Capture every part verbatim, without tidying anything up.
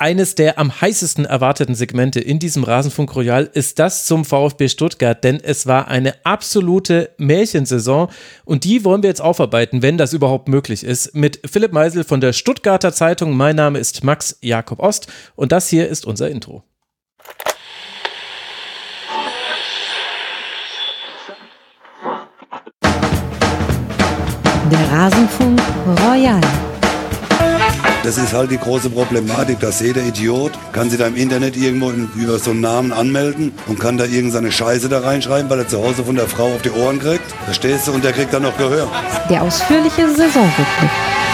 eines der am heißesten erwarteten Segmente in diesem Rasenfunk Royal ist das zum VfB Stuttgart, denn es war eine absolute Märchensaison und die wollen wir jetzt aufarbeiten, wenn das überhaupt möglich ist, mit Philipp Meisel von der Stuttgarter Zeitung. Mein Name ist Max Jakob Ost und das hier ist unser Intro. Der Rasenfunk Royal. Das ist halt die große Problematik, dass jeder Idiot kann sich da im Internet irgendwo über so einen Namen anmelden und kann da irgendeine Scheiße da reinschreiben, weil er zu Hause von der Frau auf die Ohren kriegt. Verstehst du? Und der kriegt dann noch Gehör. Der ausführliche Saisonrückblick.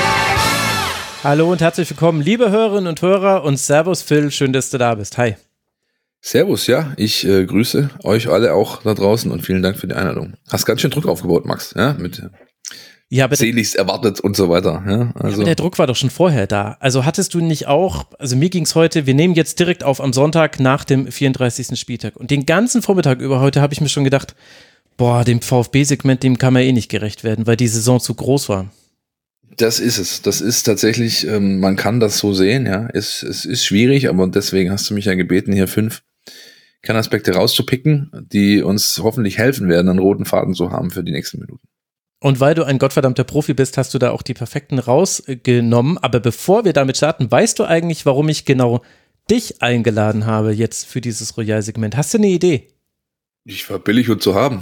Hallo und herzlich willkommen, liebe Hörerinnen und Hörer, und Servus Phil, schön, dass du da bist. Hi. Servus, ja, ich äh, grüße euch alle auch da draußen und vielen Dank für die Einladung. Hast ganz schön Druck aufgebaut, Max, ja, mit Ja, aber seligst erwartet und so weiter. Ja, also. Ja, aber der Druck war doch schon vorher da. Also hattest du nicht auch, also mir ging es heute, wir nehmen jetzt direkt auf am Sonntag nach dem vierunddreißigsten Spieltag. Und den ganzen Vormittag über heute habe ich mir schon gedacht, boah, dem VfB-Segment, dem kann man eh nicht gerecht werden, weil die Saison zu groß war. Das ist es. Das ist tatsächlich, ähm, man kann das so sehen, ja. Es, es ist schwierig, aber deswegen hast du mich ja gebeten, hier fünf Kernaspekte rauszupicken, die uns hoffentlich helfen werden, einen roten Faden zu haben für die nächsten Minuten. Und weil du ein gottverdammter Profi bist, hast du da auch die perfekten rausgenommen. Aber bevor wir damit starten, weißt du eigentlich, warum ich genau dich eingeladen habe jetzt für dieses Royal-Segment? Hast du eine Idee? Ich war billig und zu haben.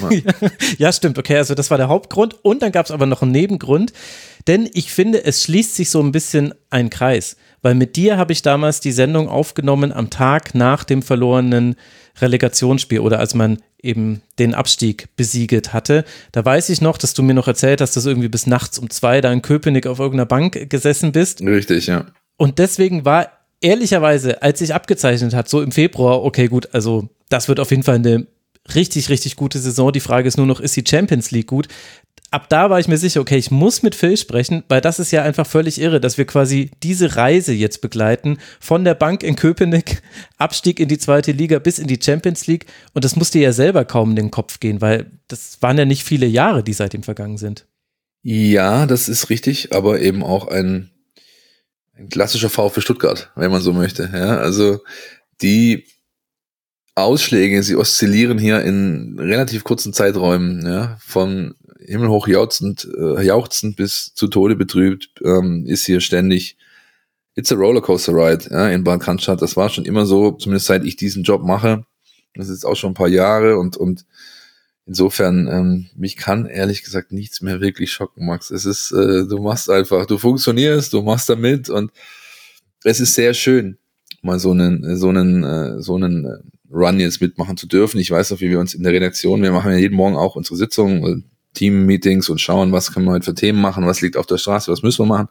Ja, stimmt. Okay, also das war der Hauptgrund. Und dann gab es aber noch einen Nebengrund. Denn ich finde, es schließt sich so ein bisschen ein Kreis. Weil mit dir habe ich damals die Sendung aufgenommen am Tag nach dem verlorenen Relegationsspiel oder als man eben den Abstieg besiegelt hatte. Da weiß ich noch, dass du mir noch erzählt hast, dass du irgendwie bis nachts um zwei da in Köpenick auf irgendeiner Bank gesessen bist. Richtig, ja. Und deswegen war ehrlicherweise, als sich abgezeichnet hat, so im Februar, okay, gut, also das wird auf jeden Fall eine richtig, richtig gute Saison. Die Frage ist nur noch, ist die Champions League gut? Ab da war ich mir sicher, okay, ich muss mit Phil sprechen, weil das ist ja einfach völlig irre, dass wir quasi diese Reise jetzt begleiten, von der Bank in Köpenick, Abstieg in die zweite Liga bis in die Champions League, und das musste ja selber kaum in den Kopf gehen, weil das waren ja nicht viele Jahre, die seitdem vergangen sind. Ja, das ist richtig, aber eben auch ein, ein klassischer VfB Stuttgart, wenn man so möchte. Ja, also die Ausschläge, sie oszillieren hier in relativ kurzen Zeiträumen, ja, von himmelhoch jauchzend, äh, jauchzend bis zu Tode betrübt, ähm, ist hier ständig, it's a rollercoaster ride, ja, in Bad Cannstatt. Das war schon immer so, zumindest seit ich diesen Job mache. Das ist auch schon ein paar Jahre und, und insofern, ähm, mich kann ehrlich gesagt nichts mehr wirklich schocken, Max. Es ist, äh, du machst einfach, du funktionierst, du machst da mit und es ist sehr schön, mal so einen, so einen, äh, so einen Run jetzt mitmachen zu dürfen. Ich weiß noch, wie wir uns in der Redaktion, wir machen ja jeden Morgen auch unsere Sitzungen, Team-Meetings und schauen, was können wir heute für Themen machen, was liegt auf der Straße, was müssen wir machen.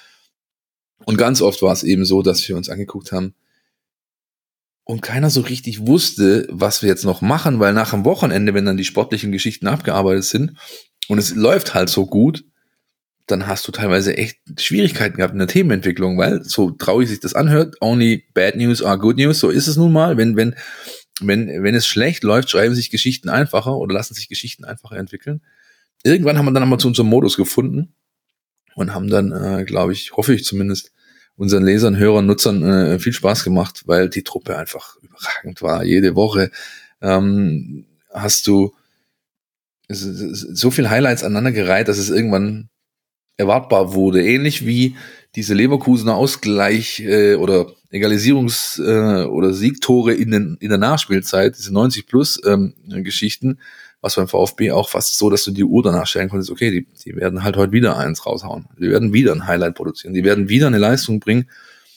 Und ganz oft war es eben so, dass wir uns angeguckt haben und keiner so richtig wusste, was wir jetzt noch machen, weil nach dem Wochenende, wenn dann die sportlichen Geschichten abgearbeitet sind und es läuft halt so gut, dann hast du teilweise echt Schwierigkeiten gehabt in der Themenentwicklung, weil so traurig sich das anhört, only bad news are good news, so ist es nun mal. Wenn, wenn, wenn, wenn es schlecht läuft, schreiben sich Geschichten einfacher oder lassen sich Geschichten einfacher entwickeln. Irgendwann haben wir dann einmal zu unserem Modus gefunden und haben dann, äh, glaube ich, hoffe ich zumindest, unseren Lesern, Hörern, Nutzern äh, viel Spaß gemacht, weil die Truppe einfach überragend war. Jede Woche ähm, hast du so viel Highlights aneinandergereiht, dass es irgendwann erwartbar wurde. Ähnlich wie diese Leverkusener Ausgleich äh, oder Egalisierungs- äh, oder Siegtore in, den, in der Nachspielzeit, diese neunzig plus ähm, Geschichten, was beim VfB auch fast so, dass du die Uhr danach stellen konntest, okay, die, die werden halt heute wieder eins raushauen. Die werden wieder ein Highlight produzieren. Die werden wieder eine Leistung bringen,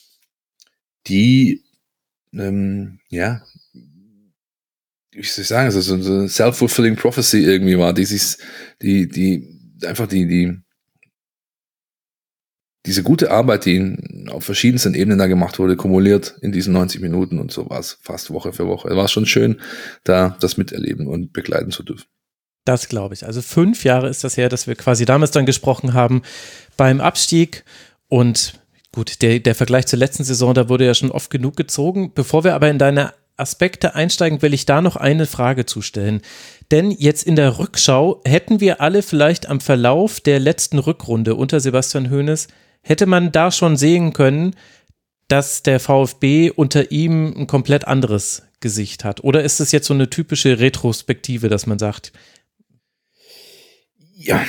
die, ähm, ja, wie soll ich sagen, also so eine self-fulfilling prophecy irgendwie war, die sich, die, die, einfach die, die, diese gute Arbeit, die auf verschiedensten Ebenen da gemacht wurde, kumuliert in diesen neunzig Minuten, und so war es fast Woche für Woche. Es war schon schön, da das miterleben und begleiten zu dürfen. Das glaube ich. Also fünf Jahre ist das her, dass wir quasi damals dann gesprochen haben beim Abstieg, und gut, der, der Vergleich zur letzten Saison, da wurde ja schon oft genug gezogen. Bevor wir aber in deine Aspekte einsteigen, will ich da noch eine Frage zustellen. Denn jetzt in der Rückschau hätten wir alle vielleicht am Verlauf der letzten Rückrunde unter Sebastian Hoeneß, hätte man da schon sehen können, dass der VfB unter ihm ein komplett anderes Gesicht hat? Oder ist es jetzt so eine typische Retrospektive, dass man sagt? Ja,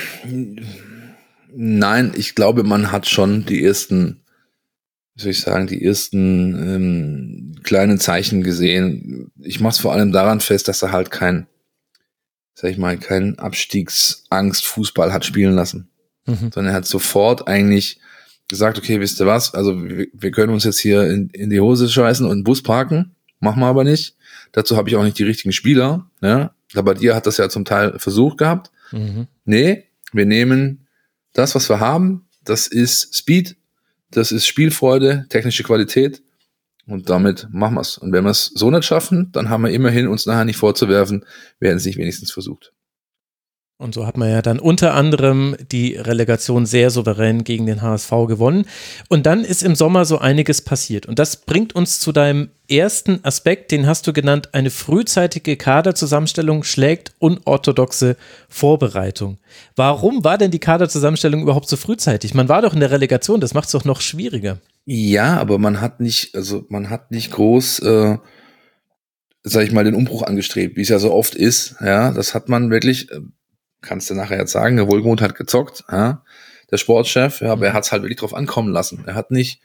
nein, ich glaube, man hat schon die ersten, wie soll ich sagen, die ersten ähm, kleinen Zeichen gesehen. Ich mache es vor allem daran fest, dass er halt kein, sag ich mal, kein Abstiegsangst-Fußball hat spielen lassen. Mhm. Sondern er hat sofort eigentlich gesagt, okay, wisst ihr was, also wir, wir können uns jetzt hier in, in die Hose scheißen und einen Bus parken, machen wir aber nicht. Dazu habe ich auch nicht die richtigen Spieler. Ja? Aber dir hat das ja zum Teil versucht gehabt. Mhm. Nee, wir nehmen das, was wir haben, das ist Speed, das ist Spielfreude, technische Qualität und damit machen wir es. Und wenn wir es so nicht schaffen, dann haben wir immerhin uns nachher nicht vorzuwerfen, wir hätten es nicht wenigstens versucht. Und so hat man ja dann unter anderem die Relegation sehr souverän gegen den H S V gewonnen. Und dann ist im Sommer so einiges passiert. Und das bringt uns zu deinem ersten Aspekt, den hast du genannt, eine frühzeitige Kaderzusammenstellung schlägt unorthodoxe Vorbereitung. Warum war denn die Kaderzusammenstellung überhaupt so frühzeitig? Man war doch in der Relegation, das macht es doch noch schwieriger. Ja, aber man hat nicht, also man hat nicht groß, äh, sag ich mal, den Umbruch angestrebt, wie es ja so oft ist. Ja, das hat man wirklich, äh, kannst du nachher jetzt sagen, der Wohlgemuth hat gezockt, ja, der Sportchef, ja, aber er hat es halt wirklich drauf ankommen lassen. Er hat nicht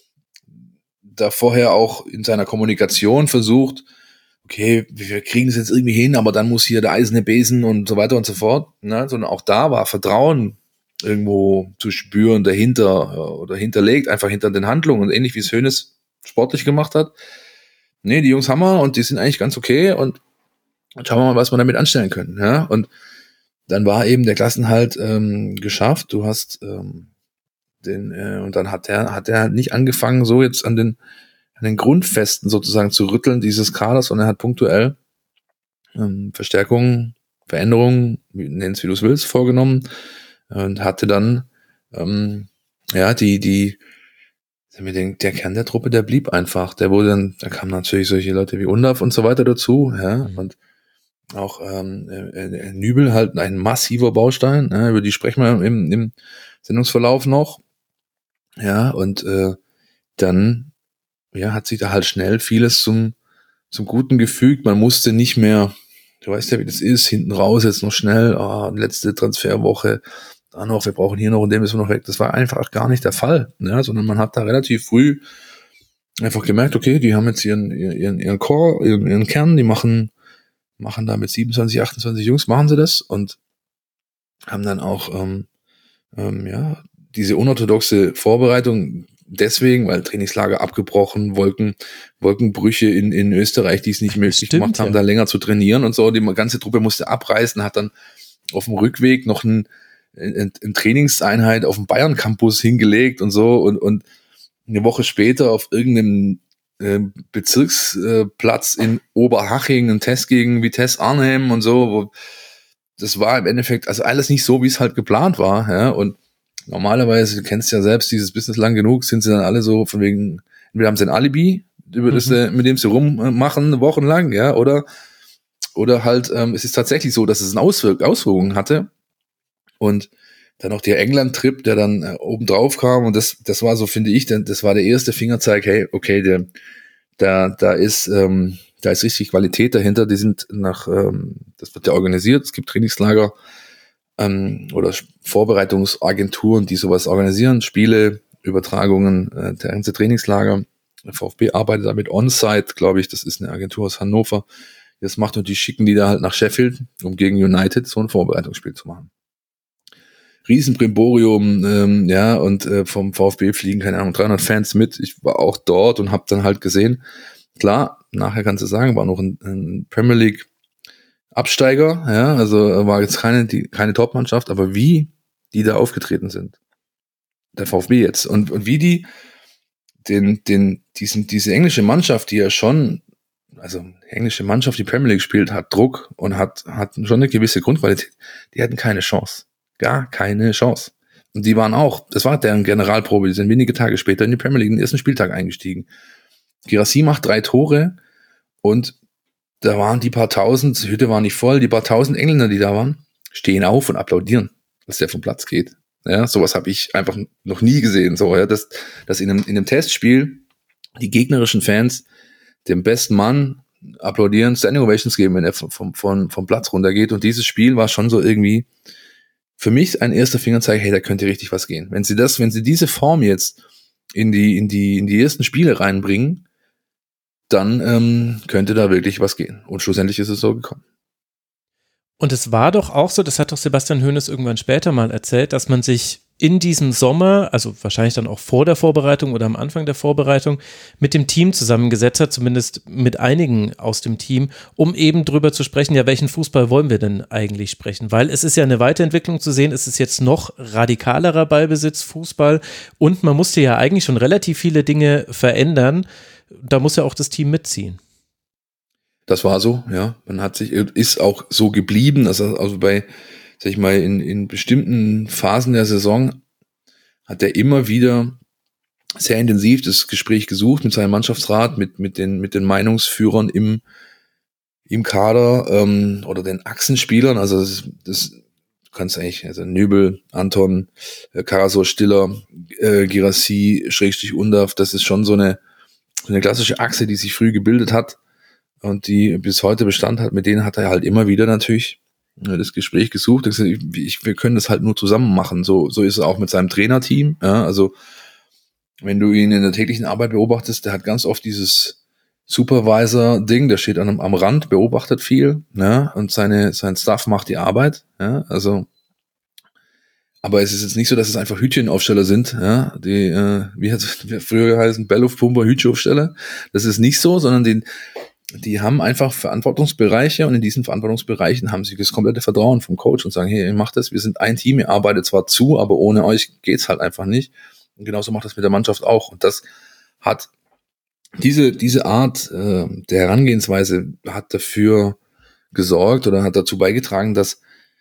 da vorher auch in seiner Kommunikation versucht, okay, wir kriegen es jetzt irgendwie hin, aber dann muss hier der eiserne Besen und so weiter und so fort, ne, sondern auch da war Vertrauen irgendwo zu spüren, dahinter oder hinterlegt, einfach hinter den Handlungen und ähnlich wie es Hoeneß sportlich gemacht hat. Nee, die Jungs haben wir und die sind eigentlich ganz okay und schauen wir mal, was wir damit anstellen können, ja, und dann war eben der Klassenhalt ähm, geschafft. Du hast ähm, den äh, und dann hat er hat er nicht angefangen, so jetzt an den an den Grundfesten sozusagen zu rütteln dieses Kaders, sondern er hat punktuell ähm, Verstärkungen, Veränderungen, nenn's wie du es willst, vorgenommen und hatte dann ähm, ja die die der Kern der Truppe, der blieb einfach. Der wurde dann, da kamen natürlich solche Leute wie Undav und so weiter dazu, ja, mhm. und auch ähm, äh, Nübel halt ein massiver Baustein, äh, über die sprechen wir im, im Sendungsverlauf noch. Ja, und äh, dann ja, hat sich da halt schnell vieles zum zum Guten gefügt. Man musste nicht mehr, du weißt ja, wie das ist, hinten raus jetzt noch schnell, ah, letzte Transferwoche, da noch, wir brauchen hier noch und dem müssen wir noch weg. Das war einfach gar nicht der Fall, ja, sondern man hat da relativ früh einfach gemerkt, okay, die haben jetzt ihren ihren ihren Core, ihren, ihren Kern, die machen machen da mit siebenundzwanzig, achtundzwanzig Jungs, machen sie das und haben dann auch ähm, ähm, ja diese unorthodoxe Vorbereitung deswegen, weil Trainingslager abgebrochen, Wolken, Wolkenbrüche in, in Österreich, die es nicht möglich Stimmt, gemacht haben, ja. da länger zu trainieren und so. Die ganze Truppe musste abreisen, hat dann auf dem Rückweg noch ein, ein, ein Trainingseinheit auf dem Bayern-Campus hingelegt und so und, und eine Woche später auf irgendeinem Bezirksplatz in Oberhaching, ein Test gegen Vitesse Arnhem und so, wo das war im Endeffekt, also alles nicht so, wie es halt geplant war, ja, und normalerweise, du kennst ja selbst dieses Business lang genug, sind sie dann alle so von wegen, entweder haben sie ein Alibi, über das, mhm. mit dem sie rummachen, wochenlang, ja, oder, oder halt, ähm, es ist tatsächlich so, dass es eine Auswirk- Auswirkungen hatte und dann auch der England-Trip, der dann äh, oben drauf kam und das das war so, finde ich, denn das war der erste Fingerzeig, hey, okay, der da da ist ähm, da ist richtig Qualität dahinter, die sind nach, ähm, das wird ja organisiert, es gibt Trainingslager ähm, oder Vorbereitungsagenturen, die sowas organisieren, Spiele, Übertragungen, äh, der ganze Trainingslager, der VfB arbeitet damit On-Site, glaube ich, das ist eine Agentur aus Hannover, die das macht und die schicken die da halt nach Sheffield, um gegen United so ein Vorbereitungsspiel zu machen. Riesenbrimborium, ähm, ja, und äh, vom VfB fliegen, keine Ahnung, dreihundert Fans mit. Ich war auch dort und habe dann halt gesehen, klar, nachher kannst du sagen, war noch ein, ein Premier League Absteiger, ja, also war jetzt keine, die, keine Top-Mannschaft, aber wie die da aufgetreten sind, der VfB jetzt, und, und wie die den, den, diesen, diese englische Mannschaft, die ja schon, also englische Mannschaft, die Premier League spielt, hat Druck und hat, hat schon eine gewisse Grundqualität, die hatten keine Chance. Gar keine Chance. Und die waren auch, das war deren Generalprobe, die sind wenige Tage später in die Premier League, den ersten Spieltag eingestiegen. Girassi macht drei Tore und da waren die paar tausend, die Hütte war nicht voll, die paar tausend Engländer, die da waren, stehen auf und applaudieren, dass der vom Platz geht. Ja, sowas habe ich einfach noch nie gesehen. So, ja, dass, dass in einem, in einem Testspiel die gegnerischen Fans dem besten Mann applaudieren, Standing Ovations geben, wenn er vom, vom, vom Platz runtergeht. Und dieses Spiel war schon so irgendwie für mich ein erster Fingerzeig, hey, da könnte richtig was gehen. Wenn sie das, wenn sie diese Form jetzt in die, in die, in die ersten Spiele reinbringen, dann ähm, könnte da wirklich was gehen. Und schlussendlich ist es so gekommen. Und es war doch auch so, das hat doch Sebastian Hoeneß irgendwann später mal erzählt, dass man sich in diesem Sommer, also wahrscheinlich dann auch vor der Vorbereitung oder am Anfang der Vorbereitung, mit dem Team zusammengesetzt hat, zumindest mit einigen aus dem Team, um eben drüber zu sprechen, ja, welchen Fußball wollen wir denn eigentlich sprechen? Weil es ist ja eine Weiterentwicklung zu sehen, es ist jetzt noch radikalerer Ballbesitz, Fußball, und man musste ja eigentlich schon relativ viele Dinge verändern. Da muss ja auch das Team mitziehen. Das war so, ja. Man hat sich, ist auch so geblieben, also, also bei, sag ich mal, in, in bestimmten Phasen der Saison hat er immer wieder sehr intensiv das Gespräch gesucht mit seinem Mannschaftsrat, mit, mit den, mit den Meinungsführern im, im Kader, ähm, oder den Achsenspielern. Also das, das du kannst eigentlich, also Nübel, Anton, äh, Karasor, Stiller, äh, Girassi, Schrägstrich Undav, das ist schon so eine, so eine klassische Achse, die sich früh gebildet hat und die bis heute Bestand hat. Mit denen hat er halt immer wieder natürlich das Gespräch gesucht. Ich, ich, wir können das halt nur zusammen machen. So, so ist es auch mit seinem Trainerteam. Ja, also wenn du ihn in der täglichen Arbeit beobachtest, der hat ganz oft dieses Supervisor-Ding, der steht am, am Rand, beobachtet viel, ja, und seine, sein Staff macht die Arbeit. Ja, also, aber es ist jetzt nicht so, dass es einfach Hütchenaufsteller sind, ja, die, äh, wie hat es früher heißen, Bellhofpumper, Hütchenaufsteller. Das ist nicht so, sondern den die haben einfach Verantwortungsbereiche und in diesen Verantwortungsbereichen haben sie das komplette Vertrauen vom Coach und sagen, hey, ihr macht das, wir sind ein Team, ihr arbeitet zwar zu, aber ohne euch geht's halt einfach nicht. Und genauso macht das mit der Mannschaft auch. Und das hat, diese, diese Art äh, der Herangehensweise hat dafür gesorgt oder hat dazu beigetragen, dass,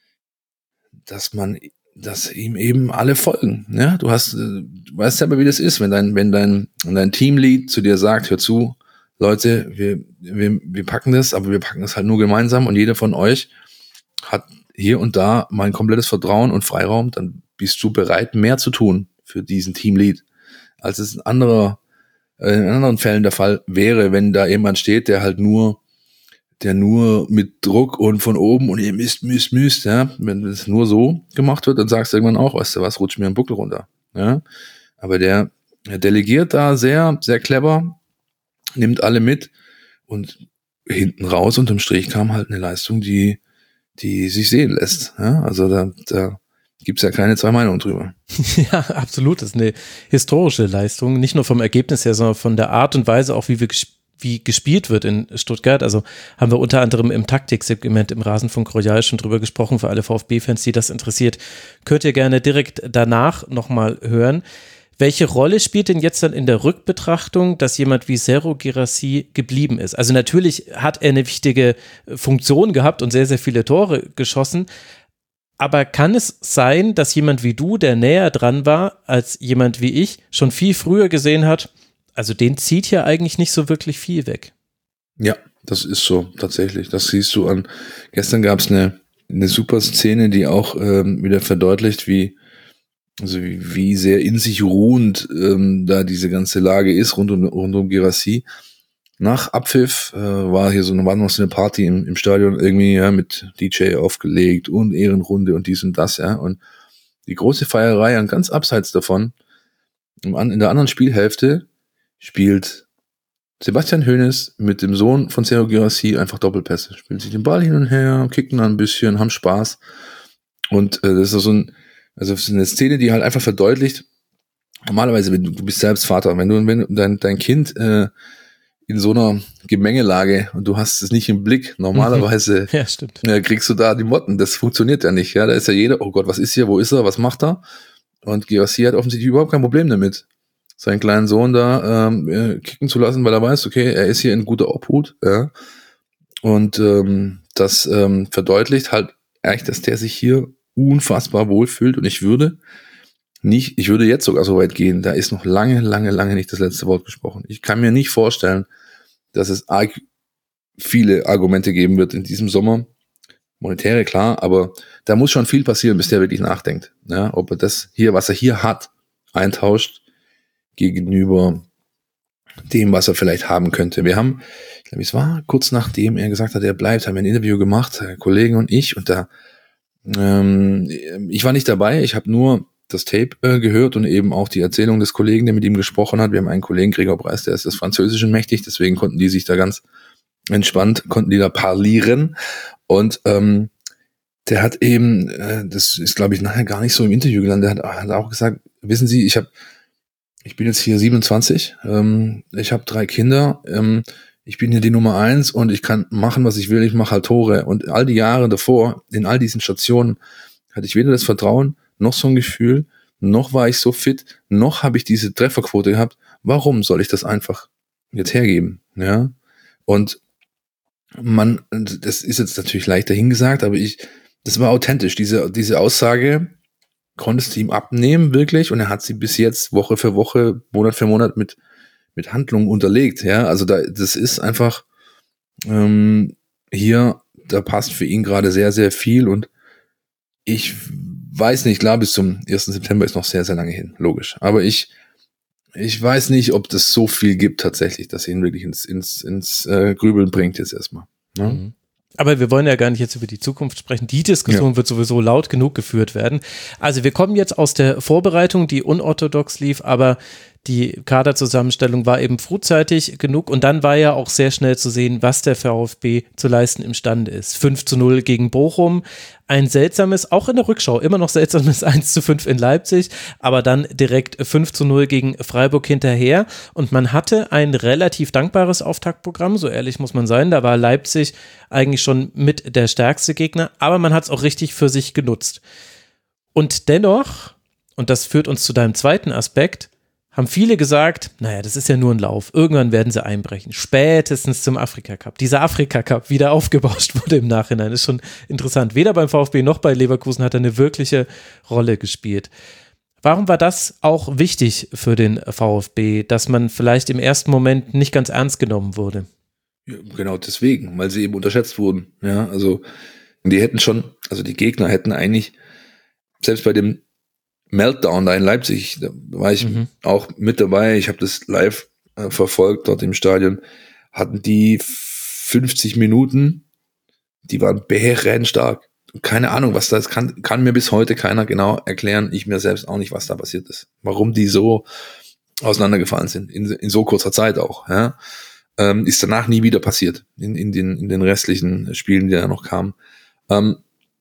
dass man, dass ihm eben alle folgen. Ja, du hast, du weißt selber, wie das ist, wenn dein, wenn dein, wenn dein Teamlead zu dir sagt, hör zu, Leute, wir, wir, wir packen das, aber wir packen das halt nur gemeinsam und jeder von euch hat hier und da mal ein komplettes Vertrauen und Freiraum, dann bist du bereit, mehr zu tun für diesen Teamlead, als es in, anderer, äh, in anderen Fällen der Fall wäre, wenn da jemand steht, der halt nur, der nur mit Druck und von oben und ihr müsst, müsst, müsst, ja, wenn das nur so gemacht wird, dann sagst du irgendwann auch, weißt du was, rutscht mir ein Buckel runter, ja, aber der, der delegiert da sehr, sehr clever, nimmt alle mit und hinten raus unterm Strich kam halt eine Leistung, die, die sich sehen lässt. Ja, also da, da gibt's ja keine zwei Meinungen drüber. Ja, absolut. Das ist eine historische Leistung, nicht nur vom Ergebnis her, sondern von der Art und Weise auch, wie wir gesp- wie gespielt wird in Stuttgart. Also haben wir unter anderem im Taktiksegment im Rasenfunk Royal schon drüber gesprochen. Für alle VfB-Fans, die das interessiert, könnt ihr gerne direkt danach nochmal hören. Welche Rolle spielt denn jetzt dann in der Rückbetrachtung, dass jemand wie Serhou Guirassy geblieben ist? Also natürlich hat er eine wichtige Funktion gehabt und sehr, sehr viele Tore geschossen, aber kann es sein, dass jemand wie du, der näher dran war als jemand wie ich, schon viel früher gesehen hat, also den zieht ja eigentlich nicht so wirklich viel weg? Ja, das ist so tatsächlich. Das siehst du an, gestern gab es eine, eine super Szene, die auch ähm, wieder verdeutlicht, wie Also wie, wie sehr in sich ruhend ähm, da diese ganze Lage ist rund um, rund um Guirassy. Nach Abpfiff äh, war hier so eine, war noch so eine Party im, im Stadion irgendwie, ja, mit D J aufgelegt und Ehrenrunde und dies und das, ja. Und die große Feierei an ganz abseits davon, in der anderen Spielhälfte spielt Sebastian Hoeneß mit dem Sohn von Serhou Guirassy einfach Doppelpässe. Spielen sich den Ball hin und her, kicken dann ein bisschen, haben Spaß. Und äh, das ist so ein Also es ist eine Szene, die halt einfach verdeutlicht, normalerweise, wenn du, du bist selbst Vater, wenn du wenn dein, dein Kind äh, in so einer Gemengelage und du hast es nicht im Blick, normalerweise ja, stimmt. Äh, kriegst du da die Motten, das funktioniert ja nicht. Ja, da ist ja jeder, oh Gott, was ist hier, wo ist er, was macht er? Und Guirassy hat offensichtlich überhaupt kein Problem damit, seinen kleinen Sohn da ähm, äh, kicken zu lassen, weil er weiß, okay, er ist hier in guter Obhut. Ja. Und ähm, das ähm, verdeutlicht halt eigentlich, dass der sich hier unfassbar wohlfühlt und ich würde nicht, ich würde jetzt sogar so weit gehen, da ist noch lange, lange, lange nicht das letzte Wort gesprochen. Ich kann mir nicht vorstellen, dass es arg viele Argumente geben wird in diesem Sommer. Monetäre, klar, aber da muss schon viel passieren, bis der wirklich nachdenkt. Ja, ob er das hier, was er hier hat, eintauscht gegenüber dem, was er vielleicht haben könnte. Wir haben, ich glaube, es war kurz nachdem er gesagt hat, er bleibt, haben wir ein Interview gemacht, Kollegen und ich, und da, ähm, ich war nicht dabei, ich habe nur das Tape äh, gehört und eben auch die Erzählung des Kollegen, der mit ihm gesprochen hat. Wir haben einen Kollegen, Gregor Preis, der ist des Französischen mächtig, deswegen konnten die sich da ganz entspannt, konnten die da parlieren, und ähm, der hat eben, äh, das ist glaube ich nachher gar nicht so im Interview gelandet, der hat, hat auch gesagt, wissen Sie, ich habe Ich bin jetzt hier siebenundzwanzig, ähm, ich habe drei Kinder, ähm, ich bin hier die Nummer eins und ich kann machen, was ich will, ich mache halt Tore. Und all die Jahre davor, in all diesen Stationen, hatte ich weder das Vertrauen, noch so ein Gefühl, noch war ich so fit, noch habe ich diese Trefferquote gehabt. Warum soll ich das einfach jetzt hergeben? Ja. Und man, das ist jetzt natürlich leicht dahingesagt, aber ich, das war authentisch, diese, diese Aussage, konntest du ihm abnehmen, wirklich, und er hat sie bis jetzt Woche für Woche, Monat für Monat mit, mit Handlungen unterlegt, ja, also da, das ist einfach, ähm, hier, da passt für ihn gerade sehr, sehr viel, und ich weiß nicht, klar, bis zum ersten September ist noch sehr, sehr lange hin, logisch, aber ich, ich weiß nicht, ob das so viel gibt tatsächlich, dass ihn wirklich ins, ins, ins äh, Grübeln bringt jetzt erstmal, ne? Mhm. Aber wir wollen ja gar nicht jetzt über die Zukunft sprechen. Die Diskussion ja. wird sowieso laut genug geführt werden. Also wir kommen jetzt aus der Vorbereitung, die unorthodox lief, aber die Kaderzusammenstellung war eben frühzeitig genug, und dann war ja auch sehr schnell zu sehen, was der VfB zu leisten imstande ist. fünf zu null gegen Bochum, ein seltsames, auch in der Rückschau, immer noch seltsames eins zu fünf in Leipzig, aber dann direkt fünf zu null gegen Freiburg hinterher, und man hatte ein relativ dankbares Auftaktprogramm, so ehrlich muss man sein, da war Leipzig eigentlich schon mit der stärkste Gegner, aber man hat es auch richtig für sich genutzt. Und dennoch, und das führt uns zu deinem zweiten Aspekt, haben viele gesagt, naja, das ist ja nur ein Lauf, irgendwann werden sie einbrechen, spätestens zum Afrika-Cup. Dieser Afrika-Cup wieder aufgebauscht wurde im Nachhinein, ist schon interessant. Weder beim VfB noch bei Leverkusen hat er eine wirkliche Rolle gespielt. Warum war das auch wichtig für den VfB, dass man vielleicht im ersten Moment nicht ganz ernst genommen wurde? Ja, genau deswegen, weil sie eben unterschätzt wurden. Ja, also die hätten schon, also die Gegner hätten eigentlich, selbst bei dem Meltdown da in Leipzig, da war ich mhm. auch mit dabei, ich habe das live äh, verfolgt dort im Stadion, hatten die fünfzig Minuten, die waren bärenstark. Keine Ahnung, was das kann, kann mir bis heute keiner genau erklären, ich mir selbst auch nicht, was da passiert ist. Warum die so auseinandergefallen sind, in, in so kurzer Zeit auch. Ja? Ähm, ist danach nie wieder passiert, in, in, den, in den restlichen Spielen, die da noch kamen. Ähm,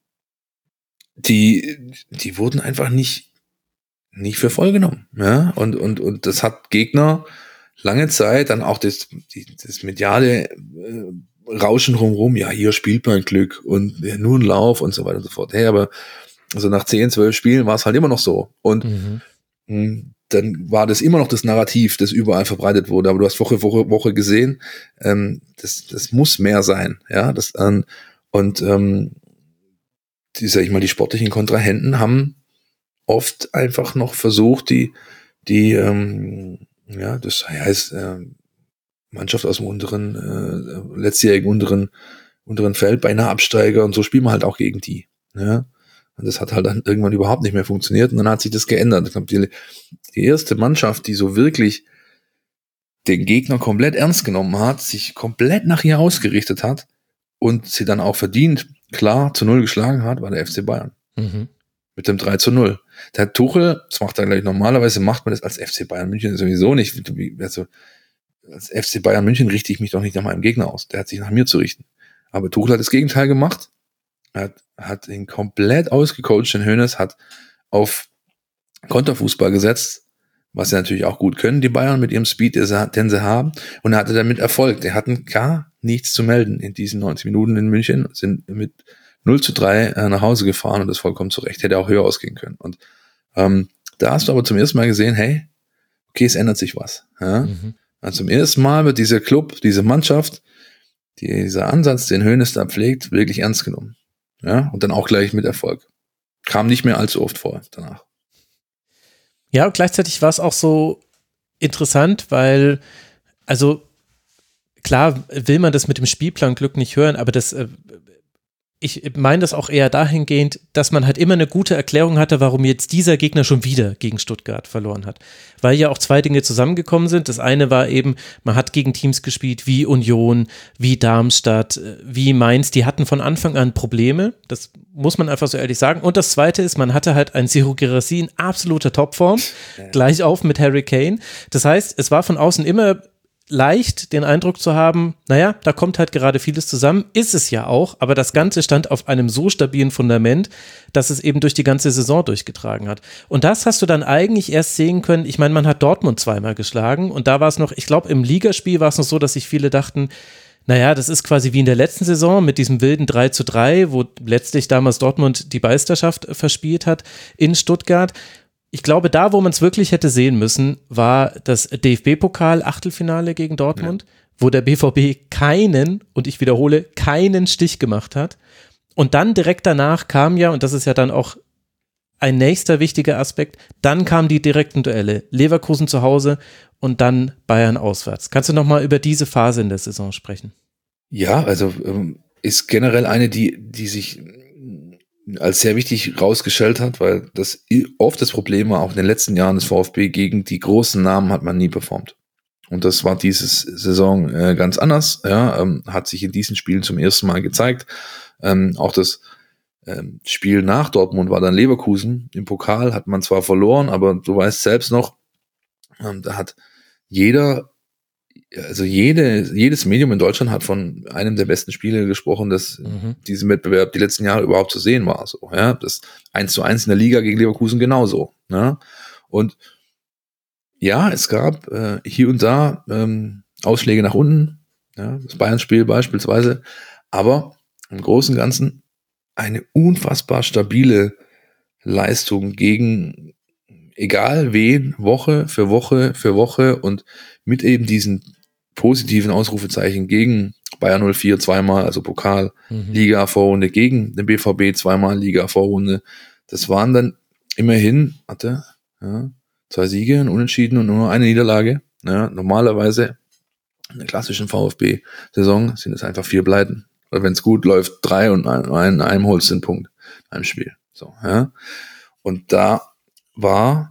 die, die wurden einfach nicht nicht für voll genommen, ja, und, und, und das hat Gegner lange Zeit dann auch das, die, das mediale äh, Rauschen drumherum, ja, hier spielt man Glück und ja, nur ein Lauf und so weiter und so fort. Hey, aber also nach zehn, zwölf Spielen war es halt immer noch so, und mhm. mh, dann war das immer noch das Narrativ, das überall verbreitet wurde, aber du hast Woche, Woche, Woche gesehen, ähm, das, das muss mehr sein, ja, das, ähm, und ähm, die, sag ich mal, die sportlichen Kontrahenten haben oft einfach noch versucht, die, die, ähm, ja, das heißt, äh, Mannschaft aus dem unteren, äh, letztjährigen unteren, unteren Feld, beinahe Absteiger, und so spielen wir halt auch gegen die, ja. Und das hat halt dann irgendwann überhaupt nicht mehr funktioniert, und dann hat sich das geändert. Ich glaube, die, die erste Mannschaft, die so wirklich den Gegner komplett ernst genommen hat, sich komplett nach ihr ausgerichtet hat und sie dann auch verdient, klar, zu null geschlagen hat, war der F C Bayern. Mhm. Mit dem drei zu null. Der Tuchel, das macht er gleich, normalerweise macht man das als F C Bayern München sowieso nicht. Also, als F C Bayern München richte ich mich doch nicht nach meinem Gegner aus. Der hat sich nach mir zu richten. Aber Tuchel hat das Gegenteil gemacht. Er hat, hat ihn komplett ausgecoacht. Den Hoeneß hat auf Konterfußball gesetzt, was sie natürlich auch gut können, die Bayern mit ihrem Speed, den sie haben. Und er hatte damit Erfolg. Die hatten gar nichts zu melden in diesen neunzig Minuten in München, sind mit null zu drei äh, nach Hause gefahren, und das vollkommen zurecht. Hätte auch höher ausgehen können. Und ähm, da hast du aber zum ersten Mal gesehen, hey, okay, es ändert sich was. Ja? Mhm. Also zum ersten Mal wird dieser Club, diese Mannschaft, die, dieser Ansatz, den Hoeneß da pflegt, wirklich ernst genommen. Ja? Und dann auch gleich mit Erfolg. Kam nicht mehr allzu oft vor danach. Ja, und gleichzeitig war es auch so interessant, weil, also klar will man das mit dem Spielplan Glück nicht hören, aber das äh, ich meine das auch eher dahingehend, dass man halt immer eine gute Erklärung hatte, warum jetzt dieser Gegner schon wieder gegen Stuttgart verloren hat. Weil ja auch zwei Dinge zusammengekommen sind. Das eine war eben, man hat gegen Teams gespielt wie Union, wie Darmstadt, wie Mainz, die hatten von Anfang an Probleme. Das muss man einfach so ehrlich sagen. Und das zweite ist, man hatte halt ein Serhou Guirassy in absoluter Topform, ja. Gleich auf mit Harry Kane. Das heißt, es war von außen immer leicht, den Eindruck zu haben, naja, da kommt halt gerade vieles zusammen, ist es ja auch, aber das Ganze stand auf einem so stabilen Fundament, dass es eben durch die ganze Saison durchgetragen hat. Und das hast du dann eigentlich erst sehen können, ich meine, man hat Dortmund zweimal geschlagen und da war es noch, ich glaube, im Ligaspiel war es noch so, dass sich viele dachten, naja, das ist quasi wie in der letzten Saison mit diesem wilden drei zu drei, wo letztlich damals Dortmund die Meisterschaft verspielt hat in Stuttgart. Ich glaube, da, wo man es wirklich hätte sehen müssen, war das D F B-Pokal-Achtelfinale gegen Dortmund, ja. wo der B V B keinen, und ich wiederhole, keinen Stich gemacht hat. Und dann direkt danach kam ja, und das ist ja dann auch ein nächster wichtiger Aspekt, dann kamen die direkten Duelle. Leverkusen zu Hause und dann Bayern auswärts. Kannst du nochmal über diese Phase in der Saison sprechen? Ja, also ähm, ist generell eine, die, die sich als sehr wichtig rausgestellt hat, weil das oft das Problem war, auch in den letzten Jahren des VfB, gegen die großen Namen hat man nie performt. Und das war diese Saison äh, ganz anders, ja, ähm, hat sich in diesen Spielen zum ersten Mal gezeigt. Ähm, auch das ähm, Spiel nach Dortmund war dann Leverkusen. Im Pokal hat man zwar verloren, aber du weißt selbst noch, ähm, da hat jeder Also jede, jedes Medium in Deutschland hat von einem der besten Spiele gesprochen, das mhm. diesem Wettbewerb die letzten Jahre überhaupt zu sehen war. So, ja, das eins zu eins in der Liga gegen Leverkusen genauso. Ja? Und ja, es gab äh, hier und da ähm, Ausschläge nach unten, ja, das Bayern-Spiel beispielsweise, aber im Großen und Ganzen eine unfassbar stabile Leistung gegen egal wen, Woche für Woche für Woche und mit eben diesen positiven Ausrufezeichen gegen Bayern null vier zweimal, also Pokal, mhm. Liga-Vorrunde, gegen den B V B zweimal Liga-Vorrunde. Das waren dann immerhin, hatte ja, zwei Siege, ein Unentschieden und nur eine Niederlage. Ja, normalerweise in der klassischen VfB-Saison sind es einfach vier Pleiten. Oder wenn es gut läuft, drei und ein, einem holst du den Punkt in einem Spiel. So, ja. Und da war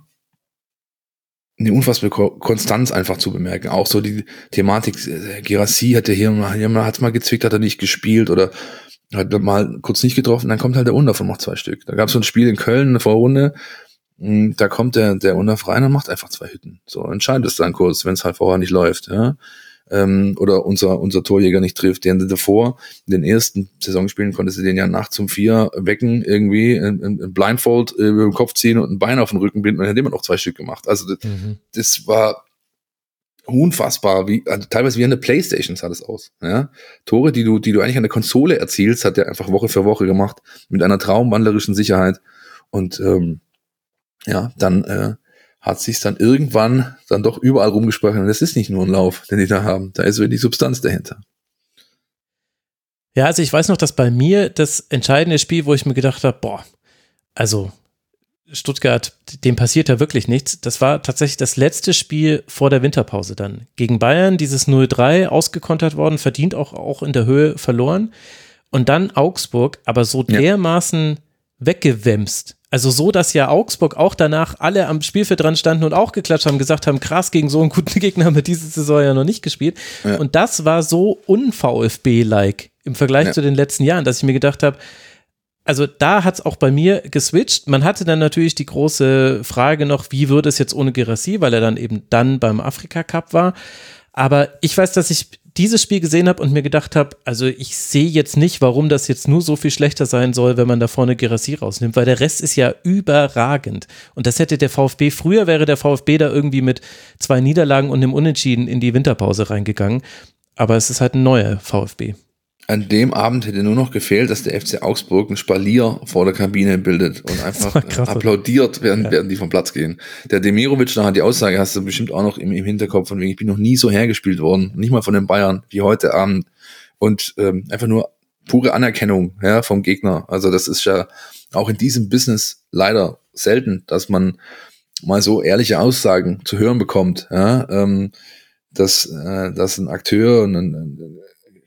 eine unfassbare Konstanz einfach zu bemerken. Auch so die Thematik, Guirassy hatte hier mal, hier mal, hat's mal gezwickt, hat er nicht gespielt oder hat mal kurz nicht getroffen, dann kommt halt der Undorf und macht zwei Stück. Da gab es so ein Spiel in Köln, eine Vorrunde, da kommt der, der Undorf rein und macht einfach zwei Hütten. So, entscheidet es dann kurz, wenn es halt vorher nicht läuft, ja. Ähm, oder unser, unser Torjäger nicht trifft. Der davor, in den ersten Saisonspielen konnte sie den ja nachts um vier wecken, irgendwie ein, ein Blindfold äh, über den Kopf ziehen und ein Bein auf den Rücken binden und dann hat immer noch zwei Stück gemacht. Also das, mhm. das war unfassbar, wie, also teilweise wie eine Playstation sah das aus. Ja? Tore, die du, die du eigentlich an der Konsole erzielst, hat er einfach Woche für Woche gemacht, mit einer traumwandlerischen Sicherheit. Und ähm, ja, dann äh, hat sich dann irgendwann dann doch überall rumgesprochen. Und das ist nicht nur ein Lauf, den die da haben. Da ist wirklich Substanz dahinter. Ja, also ich weiß noch, dass bei mir das entscheidende Spiel, wo ich mir gedacht habe, boah, also Stuttgart, dem passiert ja wirklich nichts. Das war tatsächlich das letzte Spiel vor der Winterpause dann. Gegen Bayern, dieses null drei ausgekontert worden, verdient auch, auch in der Höhe verloren. Und dann Augsburg, aber so ja. dermaßen weggewämst. Also so, dass ja Augsburg auch danach alle am Spielfeld dran standen und auch geklatscht haben, gesagt haben, krass, gegen so einen guten Gegner haben wir diese Saison ja noch nicht gespielt. Ja. Und das war so un-VfB-like im Vergleich ja. zu den letzten Jahren, dass ich mir gedacht habe, also da hat es auch bei mir geswitcht. Man hatte dann natürlich die große Frage noch, wie würde es jetzt ohne Guirassy, weil er dann eben dann beim Afrika-Cup war. Aber ich weiß, dass ich dieses Spiel gesehen habe und mir gedacht habe, also ich sehe jetzt nicht, warum das jetzt nur so viel schlechter sein soll, wenn man da vorne Guirassy rausnimmt, weil der Rest ist ja überragend. Und das hätte der VfB, früher wäre der VfB da irgendwie mit zwei Niederlagen und einem Unentschieden in die Winterpause reingegangen. Aber es ist halt ein neuer VfB. An dem Abend hätte nur noch gefehlt, dass der F C Augsburg ein Spalier vor der Kabine bildet und einfach applaudiert, während, ja. während die vom Platz gehen. Der Demirovic, da hat die Aussage, hast du bestimmt auch noch im, im Hinterkopf, von wegen, ich bin noch nie so hergespielt worden, nicht mal von den Bayern, wie heute Abend. Und ähm, einfach nur pure Anerkennung ja, vom Gegner. Also das ist ja auch in diesem Business leider selten, dass man mal so ehrliche Aussagen zu hören bekommt, ja, ähm, dass, äh, dass ein Akteur und ein, ein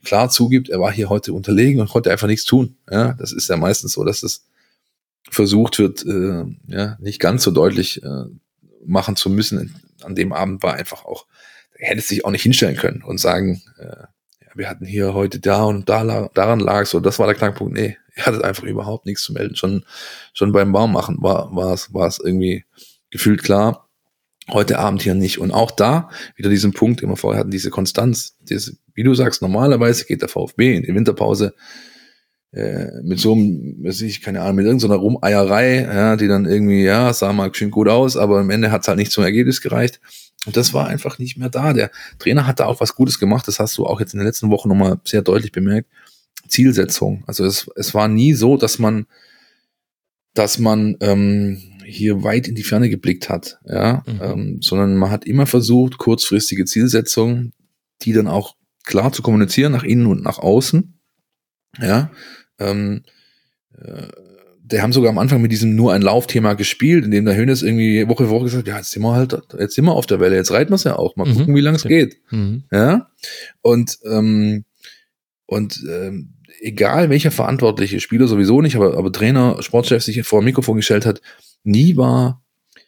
klar zugibt, er war hier heute unterlegen und konnte einfach nichts tun. Ja, das ist ja meistens so, dass es versucht wird, äh, ja, nicht ganz so deutlich äh, machen zu müssen. An dem Abend war einfach auch, er hätte sich auch nicht hinstellen können und sagen, äh, ja, wir hatten hier heute da und da lag, daran lag so, das war der Knackpunkt. Nee, er hatte einfach überhaupt nichts zu melden. Schon, schon beim Baummachen war, war es, war es irgendwie gefühlt klar. Heute Abend hier nicht. Und auch da wieder diesen Punkt, immer vorher hatten, diese Konstanz. Diese, wie du sagst, normalerweise geht der VfB in die Winterpause äh, mit so einem, weiß ich, keine Ahnung, mit irgendeiner Rumeierei, ja, die dann irgendwie, ja, sah mal schön gut aus, aber am Ende hat es halt nicht zum Ergebnis gereicht. Und das war einfach nicht mehr da. Der Trainer hat da auch was Gutes gemacht. Das hast du auch jetzt in den letzten Wochen nochmal sehr deutlich bemerkt. Zielsetzung. Also es, es war nie so, dass man, dass man ähm, hier weit in die Ferne geblickt hat, ja, mhm. ähm, sondern man hat immer versucht, kurzfristige Zielsetzungen, die dann auch klar zu kommunizieren, nach innen und nach außen, ja, ähm, äh, der haben sogar am Anfang mit diesem nur ein Laufthema gespielt, in dem der Hönes irgendwie Woche für Woche gesagt hat, ja, jetzt sind wir halt, jetzt sind wir auf der Welle, jetzt reiten wir es ja auch, mal gucken, mhm. wie lange es geht, mhm. ja, und ähm, und ähm, egal welcher verantwortliche Spieler sowieso nicht, aber, aber Trainer, Sportchef sich vor dem Mikrofon gestellt hat, nie war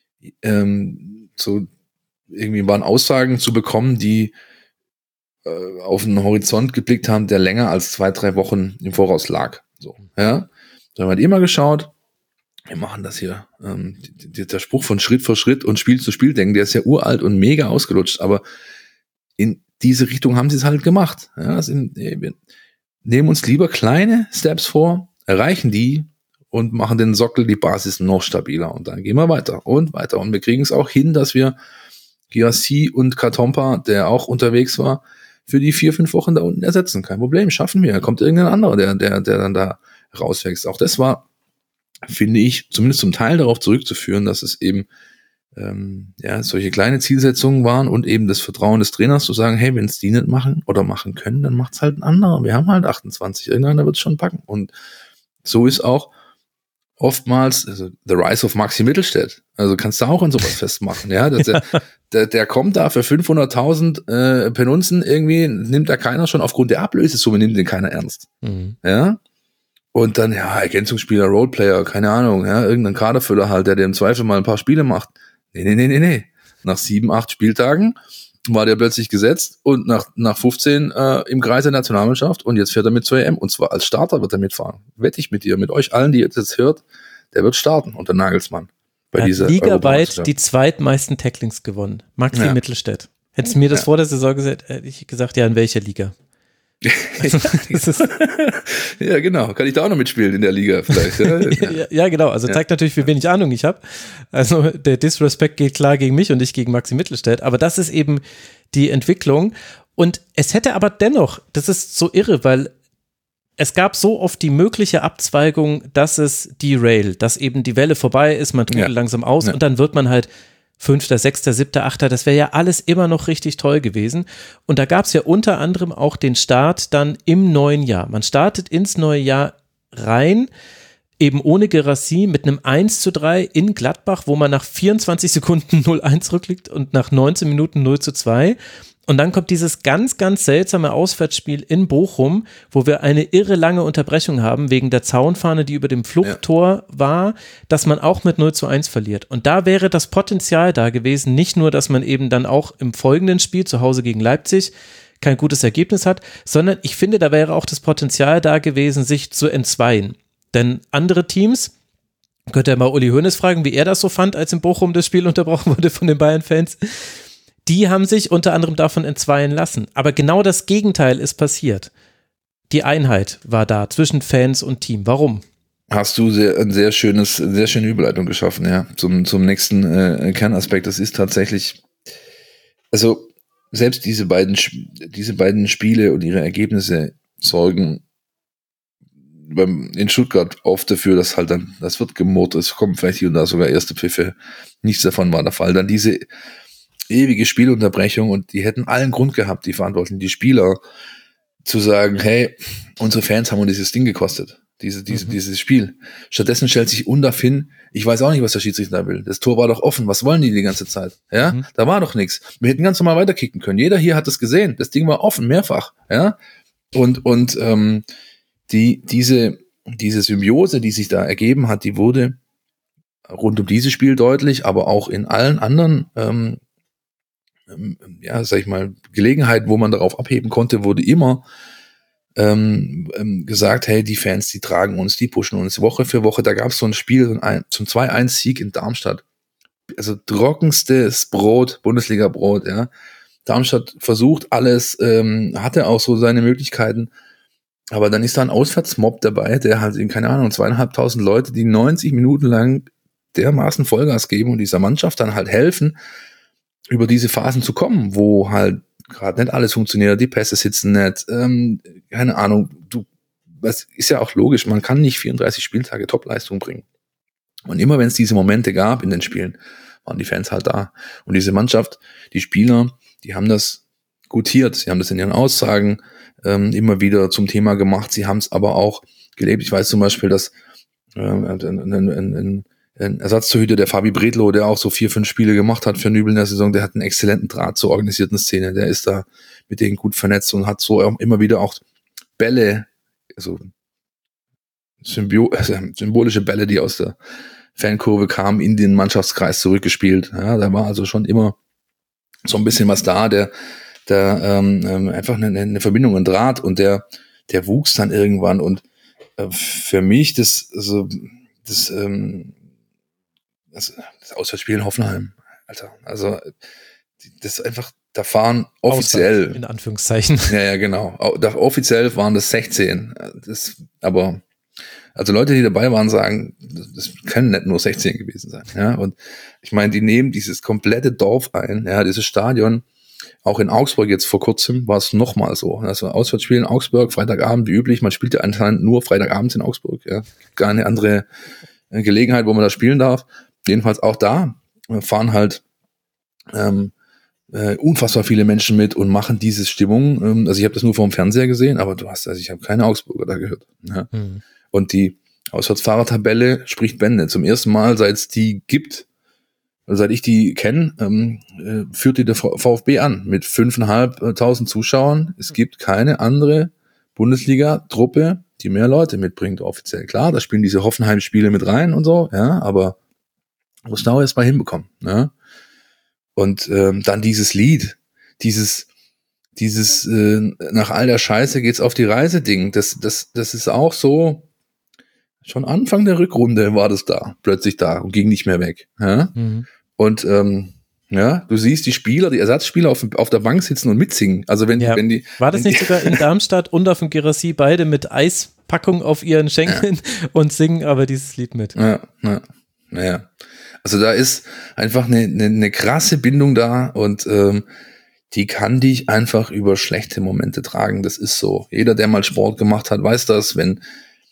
ähm, so irgendwie waren Aussagen zu bekommen, die äh, auf einen Horizont geblickt haben, der länger als zwei, drei Wochen im Voraus lag. So, ja. Da haben wir immer geschaut, wir machen das hier. Ähm, die, die, der Spruch von Schritt für Schritt und Spiel zu Spiel denken, der ist ja uralt und mega ausgelutscht, aber in diese Richtung haben sie es halt gemacht. Ja, sind, wir nehmen uns lieber kleine Steps vor, erreichen die und machen den Sockel, die Basis noch stabiler. Und dann gehen wir weiter und weiter. Und wir kriegen es auch hin, dass wir Gyasi und Katompa, der auch unterwegs war, für die vier, fünf Wochen da unten ersetzen. Kein Problem, schaffen wir. Da kommt irgendein anderer, der, der, der dann da rauswächst. Auch das war, finde ich, zumindest zum Teil darauf zurückzuführen, dass es eben ähm, ja, solche kleine Zielsetzungen waren und eben das Vertrauen des Trainers zu sagen, hey, wenn es die nicht machen oder machen können, dann macht es halt ein anderer. Wir haben halt achtundzwanzig, irgendeiner wird es schon packen. Und so ist auch oftmals, also The Rise of Maxi Mittelstädt, also kannst du auch an sowas festmachen, ja, dass der, der, der kommt da für fünfhunderttausend äh, Penunzen irgendwie, nimmt da keiner schon aufgrund der Ablösesumme, nimmt den keiner ernst, mhm. ja, und dann, ja, Ergänzungsspieler, Roleplayer, keine Ahnung, ja, irgendein Kaderfüller halt, der dir im Zweifel mal ein paar Spiele macht, nee, nee, nee, nee, nee, nach sieben, acht Spieltagen war der plötzlich gesetzt und nach, nach fünfzehn äh, im Kreis der Nationalmannschaft und jetzt fährt er mit zur E M und zwar als Starter wird er mitfahren. Wette ich mit dir, mit euch allen, die ihr jetzt hört, der wird starten unter Nagelsmann. Bei er dieser hat ligaweit die zweitmeisten Tacklings gewonnen. Maxi ja. Mittelstädt. Hättest du mir das ja. vor der Saison gesagt, hätte ich gesagt, ja, in welcher Liga? Also, das ist ja, genau. Kann ich da auch noch mitspielen in der Liga vielleicht? Ja, ja, ja genau. Also zeigt ja. natürlich, wie wenig Ahnung ich habe. Also der Disrespect geht klar gegen mich und ich gegen Maxi Mittelstädt. Aber das ist eben die Entwicklung. Und es hätte aber dennoch, das ist so irre, weil es gab so oft die mögliche Abzweigung, dass es derailt, dass eben die Welle vorbei ist, man trudelt ja. langsam aus ja. und dann wird man halt Fünfter, Sechster, Siebter, Achter, das wäre ja alles immer noch richtig toll gewesen. Und da gab es ja unter anderem auch den Start dann im neuen Jahr. Man startet ins neue Jahr rein, eben ohne Guirassy, mit einem eins zu drei in Gladbach, wo man nach vierundzwanzig Sekunden null eins rückliegt und nach neunzehn Minuten null zu zwei. Und dann kommt dieses ganz, ganz seltsame Auswärtsspiel in Bochum, wo wir eine irre lange Unterbrechung haben, wegen der Zaunfahne, die über dem Fluchttor ja. war, dass man auch mit null zu eins verliert. Und da wäre das Potenzial da gewesen, nicht nur, dass man eben dann auch im folgenden Spiel zu Hause gegen Leipzig kein gutes Ergebnis hat, sondern ich finde, da wäre auch das Potenzial da gewesen, sich zu entzweien. Denn andere Teams, könnt ihr mal Uli Hoeneß fragen, wie er das so fand, als in Bochum das Spiel unterbrochen wurde von den Bayern-Fans, die haben sich unter anderem davon entzweien lassen. Aber genau das Gegenteil ist passiert. Die Einheit war da zwischen Fans und Team. Warum? Hast du sehr, ein sehr schönes, sehr schöne Überleitung geschaffen, ja, zum, zum nächsten äh, Kernaspekt. Das ist tatsächlich, also selbst diese beiden, diese beiden Spiele und ihre Ergebnisse sorgen beim, in Stuttgart oft dafür, dass halt dann, das wird gemurrt, es kommen vielleicht hier und da sogar erste Pfiffe. Nichts davon war der Fall. Dann diese ewige Spielunterbrechung und die hätten allen Grund gehabt, die Verantwortlichen, die Spieler, zu sagen, hey, unsere Fans haben uns dieses Ding gekostet, diese, diese, mhm. dieses Spiel. Stattdessen stellt sich Undaf hin, ich weiß auch nicht, was der Schiedsrichter will. Das Tor war doch offen, was wollen die die ganze Zeit? Ja, mhm. da war doch nichts. Wir hätten ganz normal weiterkicken können. Jeder hier hat es gesehen, das Ding war offen, mehrfach. Ja, Und, und ähm, die, diese, diese Symbiose, die sich da ergeben hat, die wurde rund um dieses Spiel deutlich, aber auch in allen anderen, ähm, ähm, ja, sag ich mal, Gelegenheiten, wo man darauf abheben konnte, wurde immer ähm, ähm, gesagt, hey, die Fans, die tragen uns, die pushen uns Woche für Woche. Da gab es so ein Spiel ein, zum zwei eins Sieg in Darmstadt. Also trockenstes Brot, Bundesliga-Brot, ja. Darmstadt versucht alles, ähm, hatte auch so seine Möglichkeiten, aber dann ist da ein Auswärtsmob dabei, der halt in, keine Ahnung, zweieinhalbtausend Leute, die neunzig Minuten lang dermaßen Vollgas geben und dieser Mannschaft dann halt helfen, über diese Phasen zu kommen, wo halt gerade nicht alles funktioniert, die Pässe sitzen nicht, ähm, keine Ahnung, du, das ist ja auch logisch, man kann nicht vierunddreißig Spieltage Topleistung bringen. Und immer wenn es diese Momente gab in den Spielen, waren die Fans halt da. Und diese Mannschaft, die Spieler, die haben das gutiert, sie haben das in ihren Aussagen ähm, immer wieder zum Thema gemacht, sie haben es aber auch gelebt. Ich weiß zum Beispiel, dass äh, ein, ein, ein, ein Ersatztorhüter, der Fabi Bredlow, der auch so vier, fünf Spiele gemacht hat für Nübel in der Saison, der hat einen exzellenten Draht zur organisierten Szene, der ist da mit denen gut vernetzt und hat so immer wieder auch Bälle, also, Symbio- also symbolische Bälle, die aus der Fankurve kamen, in den Mannschaftskreis zurückgespielt. Ja, da war also schon immer so ein bisschen was da, der, der ähm, einfach eine, eine Verbindung, ein Draht, und der, der wuchs dann irgendwann. Und äh, für mich das, also das, ähm, das, das Auswärtsspiel in Hoffenheim, Alter, also das ist einfach, da fahren offiziell Auswärts, in Anführungszeichen. Ja, ja, genau. Da, offiziell waren das sechzehn. Das, aber also Leute, die dabei waren, sagen, das können nicht nur sechzehn gewesen sein. Ja, und ich meine, die nehmen dieses komplette Dorf ein. Ja, dieses Stadion. Auch in Augsburg jetzt vor kurzem war es nochmal so. Also Auswärtsspiel in Augsburg, Freitagabend, wie üblich. Man spielt ja anscheinend nur Freitagabends in Augsburg. Ja, gar eine andere Gelegenheit, wo man da spielen darf. Jedenfalls auch da fahren halt ähm, äh, unfassbar viele Menschen mit und machen diese Stimmung. Ähm, also ich habe das nur vom Fernseher gesehen, aber du hast, also ich habe keine Augsburger da gehört. Ja. Mhm. Und die Auswärtsfahrertabelle spricht Bände. Zum ersten Mal, seit es die gibt, also seit ich die kenne, ähm, äh, führt die der VfB an mit fünftausendfünfhundert Zuschauern. Es gibt keine andere Bundesliga-Truppe, die mehr Leute mitbringt, offiziell. Klar, da spielen diese Hoffenheim-Spiele mit rein und so, ja, aber muss da erst mal hinbekommen. Ne? Und ähm, dann dieses Lied, dieses dieses äh, nach all der Scheiße geht's auf die Reise-Ding, das, das, das ist auch so, schon Anfang der Rückrunde war das da, plötzlich da und ging nicht mehr weg. Ja? Mhm. Und ähm, ja, du siehst die Spieler, die Ersatzspieler auf, auf der Bank sitzen und mitsingen. Also wenn, ja. die, wenn die War das nicht die, sogar in Darmstadt und auf dem Gerassi beide mit Eispackung auf ihren Schenkeln ja. und singen aber dieses Lied mit? Ja, ja, naja. Also da ist einfach eine, eine, eine krasse Bindung da und ähm, die kann dich einfach über schlechte Momente tragen. Das ist so. Jeder, der mal Sport gemacht hat, weiß das, wenn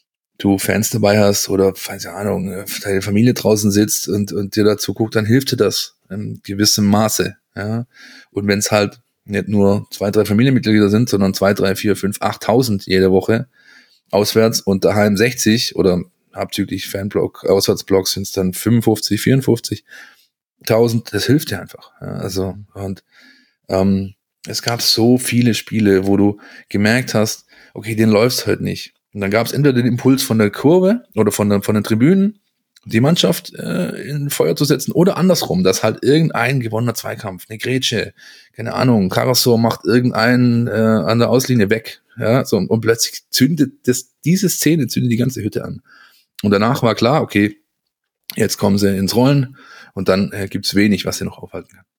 du Fans dabei hast oder, keine Ahnung, deine Familie draußen sitzt und, und dir dazu guckt, dann hilft dir das in gewissem Maße. Ja? Und wenn es halt nicht nur zwei, drei Familienmitglieder sind, sondern zwei, drei, vier, fünf, achttausend jede Woche auswärts und daheim sechzig oder abzüglich Fanblock, Auswärtsblocks sind es dann fünfundfünfzig, vierundfünfzigtausend, das hilft dir einfach. Ja? Also, und ähm, es gab so viele Spiele, wo du gemerkt hast, okay, den läuft's halt nicht. Und dann gab es entweder den Impuls von der Kurve oder von, der, von den Tribünen, die Mannschaft äh, in Feuer zu setzen, oder andersrum, dass halt irgendein gewonnener Zweikampf, eine Grätsche, keine Ahnung, Karasor macht irgendeinen äh, an der Auslinie weg, ja, so, und plötzlich zündet das, diese Szene zündet die ganze Hütte an. Und danach war klar, okay, jetzt kommen sie ins Rollen und dann äh, gibt's wenig, was sie noch aufhalten kann.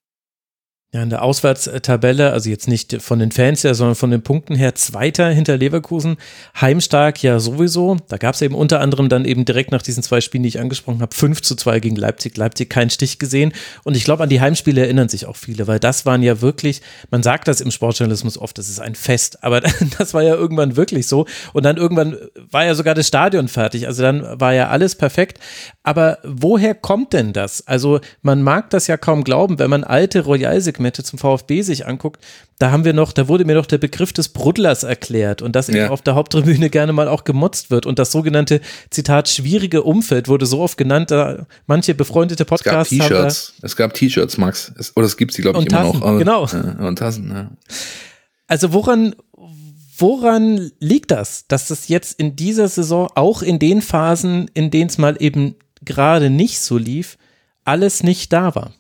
Ja, in der Auswärtstabelle, also jetzt nicht von den Fans her, sondern von den Punkten her, Zweiter hinter Leverkusen, heimstark ja sowieso. Da gab es eben unter anderem dann eben direkt nach diesen zwei Spielen, die ich angesprochen habe, fünf zu zwei gegen Leipzig. Leipzig keinen Stich gesehen. Und ich glaube, an die Heimspiele erinnern sich auch viele, weil das waren ja wirklich, man sagt das im Sportjournalismus oft, das ist ein Fest, aber das war ja irgendwann wirklich so. Und dann irgendwann war ja sogar das Stadion fertig, also dann war ja alles perfekt. Aber woher kommt denn das? Also man mag das ja kaum glauben, wenn man alte Royal-Segmente zum VfB sich anguckt, da haben wir noch, da wurde mir noch der Begriff des Bruddlers erklärt und dass ja. eben auf der Haupttribüne gerne mal auch gemotzt wird und das sogenannte, Zitat, schwierige Umfeld wurde so oft genannt, da manche befreundete Podcasts haben. Es gab T-Shirts, es gab T-Shirts, Max, es, oder es gibt sie, glaube ich, immer Tassen, noch. Aber, genau. Ja, und Tassen, ja. Also woran, woran liegt das, dass das jetzt in dieser Saison, auch in den Phasen, in denen es mal eben gerade nicht so lief, alles nicht da war?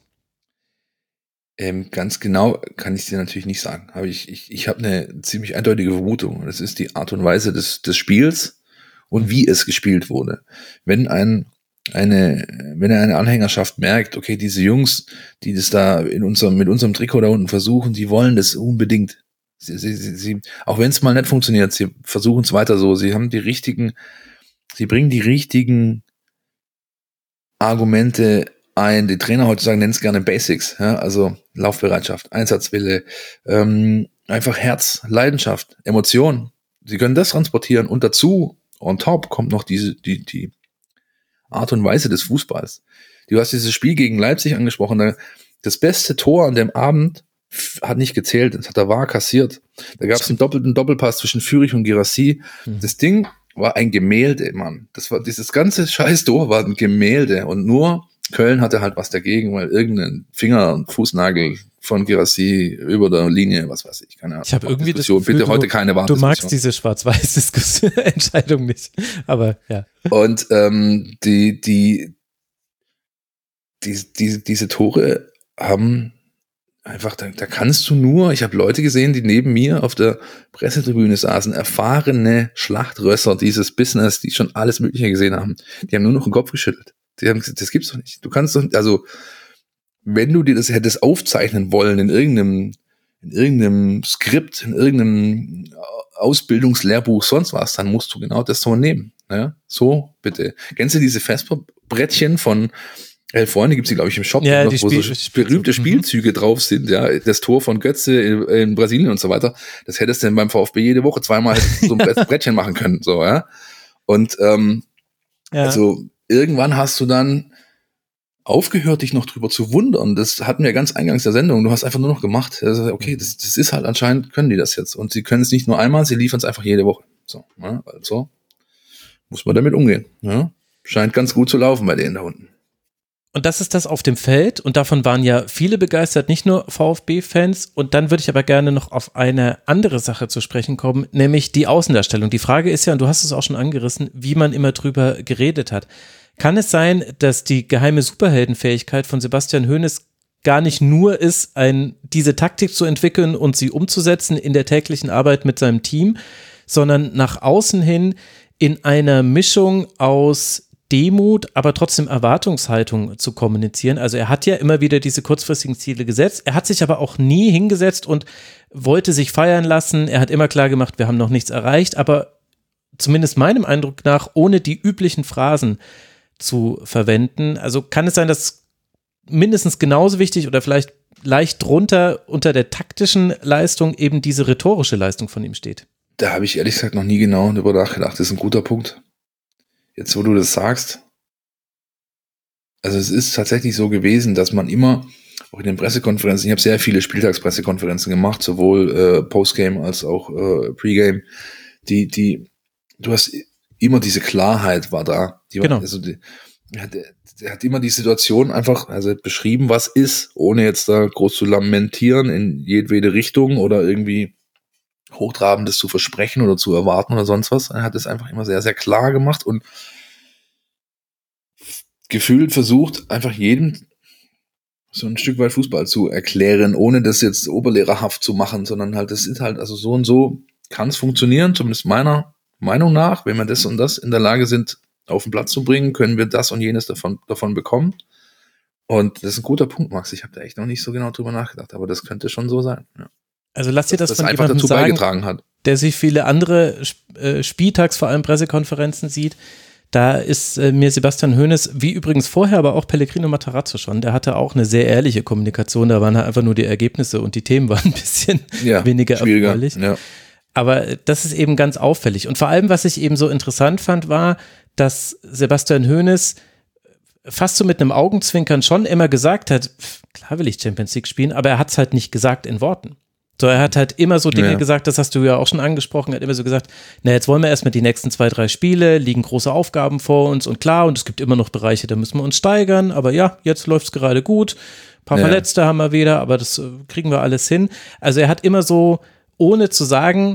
Ähm, ganz genau kann ich dir natürlich nicht sagen. Aber ich, ich, ich habe eine ziemlich eindeutige Vermutung. Das ist die Art und Weise des, des Spiels und wie es gespielt wurde. Wenn ein eine, wenn eine Anhängerschaft merkt, okay, diese Jungs, die das da in unserem, mit unserem Trikot da unten versuchen, die wollen das unbedingt. Sie, sie, sie, sie, auch wenn es mal nicht funktioniert, sie versuchen es weiter so. Sie haben die richtigen, sie bringen die richtigen Argumente ein. Die Trainer heutzutage nennen es gerne Basics, ja, also Laufbereitschaft, Einsatzwille, ähm, einfach Herz, Leidenschaft, Emotion. Sie können das transportieren und dazu, on top, kommt noch diese, die, die Art und Weise des Fußballs. Du hast dieses Spiel gegen Leipzig angesprochen. Das beste Tor an dem Abend hat nicht gezählt. Das hat der V A R kassiert. Da gab es einen doppelten Doppelpass zwischen Führich und Guirassy. Mhm. Das Ding war ein Gemälde, Mann. Das war, dieses ganze scheiß Tor war ein Gemälde. Und nur Köln hatte halt was dagegen, weil irgendein Finger- und Fußnagel von Guirassy über der Linie, was weiß ich, keine Ahnung. Ich habe irgendwie das Gefühl, bitte du, heute keine Du magst diese Schwarz-Weiß-Entscheidung nicht, aber ja. Und ähm, die, die, die, die, diese Tore haben einfach, da, da kannst du nur, ich habe Leute gesehen, die neben mir auf der Pressetribüne saßen, erfahrene Schlachtrösser dieses Business, die schon alles Mögliche gesehen haben, die haben nur noch den Kopf geschüttelt. Die haben gesagt, das gibt's doch nicht. Du kannst doch, also wenn du dir das hättest aufzeichnen wollen in irgendeinem, in irgendeinem Skript, in irgendeinem Ausbildungslehrbuch, sonst was, dann musst du genau das so nehmen. Ja? So, bitte. Kennst du diese Vesper-Brettchen von Elf Freunde, gibt's die, glaube ich, im Shop, ja, noch, die wo Spiel- so berühmte Spielzüge drauf sind, ja, das Tor von Götze in, in Brasilien und so weiter, das hättest du dann beim VfB jede Woche zweimal so ein Brettchen machen können, so, ja. Und ähm, ja. also irgendwann hast du dann aufgehört, dich noch drüber zu wundern. Das hatten wir ganz eingangs der Sendung. Du hast einfach nur noch gemacht. Also, okay, das, das ist halt anscheinend, können die das jetzt. Und sie können es nicht nur einmal, sie liefern es einfach jede Woche. So, ja, also muss man damit umgehen. Ja. Scheint ganz gut zu laufen bei denen da unten. Und das ist das auf dem Feld und davon waren ja viele begeistert, nicht nur VfB-Fans. Und dann würde ich aber gerne noch auf eine andere Sache zu sprechen kommen, nämlich die Außendarstellung. Die Frage ist ja, und du hast es auch schon angerissen, wie man immer drüber geredet hat. Kann es sein, dass die geheime Superheldenfähigkeit von Sebastian Hoeneß gar nicht nur ist, ein, diese Taktik zu entwickeln und sie umzusetzen in der täglichen Arbeit mit seinem Team, sondern nach außen hin in einer Mischung aus Demut, aber trotzdem Erwartungshaltung zu kommunizieren. Also er hat ja immer wieder diese kurzfristigen Ziele gesetzt. Er hat sich aber auch nie hingesetzt und wollte sich feiern lassen. Er hat immer klar gemacht, wir haben noch nichts erreicht, aber zumindest meinem Eindruck nach, ohne die üblichen Phrasen zu verwenden. Also kann es sein, dass mindestens genauso wichtig oder vielleicht leicht drunter unter der taktischen Leistung eben diese rhetorische Leistung von ihm steht? Da habe ich ehrlich gesagt noch nie genau darüber nachgedacht. Das ist ein guter Punkt. Jetzt, wo du das sagst, also es ist tatsächlich so gewesen, dass man immer, auch in den Pressekonferenzen, ich habe sehr viele Spieltagspressekonferenzen gemacht, sowohl äh, Postgame als auch äh, Pregame, die, die, du hast immer diese Klarheit war da. Die genau. War, also die, der, der hat immer die Situation einfach, also beschrieben, was ist, ohne jetzt da groß zu lamentieren in jedwede Richtung oder irgendwie Hochtrabendes zu versprechen oder zu erwarten oder sonst was. Er hat es einfach immer sehr, sehr klar gemacht und gefühlt versucht, einfach jedem so ein Stück weit Fußball zu erklären, ohne das jetzt oberlehrerhaft zu machen, sondern halt, das ist halt, also so und so kann es funktionieren, zumindest meiner Meinung nach. Wenn wir das und das in der Lage sind, auf den Platz zu bringen, können wir das und jenes davon, davon bekommen. Und das ist ein guter Punkt, Max. Ich habe da echt noch nicht so genau drüber nachgedacht, aber das könnte schon so sein, ja. Also lass dir das, das von einfach jemandem dazu sagen, beigetragen hat. Der sich viele andere äh, Spieltags, vor allem Pressekonferenzen sieht. Da ist äh, mir Sebastian Hoeneß, wie übrigens vorher, aber auch Pellegrino Matarazzo schon, der hatte auch eine sehr ehrliche Kommunikation, da waren halt einfach nur die Ergebnisse und die Themen waren ein bisschen ja, weniger erfreulich. Ja. Aber das ist eben ganz auffällig. Und vor allem, was ich eben so interessant fand, war, dass Sebastian Hoeneß fast so mit einem Augenzwinkern schon immer gesagt hat, klar will ich Champions League spielen, aber er hat es halt nicht gesagt in Worten. So, er hat halt immer so Dinge ja. gesagt, das hast du ja auch schon angesprochen, er hat immer so gesagt, na, jetzt wollen wir erstmal die nächsten zwei, drei Spiele, liegen große Aufgaben vor uns und klar, und es gibt immer noch Bereiche, da müssen wir uns steigern, aber ja, jetzt läuft es gerade gut, ein paar ja. Verletzte haben wir wieder, aber das kriegen wir alles hin. Also er hat immer so, ohne zu sagen,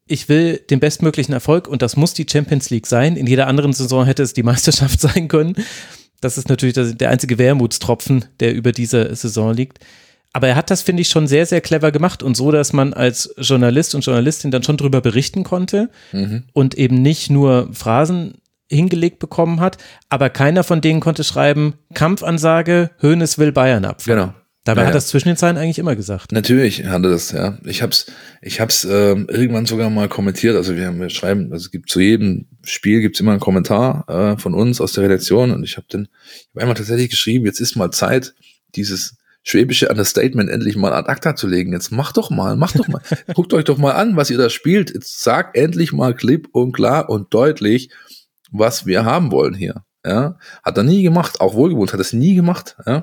ich will den bestmöglichen Erfolg und das muss die Champions League sein. In jeder anderen Saison hätte es die Meisterschaft sein können. Das ist natürlich der einzige Wermutstropfen, der über diese Saison liegt. Aber er hat das, finde ich, schon sehr, sehr clever gemacht und so, dass man als Journalist und Journalistin dann schon drüber berichten konnte mhm. und eben nicht nur Phrasen hingelegt bekommen hat, aber keiner von denen konnte schreiben, Kampfansage, Hoeneß will Bayern abfangen. Genau. Dabei ja, hat ja. das zwischen den Zeilen eigentlich immer gesagt. Natürlich hat er das, ja. Ich hab's, ich hab's ähm, irgendwann sogar mal kommentiert, also wir, haben, wir schreiben, also es gibt zu jedem Spiel gibt's immer einen Kommentar äh, von uns aus der Redaktion und ich habe den, ich habe einmal tatsächlich geschrieben, jetzt ist mal Zeit, dieses schwäbische Understatement endlich mal ad acta zu legen. Jetzt macht doch mal, macht doch mal. Guckt euch doch mal an, was ihr da spielt. Jetzt sagt endlich mal klipp und klar und deutlich, was wir haben wollen hier. Ja, hat er nie gemacht. Auch wohlgewohnt hat er es nie gemacht. Ja,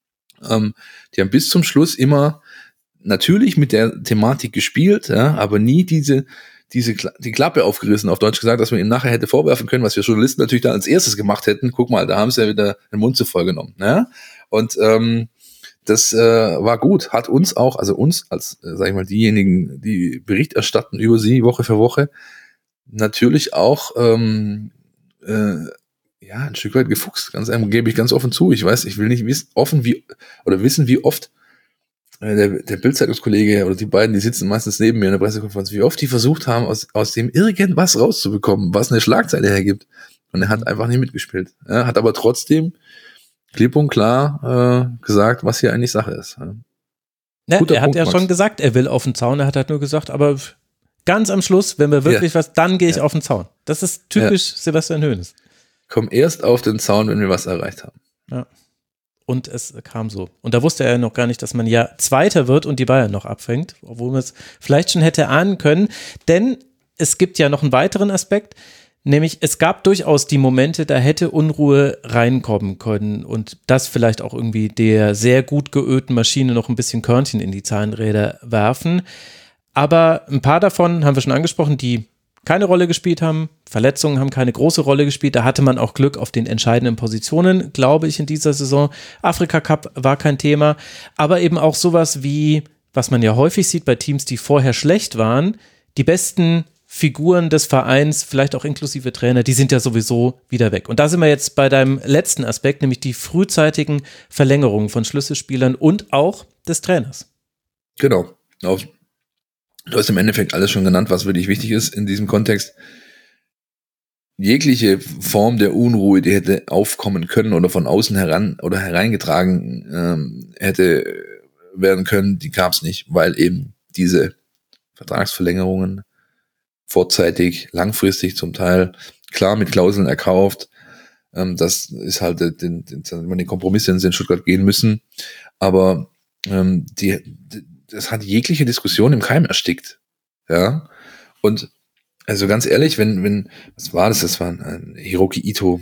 ähm, die haben bis zum Schluss immer natürlich mit der Thematik gespielt, ja, aber nie diese diese die Klappe aufgerissen, auf Deutsch gesagt, dass man ihm nachher hätte vorwerfen können, was wir Journalisten natürlich dann als erstes gemacht hätten. Guck mal, da haben sie ja wieder den Mund zu voll genommen. Ja, und ähm, das äh, war gut, hat uns auch, also uns als, äh, sag ich mal, diejenigen, die Bericht erstatten über sie Woche für Woche, natürlich auch ähm, äh, ja ein Stück weit gefuchst. Ganz einfach, gebe ich ganz offen zu. Ich weiß, ich will nicht wissen, offen wie oder wissen, wie oft äh, der, der Bild-Zeitungskollege oder die beiden, die sitzen meistens neben mir in der Pressekonferenz, wie oft die versucht haben, aus aus dem irgendwas rauszubekommen, was eine Schlagzeile hergibt. Und er hat einfach nicht mitgespielt. Er hat aber trotzdem klipp und klar äh, gesagt, was hier eigentlich Sache ist. Ja. Ja, er Punkt, hat ja Max. schon gesagt, er will auf den Zaun, er hat halt nur gesagt, aber ganz am Schluss, wenn wir wirklich ja. was, dann gehe ich ja. auf den Zaun. Das ist typisch ja. Sebastian Hoeneß. Komm erst auf den Zaun, wenn wir was erreicht haben. Ja. Und es kam so. Und da wusste er noch gar nicht, dass man ja Zweiter wird und die Bayern noch abfängt, obwohl man es vielleicht schon hätte ahnen können. Denn es gibt ja noch einen weiteren Aspekt, nämlich es gab durchaus die Momente, da hätte Unruhe reinkommen können und das vielleicht auch irgendwie der sehr gut geölten Maschine noch ein bisschen Körnchen in die Zahnräder werfen. Aber ein paar davon haben wir schon angesprochen, die keine Rolle gespielt haben. Verletzungen haben keine große Rolle gespielt. Da hatte man auch Glück auf den entscheidenden Positionen, glaube ich, in dieser Saison. Afrika Cup war kein Thema, aber eben auch sowas wie, was man ja häufig sieht bei Teams, die vorher schlecht waren, die besten Figuren des Vereins, vielleicht auch inklusive Trainer, die sind ja sowieso wieder weg. Und da sind wir jetzt bei deinem letzten Aspekt, nämlich die frühzeitigen Verlängerungen von Schlüsselspielern und auch des Trainers. Genau. Du hast im Endeffekt alles schon genannt, was wirklich wichtig ist in diesem Kontext. Jegliche Form der Unruhe, die hätte aufkommen können oder von außen heran oder hereingetragen ähm, hätte werden können, die gab es nicht, weil eben diese Vertragsverlängerungen vorzeitig, langfristig zum Teil, klar mit Klauseln erkauft. Ähm, das ist halt, den, den, den, den Kompromisse, den sie in Stuttgart gehen müssen. Aber ähm, die, die, das hat jegliche Diskussion im Keim erstickt. Ja. Und also ganz ehrlich, wenn, wenn, was war das? Das war ein Hiroki Ito,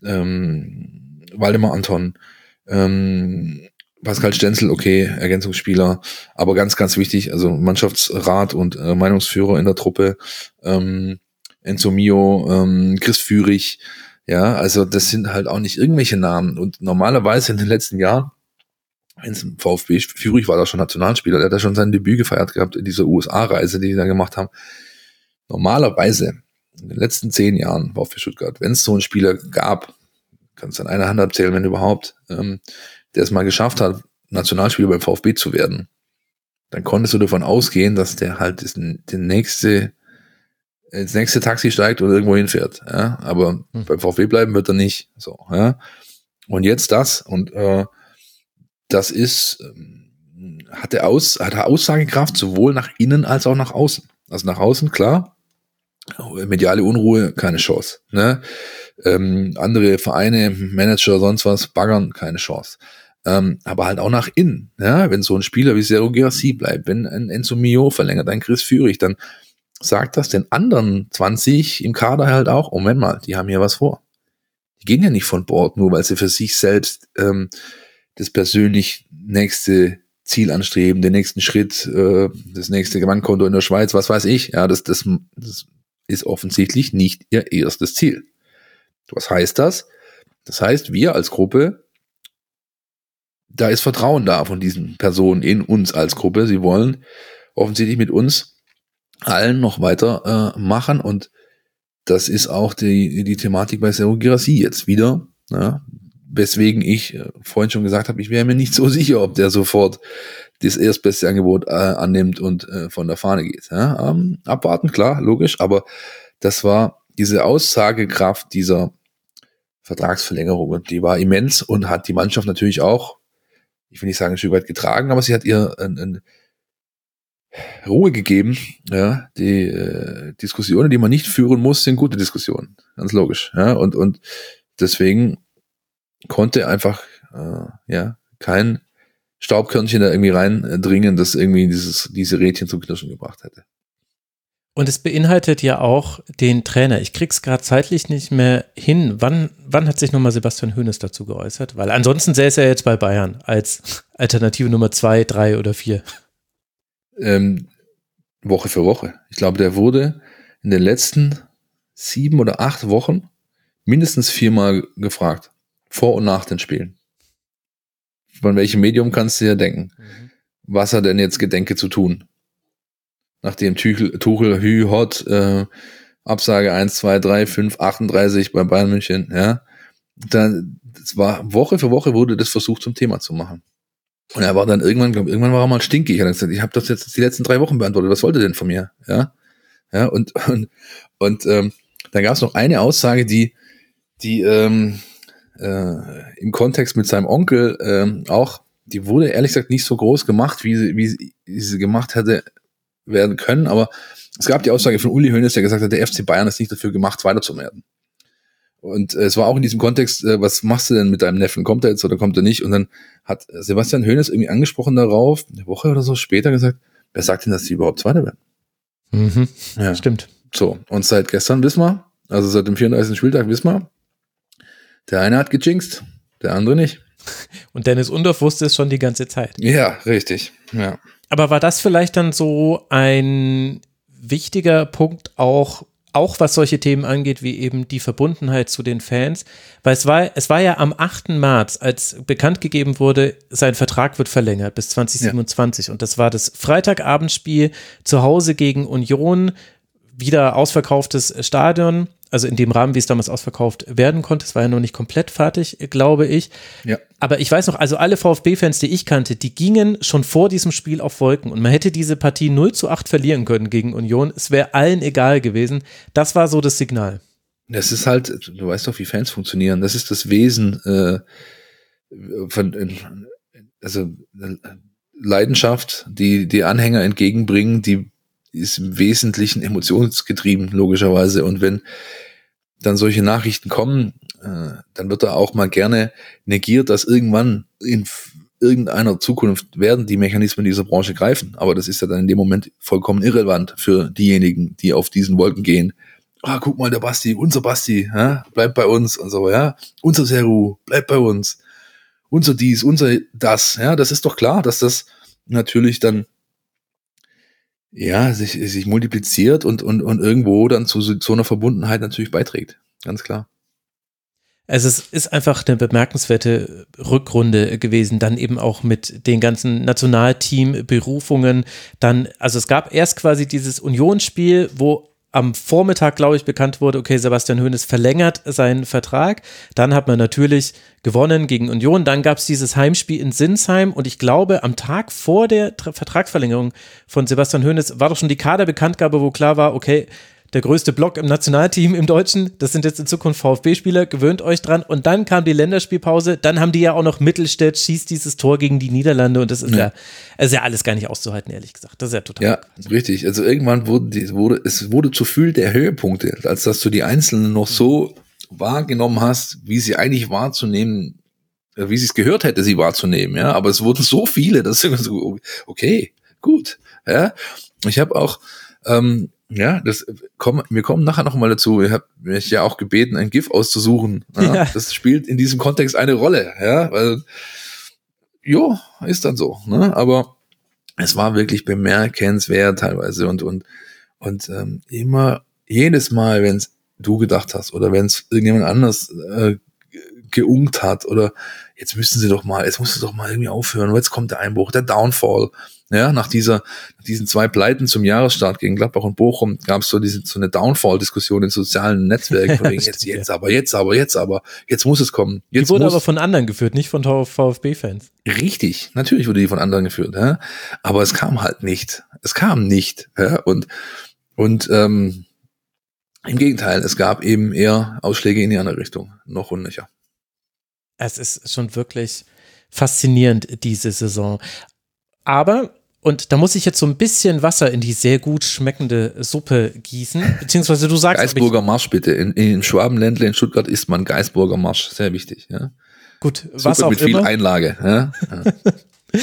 ähm, Waldemar Anton, ähm, Pascal Stenzel, okay, Ergänzungsspieler, aber ganz, ganz wichtig, also Mannschaftsrat und äh, Meinungsführer in der Truppe, ähm, Enzo Mio, ähm, Chris Führig, ja, also das sind halt auch nicht irgendwelche Namen und normalerweise in den letzten Jahren, wenn es im VfB, Führig war da schon Nationalspieler, der hat da schon sein Debüt gefeiert gehabt in dieser U S A-Reise, die die da gemacht haben. Normalerweise in den letzten zehn Jahren VfB Stuttgart, wenn es so einen Spieler gab, kannst du an einer Hand abzählen, wenn überhaupt, ähm, der es mal geschafft hat, Nationalspieler beim VfB zu werden, dann konntest du davon ausgehen, dass der halt das, den nächste, ins nächste Taxi steigt und irgendwo hinfährt. Ja? Aber hm. beim VfB bleiben wird er nicht. So, ja? Und jetzt das und äh, das ist, hat er aus, hat er Aussagekraft sowohl nach innen als auch nach außen. Also nach außen, klar, mediale Unruhe, keine Chance. Ne? Ähm, andere Vereine, Manager, sonst was, baggern, keine Chance. Ähm, aber halt auch nach innen. Ja? Wenn so ein Spieler wie Sergio Guirassy bleibt, wenn ein Enzo Mio verlängert, ein Chris Führig, dann sagt das den anderen zwanzig im Kader halt auch, Moment mal, die haben hier was vor. Die gehen ja nicht von Bord, nur weil sie für sich selbst ähm, das persönlich nächste Ziel anstreben, den nächsten Schritt, äh, das nächste Bankkonto in der Schweiz, was weiß ich. Ja, das, das, das ist offensichtlich nicht ihr erstes Ziel. Was heißt das? Das heißt, wir als Gruppe, da ist Vertrauen da von diesen Personen in uns als Gruppe. Sie wollen offensichtlich mit uns allen noch weiter äh, machen und das ist auch die, die Thematik bei Serhou Guirassy jetzt wieder, ja, weswegen ich äh, vorhin schon gesagt habe, ich wäre mir nicht so sicher, ob der sofort das erstbeste Angebot äh, annimmt und äh, von der Fahne geht. Ja. Ähm, abwarten, klar, logisch, aber das war diese Aussagekraft dieser Vertragsverlängerung und die war immens und hat die Mannschaft natürlich auch, ich will nicht sagen ein Stück weit getragen, aber sie hat ihr ein, ein Ruhe gegeben. Ja, die äh, Diskussionen, die man nicht führen muss, sind gute Diskussionen, ganz logisch. Ja, und und deswegen konnte einfach äh, ja kein Staubkörnchen da irgendwie reindringen, das irgendwie dieses diese Rädchen zum Knirschen gebracht hätte. Und es beinhaltet ja auch den Trainer. Ich krieg's gerade zeitlich nicht mehr hin. Wann, wann hat sich nochmal Sebastian Hoeneß dazu geäußert? Weil ansonsten säße er jetzt bei Bayern als Alternative Nummer zwei, drei oder vier. Ähm, Woche für Woche. Ich glaube, der wurde in den letzten sieben oder acht Wochen mindestens viermal gefragt. Vor und nach den Spielen. Von welchem Medium kannst du dir denken? Mhm. Was er denn jetzt gedenke zu tun? Nachdem Tuchel, Tuchel Hü, Hot, äh, Absage eins, zwei, drei, fünf, achtunddreißig bei Bayern München, ja. Dann, das war, Woche für Woche wurde das versucht zum Thema zu machen. Und er war dann irgendwann, glaub, irgendwann war er mal stinkig. Er hat gesagt, ich habe das jetzt die letzten drei Wochen beantwortet, was wollt ihr denn von mir? Ja. Ja, und, und, und, ähm, dann gab es noch eine Aussage, die, die, ähm, äh, im Kontext mit seinem Onkel, ähm, auch, die wurde ehrlich gesagt nicht so groß gemacht, wie sie, wie sie, wie sie gemacht hätte werden können, aber es gab die Aussage von Uli Hoeneß, der gesagt hat, der F C Bayern ist nicht dafür gemacht, weiter zu werden. Und äh, es war auch in diesem Kontext, äh, was machst du denn mit deinem Neffen? Kommt er jetzt oder kommt er nicht? Und dann hat Sebastian Hoeneß irgendwie angesprochen darauf, eine Woche oder so später gesagt, wer sagt denn, dass die überhaupt Zweiter werden? Mhm. Ja. Stimmt. So, und seit gestern wissen wir, also seit dem vierunddreißigsten Spieltag wissen wir, der eine hat gejinxt, der andere nicht. Und Dennis Undorf wusste es schon die ganze Zeit. Ja, richtig, ja. Aber war das vielleicht dann so ein wichtiger Punkt auch, auch was solche Themen angeht, wie eben die Verbundenheit zu den Fans? Weil es war, es war ja am achten März, als bekannt gegeben wurde, sein Vertrag wird verlängert bis zwanzig siebenundzwanzig. Ja. Und das war das Freitagabendspiel zu Hause gegen Union, wieder ausverkauftes Stadion. Also in dem Rahmen, wie es damals ausverkauft werden konnte. Es war ja noch nicht komplett fertig, glaube ich. Ja. Aber ich weiß noch, also alle VfB-Fans, die ich kannte, die gingen schon vor diesem Spiel auf Wolken. Und man hätte diese Partie null zu acht verlieren können gegen Union. Es wäre allen egal gewesen. Das war so das Signal. Das ist halt, du weißt doch, wie Fans funktionieren. Das ist das Wesen äh, von, also Leidenschaft, die die Anhänger entgegenbringen, die ist im Wesentlichen emotionsgetrieben, logischerweise. Und wenn dann solche Nachrichten kommen, äh, dann wird da auch mal gerne negiert, dass irgendwann in f- irgendeiner Zukunft werden die Mechanismen dieser Branche greifen. Aber das ist ja dann in dem Moment vollkommen irrelevant für diejenigen, die auf diesen Wolken gehen. Ah, guck mal, der Basti, unser Basti, ja, bleibt bei uns und so, ja. Unser Serhou, bleibt bei uns. Unser dies, unser das, ja. Das ist doch klar, dass das natürlich dann ja, sich, sich multipliziert und, und, und irgendwo dann zu so einer Verbundenheit natürlich beiträgt. Ganz klar. Also es ist einfach eine bemerkenswerte Rückrunde gewesen, dann eben auch mit den ganzen Nationalteam-Berufungen. Dann, also es gab erst quasi dieses Unionsspiel, wo am Vormittag, glaube ich, bekannt wurde, okay, Sebastian Hoeneß verlängert seinen Vertrag. Dann hat man natürlich gewonnen gegen Union. Dann gab es dieses Heimspiel in Sinsheim und ich glaube, am Tag vor der Tra- Vertragsverlängerung von Sebastian Hoeneß war doch schon die Kaderbekanntgabe, wo klar war, okay, der größte Block im Nationalteam im Deutschen, das sind jetzt in Zukunft VfB-Spieler, gewöhnt euch dran. Und dann kam die Länderspielpause, dann haben die ja auch noch Mittelstädt, schießt dieses Tor gegen die Niederlande und das ist ja, ja, ist ja alles gar nicht auszuhalten, ehrlich gesagt. Das ist ja total Ja, krass. Richtig. Also irgendwann wurde, die, wurde, es wurde zu viel der Höhepunkte, als dass du die Einzelnen noch so wahrgenommen hast, wie sie eigentlich wahrzunehmen, wie sie es gehört hätte, sie wahrzunehmen, ja. Aber es wurden so viele, dass du so, okay, gut, ja. Ich habe auch, ähm, ja, das komm, wir kommen nachher noch mal dazu. Ich habe mich ja auch gebeten, ein GIF auszusuchen. Ja, ja. Das spielt in diesem Kontext eine Rolle, ja, weil jo, ist dann so, ne? Aber es war wirklich bemerkenswert teilweise und und und ähm, immer jedes Mal, wenn es du gedacht hast oder wenn es irgendjemand anders äh, geunkt hat oder jetzt müssten sie doch mal, jetzt musst du doch mal irgendwie aufhören, jetzt kommt der Einbruch, der Downfall. Ja, nach dieser, nach diesen zwei Pleiten zum Jahresstart gegen Gladbach und Bochum gab es so diese, so eine Downfall-Diskussion in sozialen Netzwerken. Von wegen, jetzt, jetzt aber, jetzt aber, jetzt aber, jetzt muss es kommen. Jetzt die wurde muss, aber von anderen geführt, nicht von VfB-Fans. Richtig, natürlich wurde die von anderen geführt, ja? Aber es kam halt nicht. Es kam nicht. Ja? Und, und ähm, im Gegenteil, es gab eben eher Ausschläge in die andere Richtung, noch und nöcher. Es ist schon wirklich faszinierend, diese Saison. Aber, und da muss ich jetzt so ein bisschen Wasser in die sehr gut schmeckende Suppe gießen, beziehungsweise du sagst... Geisburger Marsch bitte, in, in Schwabenländle in Stuttgart isst man Geisburger Marsch, sehr wichtig. Ja? Gut, Suppe was auch mit immer. viel Einlage. Ja? Ja.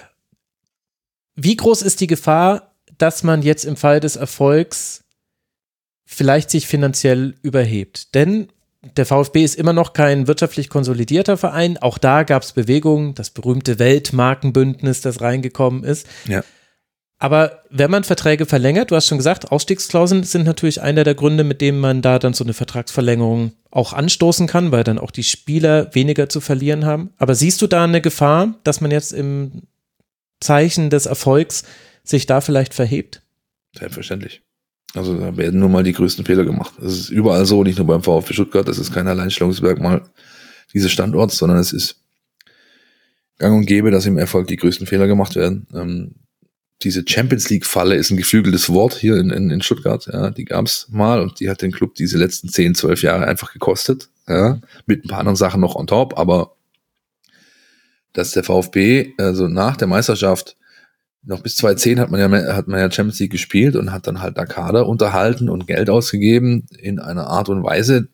Wie groß ist die Gefahr, dass man jetzt im Fall des Erfolgs vielleicht sich finanziell überhebt? Denn der VfB ist immer noch kein wirtschaftlich konsolidierter Verein. Auch da gab es Bewegungen, das berühmte Weltmarkenbündnis, das reingekommen ist. Ja. Aber wenn man Verträge verlängert, du hast schon gesagt, Ausstiegsklauseln sind natürlich einer der Gründe, mit denen man da dann so eine Vertragsverlängerung auch anstoßen kann, weil dann auch die Spieler weniger zu verlieren haben. Aber siehst du da eine Gefahr, dass man jetzt im Zeichen des Erfolgs sich da vielleicht verhebt? Selbstverständlich. Also da werden nur mal die größten Fehler gemacht. Das ist überall so, nicht nur beim VfB Stuttgart, das ist kein Alleinstellungsmerkmal dieses Standorts, sondern es ist gang und gäbe, dass im Erfolg die größten Fehler gemacht werden. Ähm, diese Champions League-Falle ist ein geflügeltes Wort hier in, in, in Stuttgart. Ja, die gab es mal und die hat den Club diese letzten zehn, zwölf Jahre einfach gekostet. Ja, mit ein paar anderen Sachen noch on top, aber dass der VfB also nach der Meisterschaft noch bis zweitausendzehn hat man ja hat man ja Champions League gespielt und hat dann halt da Kader unterhalten und Geld ausgegeben in einer Art und Weise,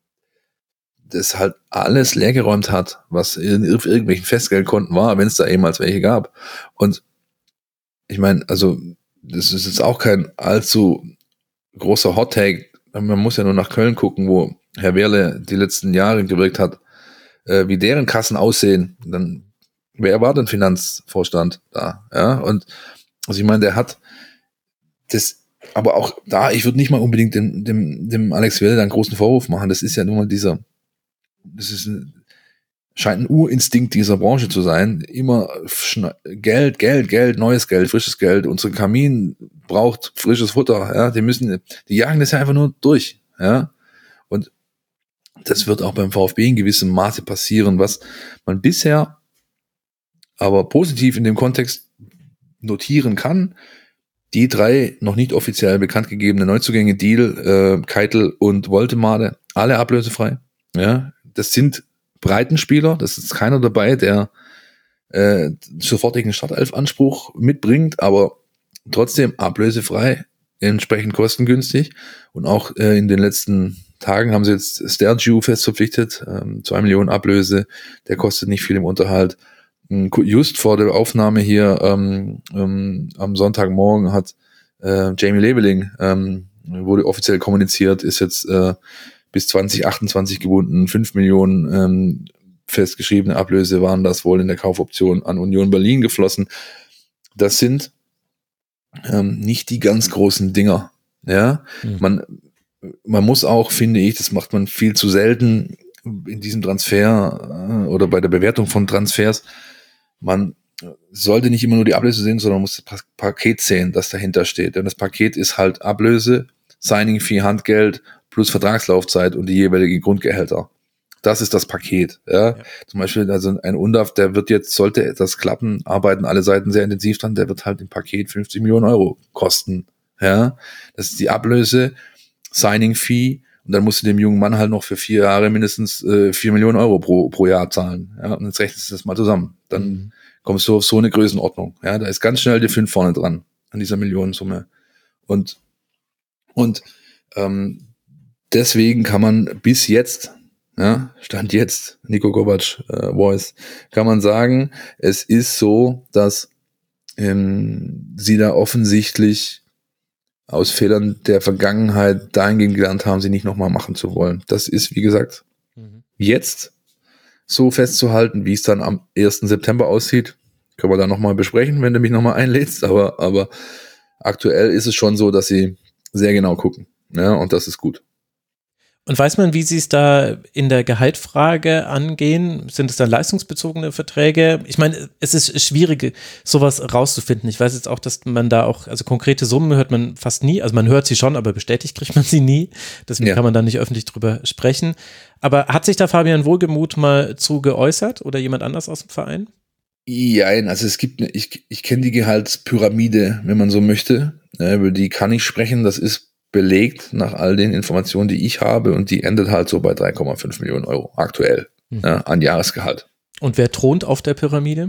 das halt alles leergeräumt hat, was in irgendwelchen Festgeldkonten war, wenn es da ehemals welche gab. Und ich meine, also das ist jetzt auch kein allzu großer Hot-Take. Man muss ja nur nach Köln gucken, wo Herr Wehrle die letzten Jahre gewirkt hat, äh, wie deren Kassen aussehen. Dann wer war denn Finanzvorstand da? Ja, und also ich meine, der hat das, aber auch da, ich würde nicht mal unbedingt dem, dem, dem Alex Wehrle einen großen Vorwurf machen. Das ist ja nun mal dieser, das ist ein, scheint ein Urinstinkt dieser Branche zu sein. Immer Geld, Geld, Geld, neues Geld, frisches Geld. Unser Kamin braucht frisches Futter. Ja, die müssen, die jagen das ja einfach nur durch. Ja, und das wird auch beim VfB in gewissem Maße passieren, was man bisher aber positiv in dem Kontext notieren kann. Die drei noch nicht offiziell bekannt gegebene Neuzugänge, Deal, äh, Keitel und Woltemade, alle ablösefrei. Ja, das sind Breitenspieler, das ist keiner dabei, der äh, sofortigen Startelf-Anspruch mitbringt, aber trotzdem ablösefrei, entsprechend kostengünstig. Und auch äh, in den letzten Tagen haben sie jetzt Stergiu fest verpflichtet, ähm, zwei Millionen Ablöse, der kostet nicht viel im Unterhalt. Just vor der Aufnahme hier ähm, ähm, am Sonntagmorgen hat äh, Jamie Leveling, ähm, wurde offiziell kommuniziert, ist jetzt äh, bis zwanzig achtundzwanzig gebunden, fünf Millionen ähm, festgeschriebene Ablöse waren das wohl in der Kaufoption an Union Berlin geflossen. Das sind ähm, nicht die ganz großen Dinger. Ja, mhm. man, man muss auch, finde ich, das macht man viel zu selten in diesem Transfer äh, oder bei der Bewertung von Transfers. Man sollte nicht immer nur die Ablöse sehen, sondern man muss das Paket sehen, das dahinter steht. Denn das Paket ist halt Ablöse, Signing-Fee, Handgeld plus Vertragslaufzeit und die jeweiligen Grundgehälter. Das ist das Paket. Ja? Ja. Zum Beispiel also ein Undaf, der wird jetzt, sollte etwas klappen, arbeiten alle Seiten sehr intensiv dran, der wird halt im Paket fünfzig Millionen Euro kosten. Ja? Das ist die Ablöse, Signing-Fee und dann musst du dem jungen Mann halt noch für vier Jahre mindestens äh, vier Millionen Euro pro, pro Jahr zahlen. Ja? Und jetzt rechnest du das mal zusammen. Dann mhm. kommst du auf so eine Größenordnung. Ja? Da ist ganz schnell die fünf vorne dran an dieser Millionensumme. Und, und ähm, deswegen kann man bis jetzt, ja, Stand jetzt, Nico Kovac äh, Voice, kann man sagen, es ist so, dass ähm, sie da offensichtlich aus Fehlern der Vergangenheit dahingehend gelernt haben, sie nicht nochmal machen zu wollen. Das ist, wie gesagt, mhm. jetzt so festzuhalten, wie es dann am ersten September aussieht, können wir da nochmal besprechen, wenn du mich nochmal einlädst, aber, aber aktuell ist es schon so, dass sie sehr genau gucken, ja, und das ist gut. Und weiß man, wie sie es da in der Gehaltfrage angehen? Sind es dann leistungsbezogene Verträge? Ich meine, es ist schwierig, sowas rauszufinden. Ich weiß jetzt auch, dass man da auch, also konkrete Summen hört man fast nie. Also man hört sie schon, aber bestätigt kriegt man sie nie. Deswegen ja. kann man da nicht öffentlich drüber sprechen. Aber hat sich da Fabian Wohlgemuth mal zu geäußert oder jemand anders aus dem Verein? Ja, also es gibt, eine, ich, ich kenne die Gehaltspyramide, wenn man so möchte. Über die kann ich sprechen. Das ist belegt nach all den Informationen, die ich habe, und die endet halt so bei drei Komma fünf Millionen Euro aktuell mhm. ja, an Jahresgehalt. Und wer thront auf der Pyramide?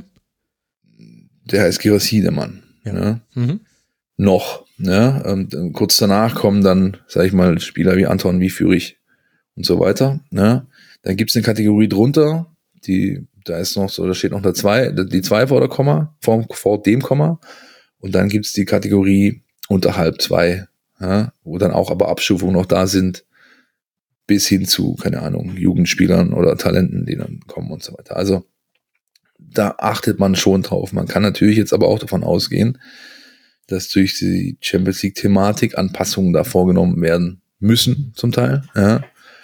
Der heißt Girassi, der Mann. Ja. Ja. Mhm. Noch. Ja. Und kurz danach kommen dann, sag ich mal, Spieler wie Anton, wie Fürich und so weiter. Ja. Dann gibt es eine Kategorie drunter, die, da ist noch so, da steht noch der zwei, die zwei vor der Komma, vor, vor dem Komma. Und dann gibt es die Kategorie unterhalb zwei. Ja, wo dann auch aber Abstufungen noch da sind, bis hin zu, keine Ahnung, Jugendspielern oder Talenten, die dann kommen und so weiter. Also da achtet man schon drauf. Man kann natürlich jetzt aber auch davon ausgehen, dass durch die Champions League-Thematik Anpassungen da vorgenommen werden müssen, zum Teil. Ja.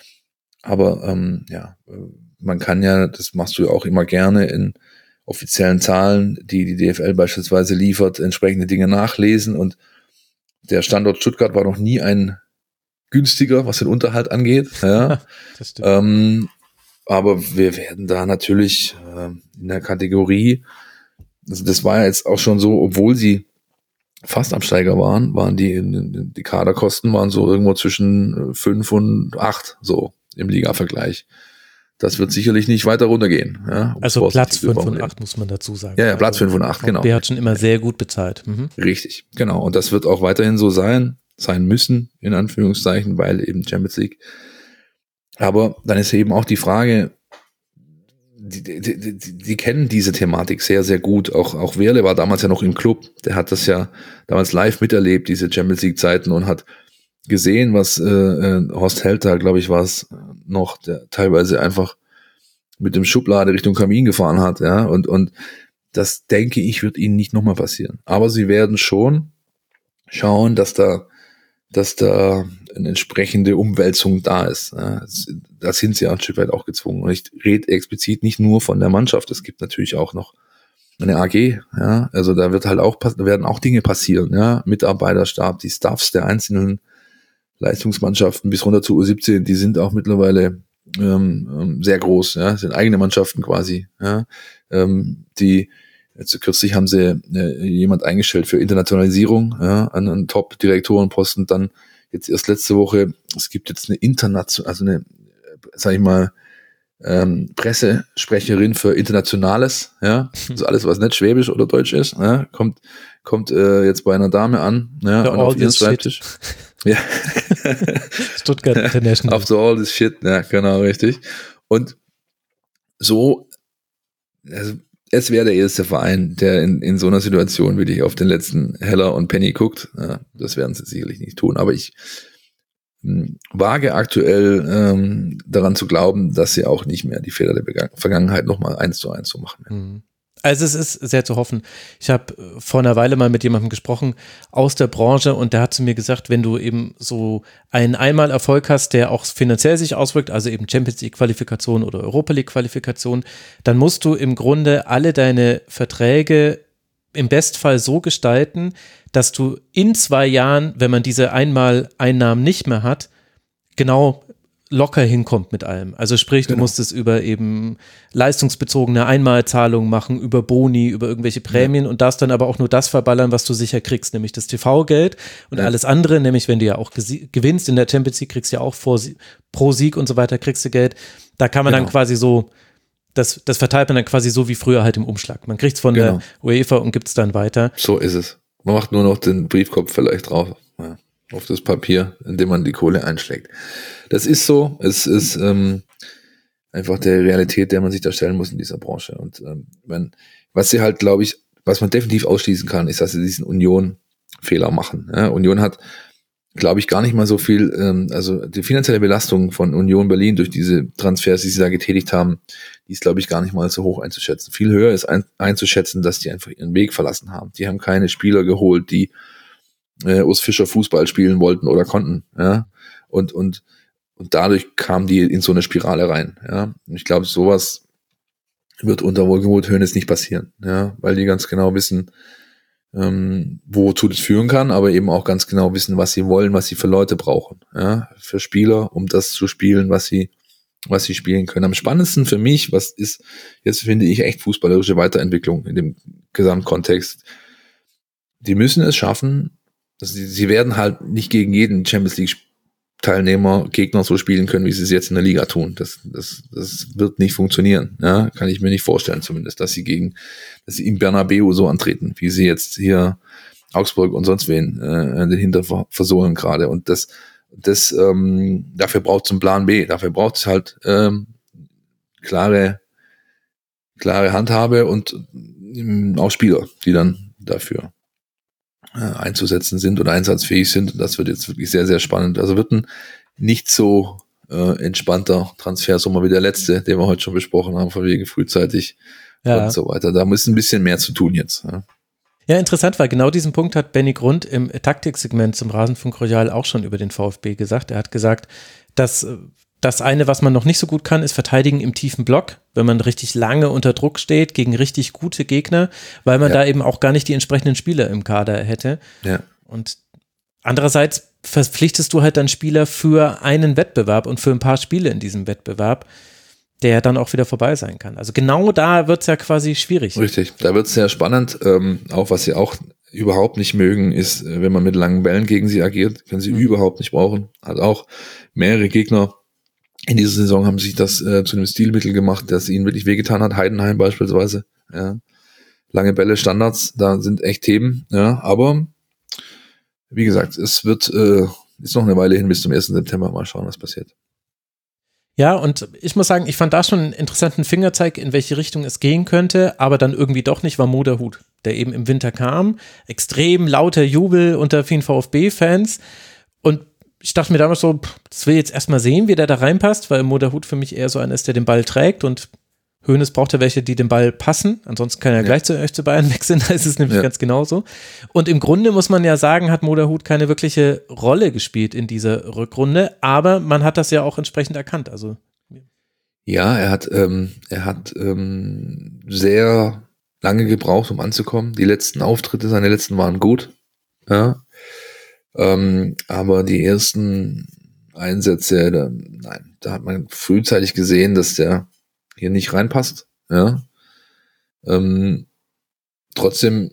Aber ähm, ja, man kann ja, das machst du ja auch immer gerne in offiziellen Zahlen, die die D F L beispielsweise liefert, entsprechende Dinge nachlesen, und der Standort Stuttgart war noch nie ein günstiger, was den Unterhalt angeht. Ja. Das stimmt. Ähm, aber wir werden da natürlich äh, in der Kategorie, also das war ja jetzt auch schon so, obwohl sie fast Absteiger waren, waren die, in, die Kaderkosten waren so irgendwo zwischen fünf und acht, so im Liga-Vergleich. Das wird sicherlich nicht weiter runtergehen. Ja, also Platz fünf und acht muss man dazu sagen. Ja, ja, Platz also, fünf und acht, genau. Der hat schon immer sehr gut bezahlt. Mhm. Richtig, genau. Und das wird auch weiterhin so sein, sein müssen, in Anführungszeichen, weil eben Champions League. Aber dann ist eben auch die Frage, die, die, die, die, die kennen diese Thematik sehr, sehr gut. Auch, auch Wehrle war damals ja noch im Club. Der hat das ja damals live miterlebt, diese Champions League Zeiten, und hat gesehen, was äh, äh, Horst Helter, glaube ich, war es noch, der teilweise einfach mit dem Schublade Richtung Kamin gefahren hat, ja, und und das, denke ich, wird ihnen nicht nochmal passieren. Aber sie werden schon schauen, dass da dass da eine entsprechende Umwälzung da ist. Ja. Da sind sie ein Stück weit auch gezwungen. Und ich rede explizit nicht nur von der Mannschaft, es gibt natürlich auch noch eine A G, ja, also da wird halt auch, da werden auch Dinge passieren, ja, Mitarbeiterstab, die Staffs der einzelnen Leistungsmannschaften bis runter zu U siebzehn, die sind auch mittlerweile ähm, sehr groß, ja, sind eigene Mannschaften quasi, ja, ähm, die, jetzt kürzlich haben sie äh, jemand eingestellt für Internationalisierung, ja, an einen Top-Direktorenposten, dann jetzt erst letzte Woche, es gibt jetzt eine internation, also eine, sag ich mal, ähm, Pressesprecherin für Internationales, ja, also alles, was nicht Schwäbisch oder Deutsch ist, ja, kommt, kommt äh, jetzt bei einer Dame an, ja, und auf ihren Schreibtisch. Ja. Stuttgart International. After all this shit, ja, genau, richtig. Und so, also es wäre der erste Verein, der in, in so einer Situation wirklich auf den letzten Heller und Penny guckt. Ja, das werden sie sicherlich nicht tun, aber ich mh, wage aktuell ähm, daran zu glauben, dass sie auch nicht mehr die Fehler der Begang- Vergangenheit nochmal eins zu eins so machen werden. Mhm. Also es ist sehr zu hoffen. Ich habe vor einer Weile mal mit jemandem gesprochen aus der Branche, und der hat zu mir gesagt, wenn du eben so einen Einmal-Erfolg hast, der auch finanziell sich auswirkt, also eben Champions League-Qualifikation oder Europa League-Qualifikation, dann musst du im Grunde alle deine Verträge im Bestfall so gestalten, dass du in zwei Jahren, wenn man diese Einmal-Einnahmen nicht mehr hat, genau locker hinkommt mit allem. Also sprich, du genau. musst es über eben leistungsbezogene Einmalzahlungen machen, über Boni, über irgendwelche Prämien, ja. und darfst dann aber auch nur das verballern, was du sicher kriegst, nämlich das T V-Geld, und ja. alles andere, nämlich wenn du ja auch gesi- gewinnst in der Champions League, kriegst du ja auch vor, pro Sieg und so weiter, kriegst du Geld. Da kann man genau. dann quasi so, das, das verteilt man dann quasi so wie früher halt im Umschlag. Man kriegt es von genau. der UEFA und gibt es dann weiter. So ist es. Man macht nur noch den Briefkopf vielleicht drauf. Ja. Auf das Papier, in dem man die Kohle einschlägt. Das ist so, es ist ähm, einfach der Realität, der man sich da stellen muss in dieser Branche. Und ähm, man, was sie halt, glaube ich, was man definitiv ausschließen kann, ist, dass sie diesen Union-Fehler machen. Ja, Union hat, glaube ich, gar nicht mal so viel, ähm, also die finanzielle Belastung von Union Berlin durch diese Transfers, die sie da getätigt haben, die ist, glaube ich, gar nicht mal so hoch einzuschätzen. Viel höher ist ein, einzuschätzen, dass die einfach ihren Weg verlassen haben. Die haben keine Spieler geholt, die Urs Fischer Fußball spielen wollten oder konnten, ja, und, und und dadurch kamen die in so eine Spirale rein. Ja, und ich glaube, sowas wird unter Wohlgemuth Hoeneß nicht passieren, ja, weil die ganz genau wissen, ähm, wozu das führen kann, aber eben auch ganz genau wissen, was sie wollen, was sie für Leute brauchen, ja, für Spieler, um das zu spielen, was sie, was sie spielen können. Am spannendsten für mich, was ist, jetzt finde ich echt fußballerische Weiterentwicklung in dem Gesamtkontext. Die müssen es schaffen, also sie, sie werden halt nicht gegen jeden Champions League Teilnehmer, Gegner so spielen können, wie sie es jetzt in der Liga tun. Das, das, das wird nicht funktionieren. Ja, kann ich mir nicht vorstellen, zumindest, dass sie gegen, dass sie im Bernabeu so antreten, wie sie jetzt hier Augsburg und sonst wen äh, den Hinter versohlen gerade. Und das, das, ähm, dafür braucht es einen Plan B. Dafür braucht es halt ähm, klare, klare Handhabe und ähm, auch Spieler, die dann dafür einzusetzen sind oder einsatzfähig sind. Und das wird jetzt wirklich sehr, sehr spannend. Also wird ein nicht so äh, entspannter Transfersommer wie der letzte, den wir heute schon besprochen haben, von wegen frühzeitig ja. und so weiter. Da muss ein bisschen mehr zu tun jetzt. Ja. Ja, interessant, weil genau diesen Punkt hat Benny Grund im Taktiksegment zum Rasenfunk Royal auch schon über den VfB gesagt. Er hat gesagt, dass das eine, was man noch nicht so gut kann, ist verteidigen im tiefen Block, wenn man richtig lange unter Druck steht gegen richtig gute Gegner, weil man ja. da eben auch gar nicht die entsprechenden Spieler im Kader hätte. Ja. Und andererseits verpflichtest du halt dann Spieler für einen Wettbewerb und für ein paar Spiele in diesem Wettbewerb, der dann auch wieder vorbei sein kann. Also genau da wird es ja quasi schwierig. Richtig, da wird es sehr spannend. Ähm, auch was sie auch überhaupt nicht mögen, ist, wenn man mit langen Bällen gegen sie agiert, können sie mhm. überhaupt nicht brauchen. Hat auch mehrere Gegner in dieser Saison haben sich das äh, zu einem Stilmittel gemacht, das ihnen wirklich wehgetan hat. Heidenheim beispielsweise. Ja. Lange Bälle, Standards, da sind echt Themen. Ja. Aber wie gesagt, es wird äh, ist noch eine Weile hin bis zum ersten September. Mal schauen, was passiert. Ja, und ich muss sagen, ich fand da schon einen interessanten Fingerzeig, in welche Richtung es gehen könnte, aber dann irgendwie doch nicht, war Moderhut, der eben im Winter kam. Extrem lauter Jubel unter vielen VfB-Fans. Und ich dachte mir damals so, das will ich jetzt erstmal sehen, wie der da reinpasst, weil Moderhut für mich eher so einer ist, der den Ball trägt, und Hoeneß braucht ja welche, die den Ball passen, ansonsten kann er ja gleich zu euch zu Bayern wechseln, da ist es nämlich ja. ganz genauso. Und im Grunde muss man ja sagen, hat Moderhut keine wirkliche Rolle gespielt in dieser Rückrunde, aber man hat das ja auch entsprechend erkannt. Also ja, er hat, ähm, er hat ähm, sehr lange gebraucht, um anzukommen. Die letzten Auftritte, seine letzten waren gut, ja. Ähm, aber die ersten Einsätze, da, nein, da hat man frühzeitig gesehen, dass der hier nicht reinpasst. Ja. Ähm, trotzdem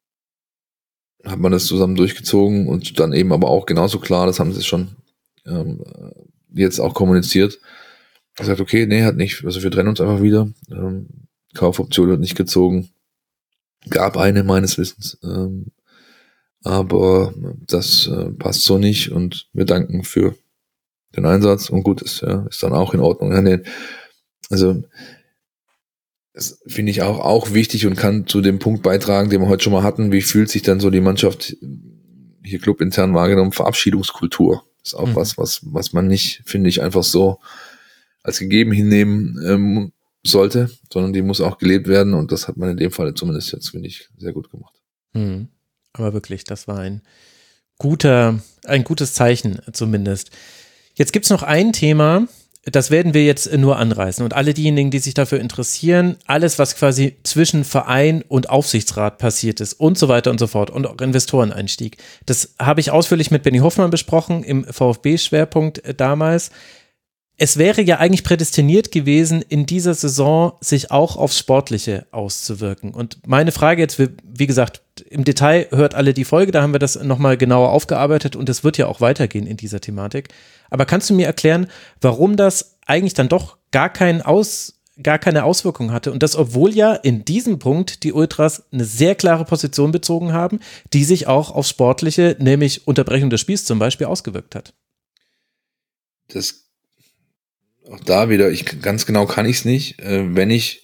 hat man das zusammen durchgezogen und dann eben aber auch genauso klar, das haben sie schon ähm, jetzt auch kommuniziert, gesagt, okay, nee, hat nicht, also wir trennen uns einfach wieder. Ähm, Kaufoption wird nicht gezogen. Gab eine meines Wissens. Ähm, aber das äh, passt so nicht und wir danken für den Einsatz und gut ist, ja, ist dann auch in Ordnung. Ja, nee. Also das finde ich auch, auch wichtig und kann zu dem Punkt beitragen, den wir heute schon mal hatten, wie fühlt sich dann so die Mannschaft hier clubintern wahrgenommen, Verabschiedungskultur. Ist auch mhm. was, was, was man nicht, finde ich, einfach so als gegeben hinnehmen ähm, sollte, sondern die muss auch gelebt werden und das hat man in dem Fall zumindest jetzt, finde ich, sehr gut gemacht. Mhm. Aber wirklich, das war ein guter, ein gutes Zeichen zumindest. Jetzt gibt es noch ein Thema, das werden wir jetzt nur anreißen. Und alle diejenigen, die sich dafür interessieren, alles, was quasi zwischen Verein und Aufsichtsrat passiert ist und so weiter und so fort und auch Investoreneinstieg, das habe ich ausführlich mit Benny Hoffmann besprochen im VfB-Schwerpunkt damals. Es wäre ja eigentlich prädestiniert gewesen, in dieser Saison sich auch aufs Sportliche auszuwirken. Und meine Frage jetzt, wie gesagt, im Detail hört alle die Folge, da haben wir das nochmal genauer aufgearbeitet und es wird ja auch weitergehen in dieser Thematik. Aber kannst du mir erklären, warum das eigentlich dann doch gar, kein Aus, gar keine Auswirkung hatte? Und das, obwohl ja in diesem Punkt die Ultras eine sehr klare Position bezogen haben, die sich auch aufs Sportliche, nämlich Unterbrechung des Spiels zum Beispiel, ausgewirkt hat. Das Auch da wieder, ich ganz genau kann ich es nicht. Äh, wenn ich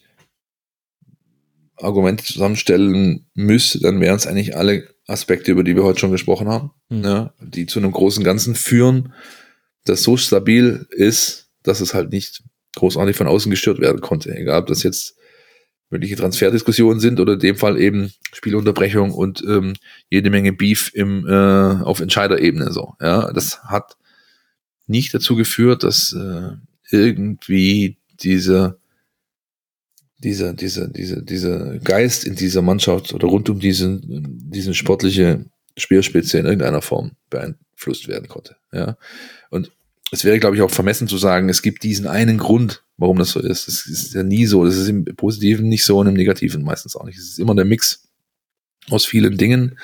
Argumente zusammenstellen müsste, dann wären es eigentlich alle Aspekte, über die wir heute schon gesprochen haben, mhm. ja, die zu einem großen Ganzen führen, das so stabil ist, dass es halt nicht großartig von außen gestört werden konnte. Egal, ob das jetzt mögliche Transferdiskussionen sind oder in dem Fall eben Spielunterbrechung und ähm, jede Menge Beef im, äh, auf Entscheiderebene. So, ja, das hat nicht dazu geführt, dass äh, irgendwie dieser, dieser, dieser, dieser, dieser Geist in dieser Mannschaft oder rund um diesen, diesen sportliche Speerspitze in irgendeiner Form beeinflusst werden konnte. Ja. Und es wäre, glaube ich, auch vermessen zu sagen, es gibt diesen einen Grund, warum das so ist. Das ist ja nie so. Das ist im Positiven nicht so und im Negativen meistens auch nicht. Es ist immer der Mix aus vielen Dingen.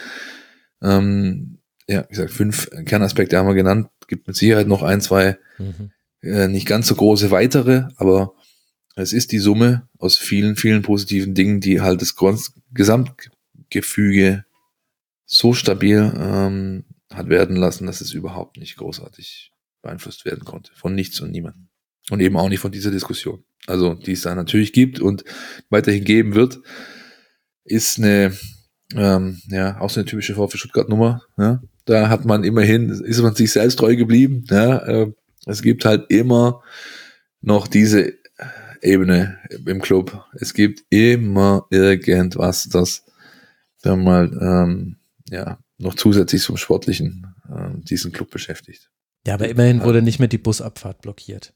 Ähm, ja, wie gesagt, fünf Kernaspekte haben wir genannt. Gibt mit Sicherheit noch ein, zwei mhm. äh, nicht ganz so große weitere, aber es ist die Summe aus vielen, vielen positiven Dingen, die halt das Gesamtgefüge so stabil ähm, hat werden lassen, dass es überhaupt nicht großartig beeinflusst werden konnte. Von nichts und niemandem. Und eben auch nicht von dieser Diskussion. Also, die es da natürlich gibt und weiterhin geben wird, ist eine, ähm, ja, auch so eine typische VfB Stuttgart-Nummer. Ja. Da hat man immerhin, ist man sich selbst treu geblieben. Ja. Äh, es gibt halt immer noch diese Ebene im Club. Es gibt immer irgendwas, das dann mal, ähm, ja, noch zusätzlich zum Sportlichen äh, diesen Club beschäftigt. Ja, aber immerhin wurde nicht mehr die Busabfahrt blockiert.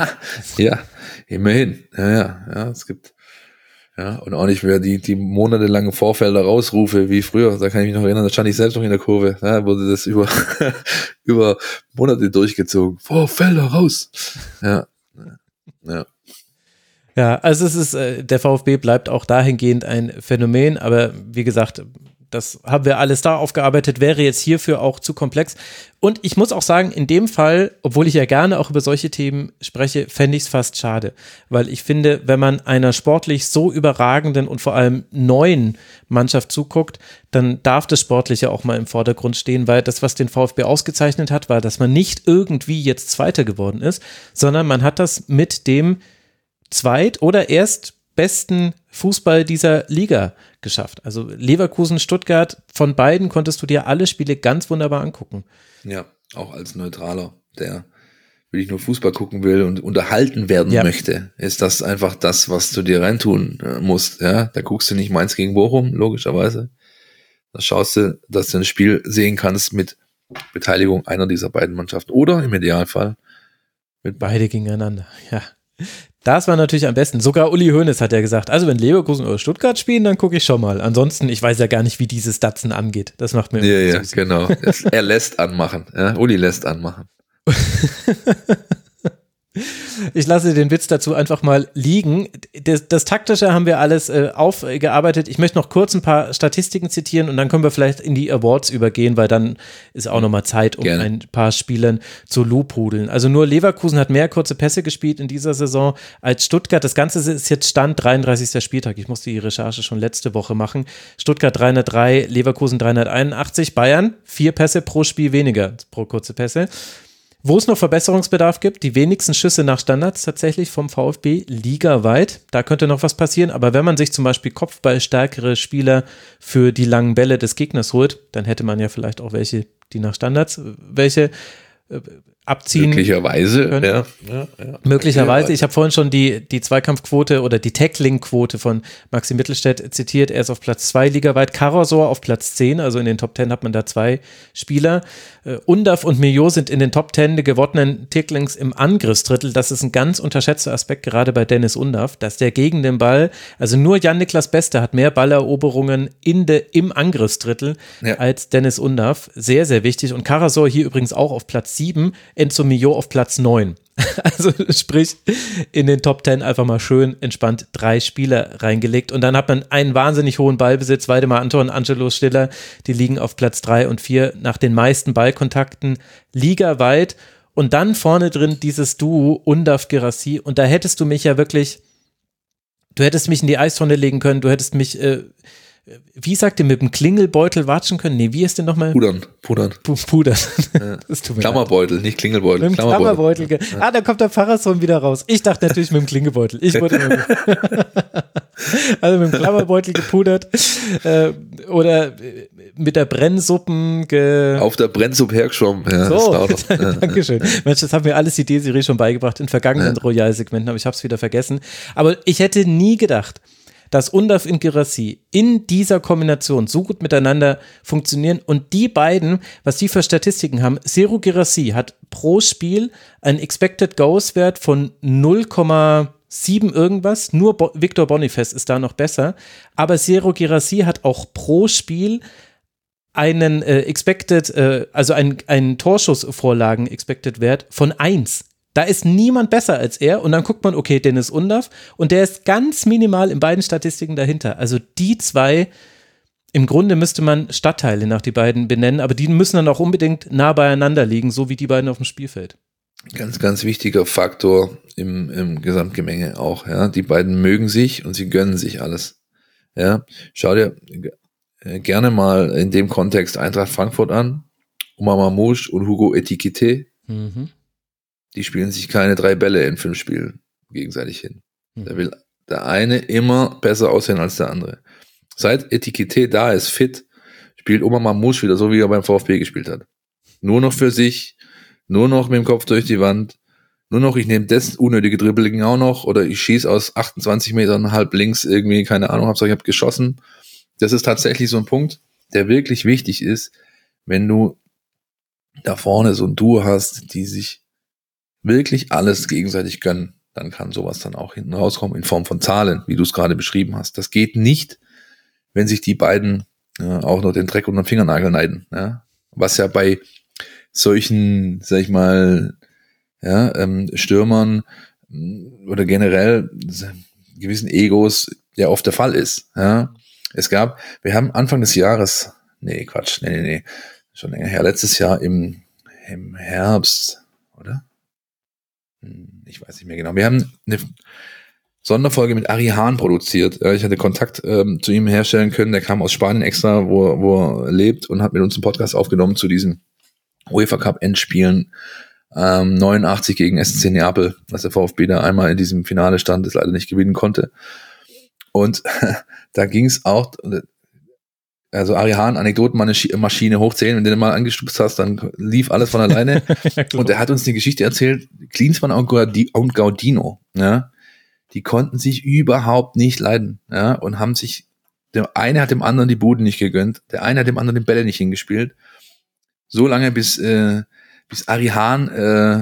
Ja, immerhin. Ja, ja, ja, es gibt, ja, und auch nicht mehr die, die monatelangen Vorfelder Rausrufe wie früher. Da kann ich mich noch erinnern, da stand ich selbst noch in der Kurve. Da wurde das über, über Monate durchgezogen. Vorfelder raus. Ja, ja. Ja, also es ist, äh, der VfB bleibt auch dahingehend ein Phänomen, aber wie gesagt, das haben wir alles da aufgearbeitet, wäre jetzt hierfür auch zu komplex. Und ich muss auch sagen, in dem Fall, obwohl ich ja gerne auch über solche Themen spreche, fände ich es fast schade. Weil ich finde, wenn man einer sportlich so überragenden und vor allem neuen Mannschaft zuguckt, dann darf das Sportliche auch mal im Vordergrund stehen, weil das, was den VfB ausgezeichnet hat, war, dass man nicht irgendwie jetzt Zweiter geworden ist, sondern man hat das mit dem zweit- oder erstbesten Fußball dieser Liga geschafft. Also Leverkusen, Stuttgart, von beiden konntest du dir alle Spiele ganz wunderbar angucken. Ja, auch als Neutraler, der wirklich nur Fußball gucken will und unterhalten werden ja. möchte, ist das einfach das, was du dir reintun musst. Ja, da guckst du nicht Mainz gegen Bochum, logischerweise. Da schaust du, dass du ein Spiel sehen kannst mit Beteiligung einer dieser beiden Mannschaften oder im Idealfall mit beide gegeneinander. Ja. Das war natürlich am besten. Sogar Uli Hoeneß hat ja gesagt, also wenn Leverkusen oder Stuttgart spielen, dann gucke ich schon mal. Ansonsten, ich weiß ja gar nicht, wie dieses Datsen angeht. Das macht mir Ja, ja, genau. Er lässt anmachen. Ja, Uli lässt anmachen. Ich lasse den Witz dazu einfach mal liegen. Das, das Taktische haben wir alles äh, aufgearbeitet. Ich möchte noch kurz ein paar Statistiken zitieren und dann können wir vielleicht in die Awards übergehen, weil dann ist auch nochmal Zeit, um Gerne. ein paar Spielern zu lobhudeln. Also nur Leverkusen hat mehr kurze Pässe gespielt in dieser Saison als Stuttgart. Das Ganze ist jetzt Stand dreiunddreißigster Spieltag. Ich musste die Recherche schon letzte Woche machen. Stuttgart dreihundertdrei, Leverkusen dreihunderteinundachtzig, Bayern vier Pässe pro Spiel weniger, pro kurze Pässe. Wo es noch Verbesserungsbedarf gibt, die wenigsten Schüsse nach Standards tatsächlich vom VfB ligaweit. Da könnte noch was passieren, aber wenn man sich zum Beispiel kopfballstärkere Spieler für die langen Bälle des Gegners holt, dann hätte man ja vielleicht auch welche, die nach Standards welche äh, abziehen. Möglicherweise, können. ja. ja, ja. Möglicherweise. Ich habe vorhin schon die, die Zweikampfquote oder die Tackling-Quote von Maxi Mittelstädt zitiert. Er ist auf Platz zwei ligaweit. Karasor auf Platz zehn, also in den Top zehn hat man da zwei Spieler. Uh, Undav und Millot sind in den Top zehn der gewonnenen Tacklings im Angriffsdrittel. Das ist ein ganz unterschätzter Aspekt, gerade bei Dennis Undav, dass der gegen den Ball, also nur Jan-Niklas Beste hat mehr Balleroberungen in de, im Angriffsdrittel ja. als Dennis Undav. Sehr, sehr wichtig. Und Karasor hier übrigens auch auf Platz sieben. Enzo Millot auf Platz neun. Also sprich, in den Top zehn einfach mal schön entspannt drei Spieler reingelegt und dann hat man einen wahnsinnig hohen Ballbesitz. Waldemar Anton, Angelo Stiller, die liegen auf Platz drei und vier nach den meisten Ballkontakten ligaweit und dann vorne drin dieses Duo Undav-Guirassy und da hättest du mich ja wirklich, du hättest mich in die Eistonne legen können, du hättest mich äh, wie sagt ihr, mit dem Klingelbeutel watschen können? Nee, wie ist denn nochmal? Pudern, pudern. P- pudern. Ja. Klammerbeutel, nicht Klingelbeutel. Mit dem Klammerbeutel. Klammerbeutel. Ah, da kommt der Pfarrersohn wieder raus. Ich dachte natürlich mit dem Klingelbeutel. Ich wurde immer also mit dem Klammerbeutel gepudert äh, oder mit der Brennsuppen ge auf der Brennsuppe hergeschwommen. Ja, so, ja. Dankeschön. Mensch, das haben mir alles die D-Serie schon beigebracht in vergangenen ja. Royal-Segmenten, aber ich habe es wieder vergessen. Aber ich hätte nie gedacht, dass Undav und Guirassy in dieser Kombination so gut miteinander funktionieren und die beiden, was die für Statistiken haben, Serhou Guirassy hat pro Spiel einen Expected Goals Wert von null Komma sieben irgendwas. Nur Bo- Victor Boniface ist da noch besser. Aber Serhou Guirassy hat auch pro Spiel einen äh, Expected, äh, also einen, einen Torschussvorlagen Expected Wert von eins. Da ist niemand besser als er und dann guckt man, okay, Dennis Undav und der ist ganz minimal in beiden Statistiken dahinter. Also die zwei, im Grunde müsste man Stadtteile nach die beiden benennen, aber die müssen dann auch unbedingt nah beieinander liegen, so wie die beiden auf dem Spielfeld. Ganz, ganz wichtiger Faktor im, im Gesamtgemenge auch, ja. Die beiden mögen sich und sie gönnen sich alles. Ja, schau dir gerne mal in dem Kontext Eintracht Frankfurt an, Omar Mamouche und Hugo Ekitike. Mhm. Die spielen sich keine drei Bälle in fünf Spielen gegenseitig hin. Mhm. Da will der eine immer besser aussehen als der andere. Seit Ekitike da ist, fit, spielt Omar Mamouche wieder so, wie er beim VfB gespielt hat. Nur noch für sich, nur noch mit dem Kopf durch die Wand, nur noch, ich nehme das unnötige Dribbling auch noch oder ich schieße aus achtundzwanzig Metern halb links irgendwie, keine Ahnung, Hauptsache ich habe geschossen. Das ist tatsächlich so ein Punkt, der wirklich wichtig ist, wenn du da vorne so ein Duo hast, die sich wirklich alles gegenseitig gönnen, dann kann sowas dann auch hinten rauskommen in Form von Zahlen, wie du es gerade beschrieben hast. Das geht nicht, wenn sich die beiden äh, auch noch den Dreck unter den Fingernagel neiden. Ja? Was ja bei solchen, sag ich mal, ja, ähm, Stürmern oder generell gewissen Egos ja oft der Fall ist. Ja? Es gab, wir haben Anfang des Jahres, nee, Quatsch, nee, nee, nee, schon länger her, letztes Jahr im, im Herbst, oder? Ich weiß nicht mehr genau. Wir haben eine Sonderfolge mit Ari Hahn produziert. Ich hatte Kontakt ähm, zu ihm herstellen können. Der kam aus Spanien extra, wo, wo er lebt und hat mit uns einen Podcast aufgenommen zu diesen UEFA Cup Endspielen. Ähm, neunundachtzig gegen S C Neapel, dass der VfB da einmal in diesem Finale stand, das leider nicht gewinnen konnte. Und da ging es auch, also Ari Hahn, Anekdotenmaschine hochzählen, wenn du den mal angestupst hast, dann lief alles von alleine. Und er hat uns eine Geschichte erzählt, Klinsmann und Gaudino, ja, die konnten sich überhaupt nicht leiden, ja, und haben sich, der eine hat dem anderen die Buden nicht gegönnt, der eine hat dem anderen den Bälle nicht hingespielt. So lange, bis, äh, bis Ari Hahn äh,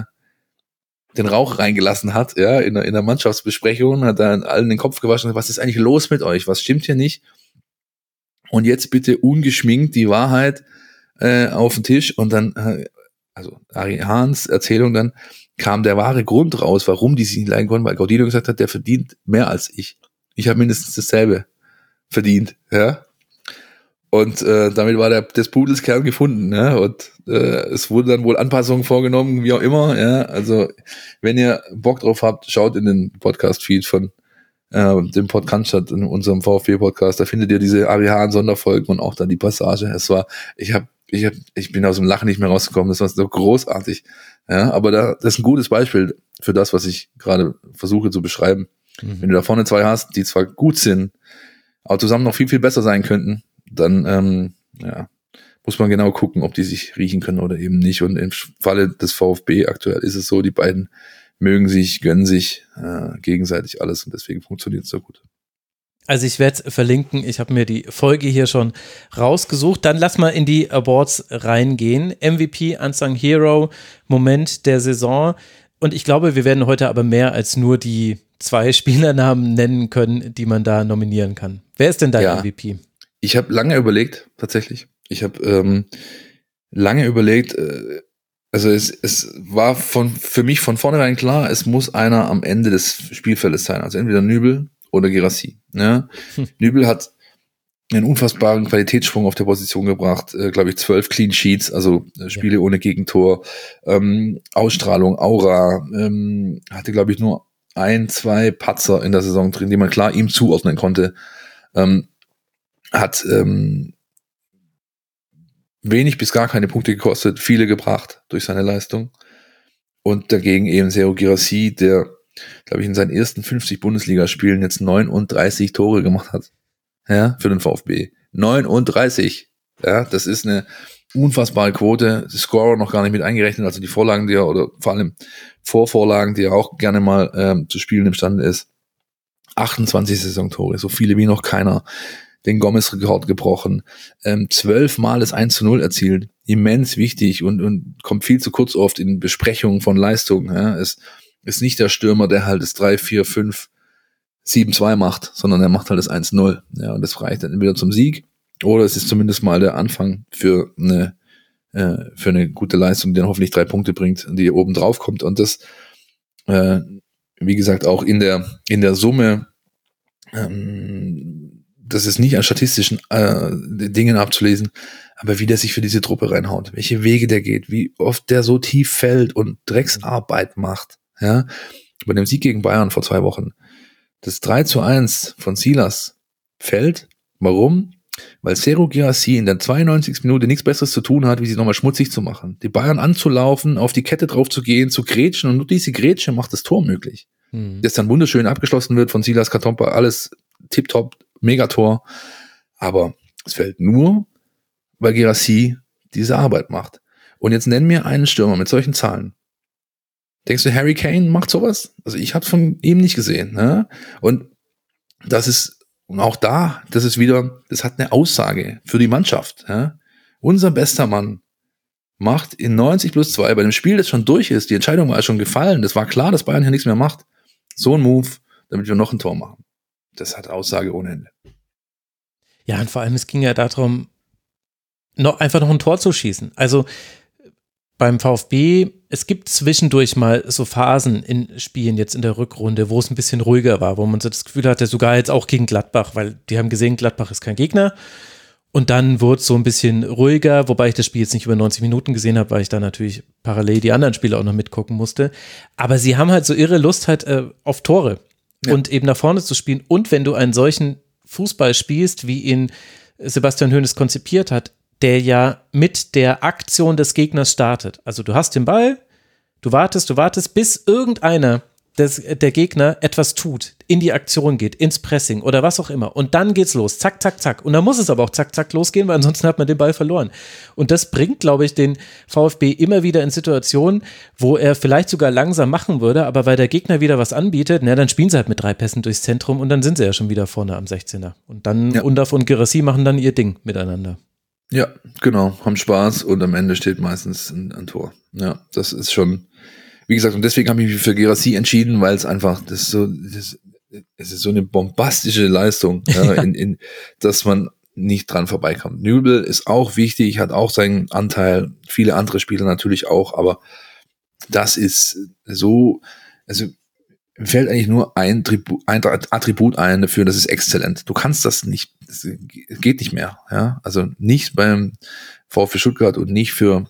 den Rauch reingelassen hat, ja, in der, in der Mannschaftsbesprechung, hat dann allen den Kopf gewaschen, was ist eigentlich los mit euch, was stimmt hier nicht? Und jetzt bitte ungeschminkt die Wahrheit äh, auf den Tisch und dann, äh, also Ari Hahns Erzählung dann, kam der wahre Grund raus, warum die sich nicht leiden konnten, weil Gaudino gesagt hat, der verdient mehr als ich. Ich habe mindestens dasselbe verdient, ja. Und äh, damit war der des Pudels Kern gefunden, ja. Und äh, es wurde dann wohl Anpassungen vorgenommen, wie auch immer, ja. Also wenn ihr Bock drauf habt, schaut in den Podcast-Feed von äh, dem Podcast in unserem VfB-Podcast, da findet ihr diese Ari Hahn-Sonderfolgen und auch dann die Passage. Es war, ich habe, ich hab, ich bin aus dem Lachen nicht mehr rausgekommen. Das war so großartig. Ja, aber da, das ist ein gutes Beispiel für das, was ich gerade versuche zu beschreiben. Mhm. Wenn du da vorne zwei hast, die zwar gut sind, aber zusammen noch viel, viel besser sein könnten, dann ähm, ja, muss man genau gucken, ob die sich riechen können oder eben nicht. Und im Falle des VfB aktuell ist es so, die beiden mögen sich, gönnen sich äh, gegenseitig alles und deswegen funktioniert es so gut. Also ich werde es verlinken, ich habe mir die Folge hier schon rausgesucht. Dann lass mal in die Awards reingehen. M V P, Unsung Hero, Moment der Saison. Und ich glaube, wir werden heute aber mehr als nur die zwei Spielernamen nennen können, die man da nominieren kann. Wer ist denn dein ja, M V P? Ich habe lange überlegt, tatsächlich. Ich habe ähm, lange überlegt, äh, also es, es war von für mich von vornherein klar, es muss einer am Ende des Spielfeldes sein. Also entweder Nübel oder Guirassy. Ne? Hm. Nübel hat einen unfassbaren Qualitätssprung auf der Position gebracht, äh, glaube ich, zwölf Clean Sheets, also äh, Spiele ja. ohne Gegentor, ähm, Ausstrahlung, Aura, ähm, hatte, glaube ich, nur ein, zwei Patzer in der Saison drin, die man klar ihm zuordnen konnte. Ähm, hat ähm, wenig bis gar keine Punkte gekostet, viele gebracht durch seine Leistung. Und dagegen eben Serhou Guirassy, der, glaube ich, in seinen ersten fünfzig Bundesligaspielen jetzt neununddreißig Tore gemacht hat. Ja, für den VfB. neununddreißig. Ja, das ist eine unfassbare Quote. Die Scorer noch gar nicht mit eingerechnet, also die Vorlagen, die er, oder vor allem Vorvorlagen, die er auch gerne mal ähm, zu spielen imstande ist. achtundzwanzig Saisontore, so viele wie noch keiner. den Gomez-Rekord gebrochen, ähm, zwölfmal das eins zu null erzielt, immens wichtig und, und kommt viel zu kurz oft in Besprechungen von Leistungen. Ja. Es ist nicht der Stürmer, der halt das drei, vier, fünf, sieben zwei macht, sondern er macht halt das eins null. Ja, und das reicht dann entweder zum Sieg oder es ist zumindest mal der Anfang für eine, äh, für eine gute Leistung, die dann hoffentlich drei Punkte bringt, die oben drauf kommt. Und das, äh, wie gesagt, auch in der, in der Summe, ähm, das ist nicht an statistischen äh, Dingen abzulesen, aber wie der sich für diese Truppe reinhaut, welche Wege der geht, wie oft der so tief fällt und Drecksarbeit macht. Ja, bei dem Sieg gegen Bayern vor zwei Wochen, das drei zu eins von Silas fällt. Warum? Weil Serhou Guirassy in der zweiundneunzigsten Minute nichts Besseres zu tun hat, wie sie nochmal schmutzig zu machen. Die Bayern anzulaufen, auf die Kette drauf zu gehen, zu grätschen und nur diese Grätsche macht das Tor möglich. Mhm. Das dann wunderschön abgeschlossen wird von Silas Katompa, alles tipptopp, Megator. Aber es fällt nur, weil Guirassy diese Arbeit macht. Und jetzt nenn mir einen Stürmer mit solchen Zahlen. Denkst du, Harry Kane macht sowas? Also ich habe von ihm nicht gesehen. Ne? Und das ist, und auch da, das ist wieder, das hat eine Aussage für die Mannschaft. Ja? Unser bester Mann macht in neunzig plus zwei, bei dem Spiel, das schon durch ist, die Entscheidung war schon gefallen, das war klar, dass Bayern hier nichts mehr macht. So ein Move, damit wir noch ein Tor machen. Das hat Aussage ohne Ende. Ja, und vor allem, es ging ja darum, noch, einfach noch ein Tor zu schießen. Also beim VfB, es gibt zwischendurch mal so Phasen in Spielen jetzt in der Rückrunde, wo es ein bisschen ruhiger war, wo man so das Gefühl hatte, sogar jetzt auch gegen Gladbach, weil die haben gesehen, Gladbach ist kein Gegner. Und dann wurde es so ein bisschen ruhiger, wobei ich das Spiel jetzt nicht über neunzig Minuten gesehen habe, weil ich da natürlich parallel die anderen Spiele auch noch mitgucken musste. Aber sie haben halt so irre Lust halt äh, auf Tore ja. und eben nach vorne zu spielen. Und wenn du einen solchen Fußball spielst, wie ihn Sebastian Hoeneß konzipiert hat, der ja mit der Aktion des Gegners startet. Also du hast den Ball, du wartest, du wartest, bis irgendeiner des, der Gegner etwas tut, in die Aktion geht, ins Pressing oder was auch immer. Und dann geht's los, zack, zack, zack. Und dann muss es aber auch zack, zack losgehen, weil ansonsten hat man den Ball verloren. Und das bringt, glaube ich, den VfB immer wieder in Situationen, wo er vielleicht sogar langsam machen würde, aber weil der Gegner wieder was anbietet, na, dann spielen sie halt mit drei Pässen durchs Zentrum und dann sind sie ja schon wieder vorne am sechzehner. Und dann ja. Undaf und Guirassy machen dann ihr Ding miteinander. Ja, genau, haben Spaß und am Ende steht meistens ein, ein Tor. Ja, das ist schon, wie gesagt, und deswegen habe ich mich für Guirassy entschieden, weil es einfach, das ist so, das, es ist so eine bombastische Leistung, ja, in, in, dass man nicht dran vorbeikommt. Nübel ist auch wichtig, hat auch seinen Anteil, viele andere Spieler natürlich auch, aber das ist so, also mir fällt eigentlich nur ein, Tribu- ein Attribut ein dafür, das ist exzellent. Du kannst das nicht, das geht nicht mehr. Ja? Also nicht beim VfB Stuttgart und nicht für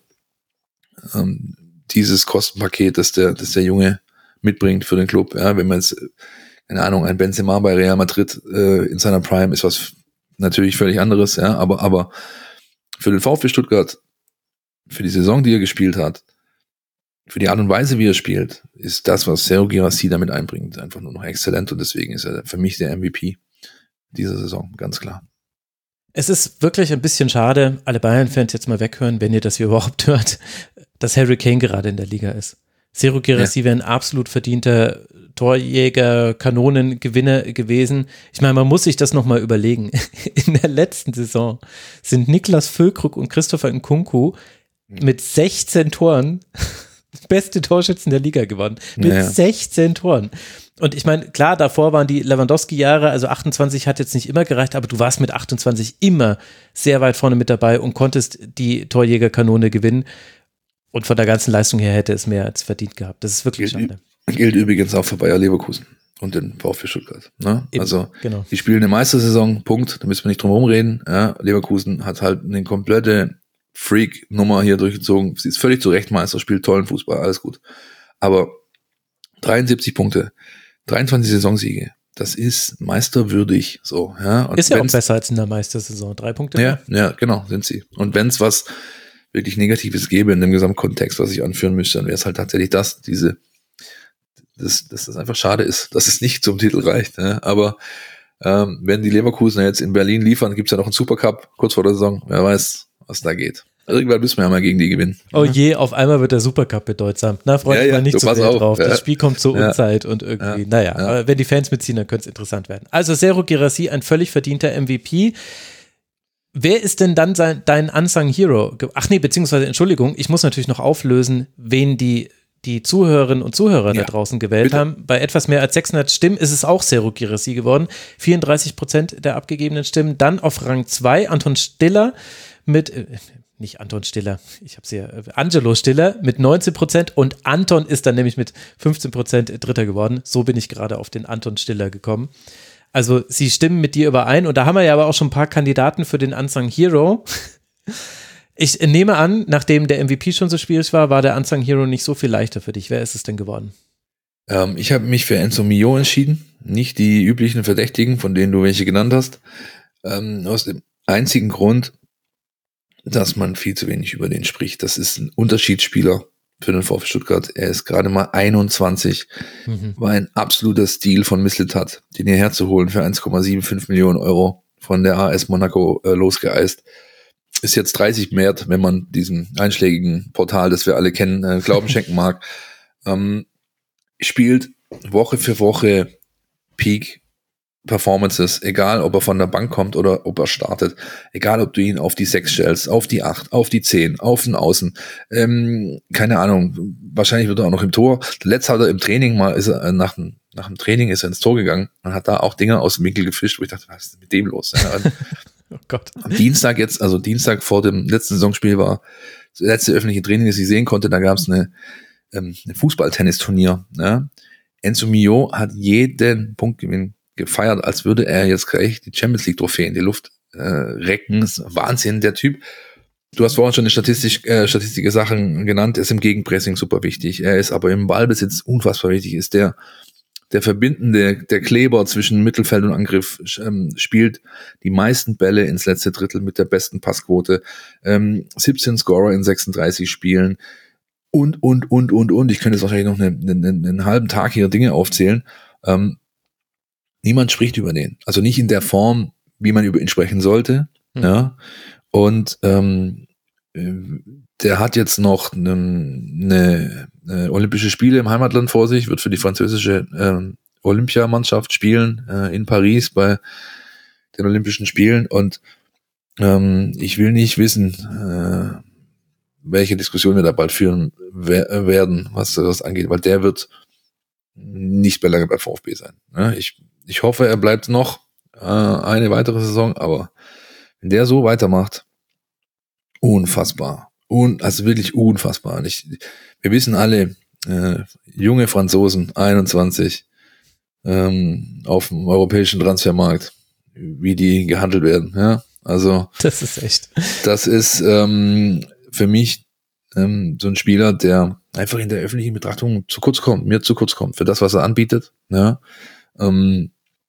ähm, dieses Kostenpaket, das der, das der Junge mitbringt für den Club. Ja? Wenn man jetzt, keine Ahnung, ein Benzema bei Real Madrid äh, in seiner Prime ist was natürlich völlig anderes, ja, aber, aber für den VfB Stuttgart, für die Saison, die er gespielt hat, für die Art und Weise, wie er spielt, ist das, was Serhou Guirassy damit einbringt, einfach nur noch exzellent und deswegen ist er für mich der M V P dieser Saison, ganz klar. Es ist wirklich ein bisschen schade, alle Bayern-Fans jetzt mal weghören, wenn ihr das hier überhaupt hört, dass Harry Kane gerade in der Liga ist. Serhou Guirassy ja. wäre ein absolut verdienter Torjäger, Kanonengewinner gewesen. Ich meine, man muss sich das nochmal überlegen. In der letzten Saison sind Niklas Füllkrug und Christopher Nkunku mit sechzehn Toren beste Torschützen der Liga gewonnen. Mit ja, ja. sechzehn Toren. Und ich meine, klar, davor waren die Lewandowski-Jahre, also achtundzwanzig hat jetzt nicht immer gereicht, aber du warst mit achtundzwanzig immer sehr weit vorne mit dabei und konntest die Torjägerkanone gewinnen. Und von der ganzen Leistung her hätte es mehr als verdient gehabt. Das ist wirklich gilt, schade. Gilt übrigens auch für Bayer Leverkusen und den VfB Stuttgart. Ne? Eben, also genau. Die spielen eine Meistersaison, Punkt, da müssen wir nicht drum herum reden. Ja? Leverkusen hat halt eine komplette Freak-Nummer hier durchgezogen. Sie ist völlig zu Recht Meister, spielt tollen Fußball, alles gut. Aber dreiundsiebzig Punkte, dreiundzwanzig Saisonsiege, das ist meisterwürdig. So, ja. Und ist ja auch besser als in der Meistersaison. Drei Punkte. Ja, ja, genau, sind sie. Und wenn es was wirklich Negatives gäbe in dem Gesamtkontext, was ich anführen müsste, dann wäre es halt tatsächlich das, diese, dass das, das einfach schade ist, dass es nicht zum Titel reicht. Ja. Aber ähm, wenn die Leverkusen jetzt in Berlin liefern, gibt es ja noch einen Supercup kurz vor der Saison. Wer weiß, was da geht. Irgendwann müssen wir ja mal gegen die gewinnen. Oh je, auf einmal wird der Supercup bedeutsam. Na, freut Ja, mich ja, mal nicht du zu pass sehr auf. drauf. Ja. Das Spiel kommt zur Ja. Unzeit und irgendwie, Ja. naja, Ja. aber wenn die Fans mitziehen, dann könnte es interessant werden. Also Serhou Guirassy, ein völlig verdienter M V P. Wer ist denn dann sein, dein Unsung Hero? Ach nee, beziehungsweise, Entschuldigung, ich muss natürlich noch auflösen, wen die die Zuhörerinnen und Zuhörer Ja, da draußen gewählt bitte. haben. Bei etwas mehr als sechshundert Stimmen ist es auch Serhou Guirassy geworden. vierunddreißig Prozent der abgegebenen Stimmen. Dann auf Rang zwei Anton Stiller mit, äh, nicht Anton Stiller, ich habe sie ja, äh, Angelo Stiller mit neunzehn Prozent und Anton ist dann nämlich mit fünfzehn Prozent Dritter geworden. So bin ich gerade auf den Anton Stiller gekommen. Also sie stimmen mit dir überein und da haben wir ja aber auch schon ein paar Kandidaten für den Unsung Hero. Ich nehme an, nachdem der M V P schon so schwierig war, war der Unsung Hero nicht so viel leichter für dich. Wer ist es denn geworden? Ähm, ich habe mich für Enzo Mio entschieden, nicht die üblichen Verdächtigen, von denen du welche genannt hast. Ähm, aus dem einzigen Grund, dass man viel zu wenig über den spricht. Das ist ein Unterschiedsspieler für den VfB Stuttgart. Er ist gerade mal einundzwanzig, Mhm. war ein absoluter Stil von Mislintat, den hierher zu holen für eins Komma fünfundsiebzig Millionen Euro von der A S Monaco äh, losgeeist. Ist jetzt dreißig wert, wenn man diesem einschlägigen Portal, das wir alle kennen, äh, Glauben schenken mag. Ähm, spielt Woche für Woche Peak Performances, egal ob er von der Bank kommt oder ob er startet, egal ob du ihn auf die sechs stellst, auf die acht, auf die zehn, auf den Außen, ähm, keine Ahnung, wahrscheinlich wird er auch noch im Tor. Letzt hat er im Training mal, ist er äh, nach, dem, nach dem Training ist er ins Tor gegangen und hat da auch Dinge aus dem Winkel gefischt, wo ich dachte, was ist mit dem los? Ja, und Oh Gott. am Dienstag jetzt, also Dienstag vor dem letzten Saisonspiel war das letzte öffentliche Training, das ich sehen konnte, da gab es eine, ähm, eine Fußball-Tennisturnier. Ja. Enzo Mio hat jeden Punktgewinn gefeiert, als würde er jetzt gleich die Champions League Trophäe in die Luft äh, recken. Das ist Wahnsinn, der Typ. Du hast vorhin schon eine Statistik, äh, statistische Sachen genannt, er ist im Gegenpressing super wichtig. Er ist aber im Ballbesitz unfassbar wichtig, ist der der Verbindende, der Kleber zwischen Mittelfeld und Angriff, ähm, spielt die meisten Bälle ins letzte Drittel mit der besten Passquote, ähm, siebzehn Scorer in sechsunddreißig Spielen und, und, und, und, und. Ich könnte jetzt wahrscheinlich noch einen, einen, einen halben Tag hier Dinge aufzählen. Ähm, niemand spricht über den. Also nicht in der Form, wie man über ihn sprechen sollte. Mhm. Ja. Und ähm, der hat jetzt noch eine, eine, eine Olympische Spiele im Heimatland vor sich, wird für die französische ähm, Olympiamannschaft spielen äh, in Paris bei den Olympischen Spielen und ähm, ich will nicht wissen, äh, welche Diskussion wir da bald führen wer- werden, was das angeht, weil der wird nicht mehr lange bei VfB sein. Ne? Ich, ich hoffe, er bleibt noch äh, eine weitere Saison, aber wenn der so weitermacht, unfassbar. Un, also wirklich unfassbar. Und ich, wir wissen alle, äh, junge Franzosen, einundzwanzig, ähm, auf dem europäischen Transfermarkt, wie die gehandelt werden. Ja? Also Das ist echt. das ist ähm, für mich ähm, so ein Spieler, der einfach in der öffentlichen Betrachtung zu kurz kommt, mir zu kurz kommt, für das, was er anbietet. Ja? Ähm,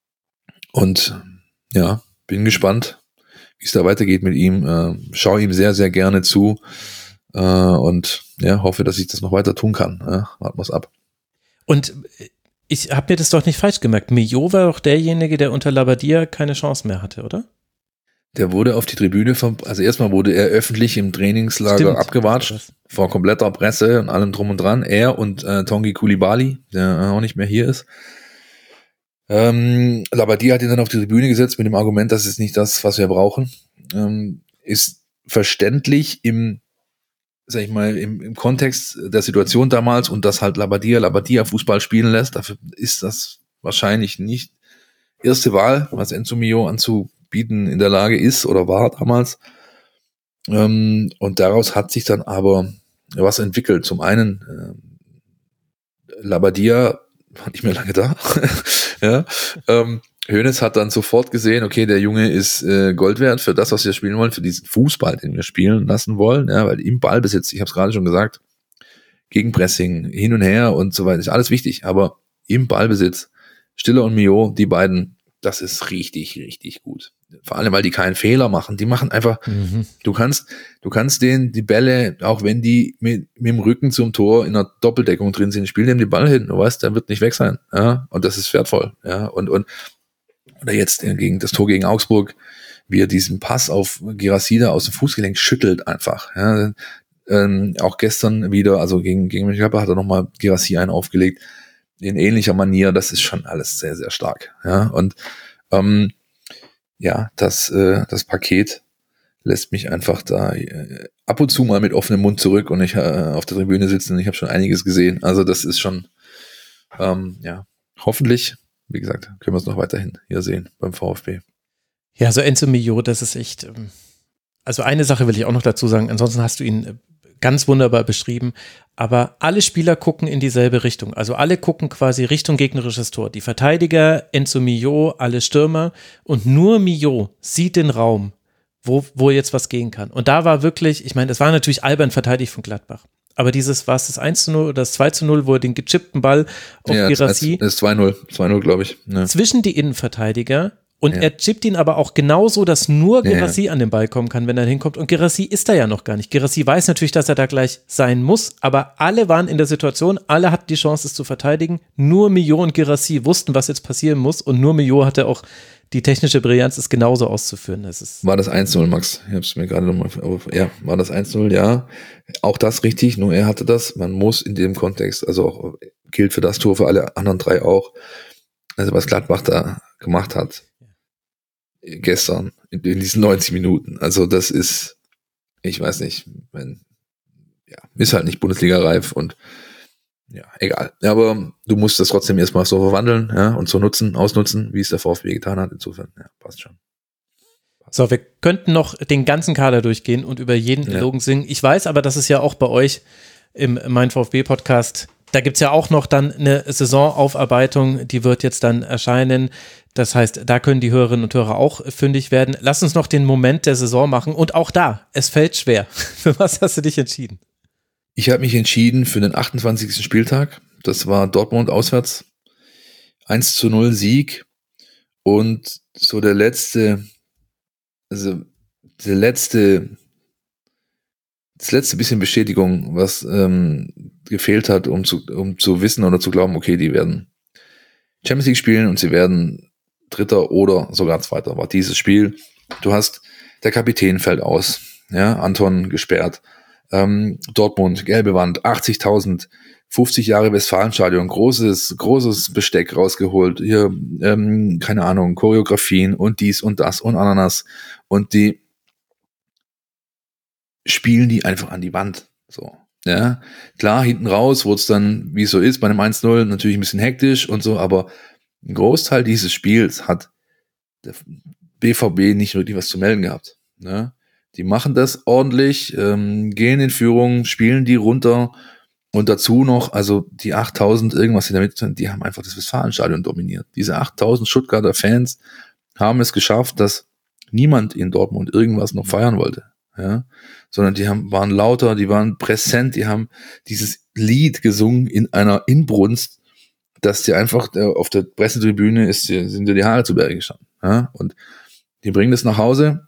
und ja, bin gespannt, wie es da weitergeht mit ihm. Äh, schaue ihm sehr, sehr gerne zu äh, und ja, hoffe, dass ich das noch weiter tun kann. Ja, warten wir es ab. Und ich habe mir das doch nicht falsch gemerkt. Mio war doch derjenige, der unter Labbadia keine Chance mehr hatte, oder? Der wurde auf die Tribüne, vom, also erstmal wurde er öffentlich im Trainingslager Stimmt. abgewatscht, vor kompletter Presse und allem drum und dran. Er und äh, Tanguy Koulibaly, der auch nicht mehr hier ist. Ähm, Labbadia hat ihn dann auf die Tribüne gesetzt mit dem Argument, das ist nicht das, was wir brauchen. Ähm, ist verständlich im, sag ich mal, im, im Kontext der Situation damals und dass halt Labbadia Labbadia Fußball spielen lässt. Dafür ist das wahrscheinlich nicht erste Wahl, was Enzo Mio anzubieten in der Lage ist oder war damals. Ähm, und daraus hat sich dann aber was entwickelt. Zum einen äh, Labbadia war nicht mehr lange da. ja, ähm, Hoeneß hat dann sofort gesehen, okay, der Junge ist äh, Gold wert für das, was wir spielen wollen, für diesen Fußball, den wir spielen lassen wollen, ja, weil im Ballbesitz, ich habe es gerade schon gesagt, Gegenpressing, hin und her und so weiter, ist alles wichtig, aber im Ballbesitz, Stiller und Mio, die beiden, das ist richtig, richtig gut. Vor allem, weil die keinen Fehler machen, die machen einfach, Mhm. du kannst, du kannst denen die Bälle, auch wenn die mit, mit dem Rücken zum Tor in einer Doppeldeckung drin sind, spiel dem die Ball hin, du weißt, der wird nicht weg sein, ja, und das ist wertvoll, ja, und, und, oder jetzt gegen das Tor gegen Augsburg, wie er diesen Pass auf Girassi aus dem Fußgelenk schüttelt einfach. Ja. Ähm, auch gestern wieder, also gegen, gegen Mönchengladbach hat er nochmal Girassi einen aufgelegt, in ähnlicher Manier. Das ist schon alles sehr, sehr stark. Ja. Und ähm, ja, das, äh, das Paket lässt mich einfach da äh, ab und zu mal mit offenem Mund zurück und ich äh, auf der Tribüne sitzen und ich habe schon einiges gesehen. Also das ist schon, ähm, ja, hoffentlich, wie gesagt, können wir es noch weiterhin hier sehen beim VfB. Ja, so Enzo Mio, das ist echt, ähm, also eine Sache will ich auch noch dazu sagen, ansonsten hast du ihn äh, ganz wunderbar beschrieben, aber alle Spieler gucken in dieselbe Richtung, also alle gucken quasi Richtung gegnerisches Tor, die Verteidiger, Enzo Mio, alle Stürmer und nur Mio sieht den Raum, Wo, wo jetzt was gehen kann. Und da war wirklich, ich meine, es war natürlich albern verteidigt von Gladbach. Aber dieses, war es das eins zu null oder das zwei zu null, wo er den gechippten Ball auf ja, Girassi. Das ist zwei null, zwei null, glaube ich. Ja. Zwischen die Innenverteidiger und ja. er chippt ihn aber auch genauso, dass nur Girassi ja, ja. an den Ball kommen kann, wenn er hinkommt. Und Girassi ist da ja noch gar nicht. Girassi weiß natürlich, dass er da gleich sein muss, aber alle waren in der Situation, alle hatten die Chance, es zu verteidigen. Nur Mio und Girassi wussten, was jetzt passieren muss und nur Mio hatte auch die technische Brillanz, ist genauso auszuführen. Das ist war das eins null, Max? Ich habe es mir gerade nochmal, ja, war das eins null, ja. Auch das richtig, nur er hatte das. Man muss in dem Kontext, also auch gilt für das Tor, für alle anderen drei auch, also was Gladbach da gemacht hat, gestern, in, in diesen neunzig Minuten, also das ist, ich weiß nicht, wenn, ja, ist halt nicht Bundesliga-reif und ja, egal. Aber du musst das trotzdem erstmal so verwandeln, ja, und so nutzen, ausnutzen, wie es der VfB getan hat. Insofern, ja, passt schon. So, wir könnten noch den ganzen Kader durchgehen und über jeden ja. Logen singen. Ich weiß aber, dass es ja auch bei euch im Mein VfB-Podcast, da gibt es ja auch noch dann eine Saisonaufarbeitung, die wird jetzt dann erscheinen. Das heißt, da können die Hörerinnen und Hörer auch fündig werden. Lass uns noch den Moment der Saison machen und auch da, es fällt schwer. Für was hast du dich entschieden? Ich habe mich entschieden für den achtundzwanzigsten Spieltag. Das war Dortmund auswärts. eins zu null Sieg. Und so der letzte, also der letzte, das letzte bisschen Bestätigung, was ähm, gefehlt hat, um zu, um zu wissen oder zu glauben, okay, die werden Champions League spielen und sie werden Dritter oder sogar Zweiter, war dieses Spiel. Du hast, der Kapitän fällt aus, ja, Anton gesperrt. Ähm, Dortmund, gelbe Wand, achtzigtausend, fünfzig Jahre Westfalenstadion, großes, großes Besteck rausgeholt, hier, ähm, keine Ahnung, Choreografien und dies und das und Ananas und die spielen die einfach an die Wand, so, ja, klar, hinten raus wurde es dann, wie es so ist, bei einem eins null natürlich ein bisschen hektisch und so, aber ein Großteil dieses Spiels hat der B V B nicht wirklich was zu melden gehabt, ne? Die machen das ordentlich, ähm, gehen in Führung, spielen die runter und dazu noch, also die achttausend irgendwas, die damit sind, die haben einfach das Westfalenstadion dominiert. Diese achttausend Stuttgarter Fans haben es geschafft, dass niemand in Dortmund irgendwas noch feiern wollte, ja, sondern die haben, waren lauter, die waren präsent, die haben dieses Lied gesungen in einer Inbrunst, dass die einfach äh, auf der Pressetribüne ist, sind dir die Haare zu Berge gestanden, ja, und die bringen das nach Hause.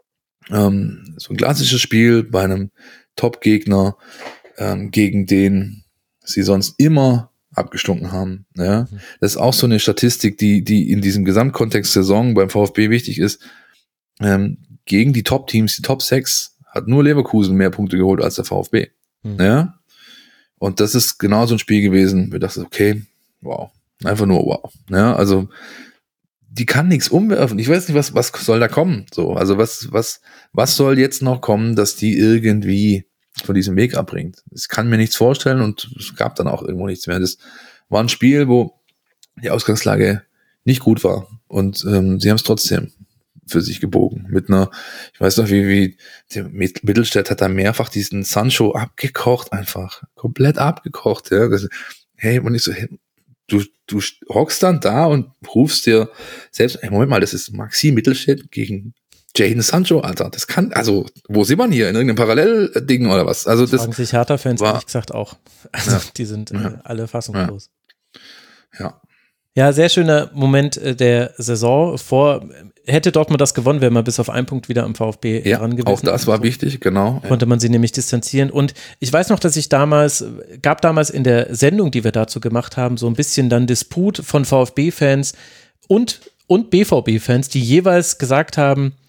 Ähm, so ein klassisches Spiel bei einem Top-Gegner, ähm, gegen den sie sonst immer abgestunken haben. Ja? Mhm. Das ist auch so eine Statistik, die, die in diesem Gesamtkontext Saison beim VfB wichtig ist. Ähm, gegen die Top-Teams, die Top sechs, hat nur Leverkusen mehr Punkte geholt als der VfB. Mhm. Ja? Und das ist genau so ein Spiel gewesen. Wir dachten, okay, wow, einfach nur wow. Ja? Also die kann nichts umwerfen. Ich weiß nicht, was, was soll da kommen? So, also was, was, was soll jetzt noch kommen, dass die irgendwie von diesem Weg abbringt? Ich kann mir nichts vorstellen und es gab dann auch irgendwo nichts mehr. Das war ein Spiel, wo die Ausgangslage nicht gut war und ähm, sie haben es trotzdem für sich gebogen. Mit einer, ich weiß noch, wie, wie der Mittelstädt hat da mehrfach diesen Sancho abgekocht, einfach komplett abgekocht. Ja, das, hey, und ich so, hey, Du, du hockst dann da und rufst dir selbst, hey, Moment mal, das ist Maxi Mittelstädt gegen Jadon Sancho, Alter. Das kann, also, wo sind wir hier? In irgendeinem Parallelding oder was? Also, das fragen sich Hertha-Fans ehrlich gesagt auch. Also, ja, die sind ja, äh, alle fassungslos. Ja. ja. Ja, sehr schöner Moment äh, der Saison. Vor, hätte Dortmund das gewonnen, wäre man bis auf einen Punkt wieder am VfB ja, dran gewesen. Auch das war wichtig, genau. Konnte man sie nämlich distanzieren. Und ich weiß noch, dass ich damals, gab damals in der Sendung, die wir dazu gemacht haben, so ein bisschen dann Disput von VfB-Fans und, und B V B-Fans, die jeweils gesagt haben,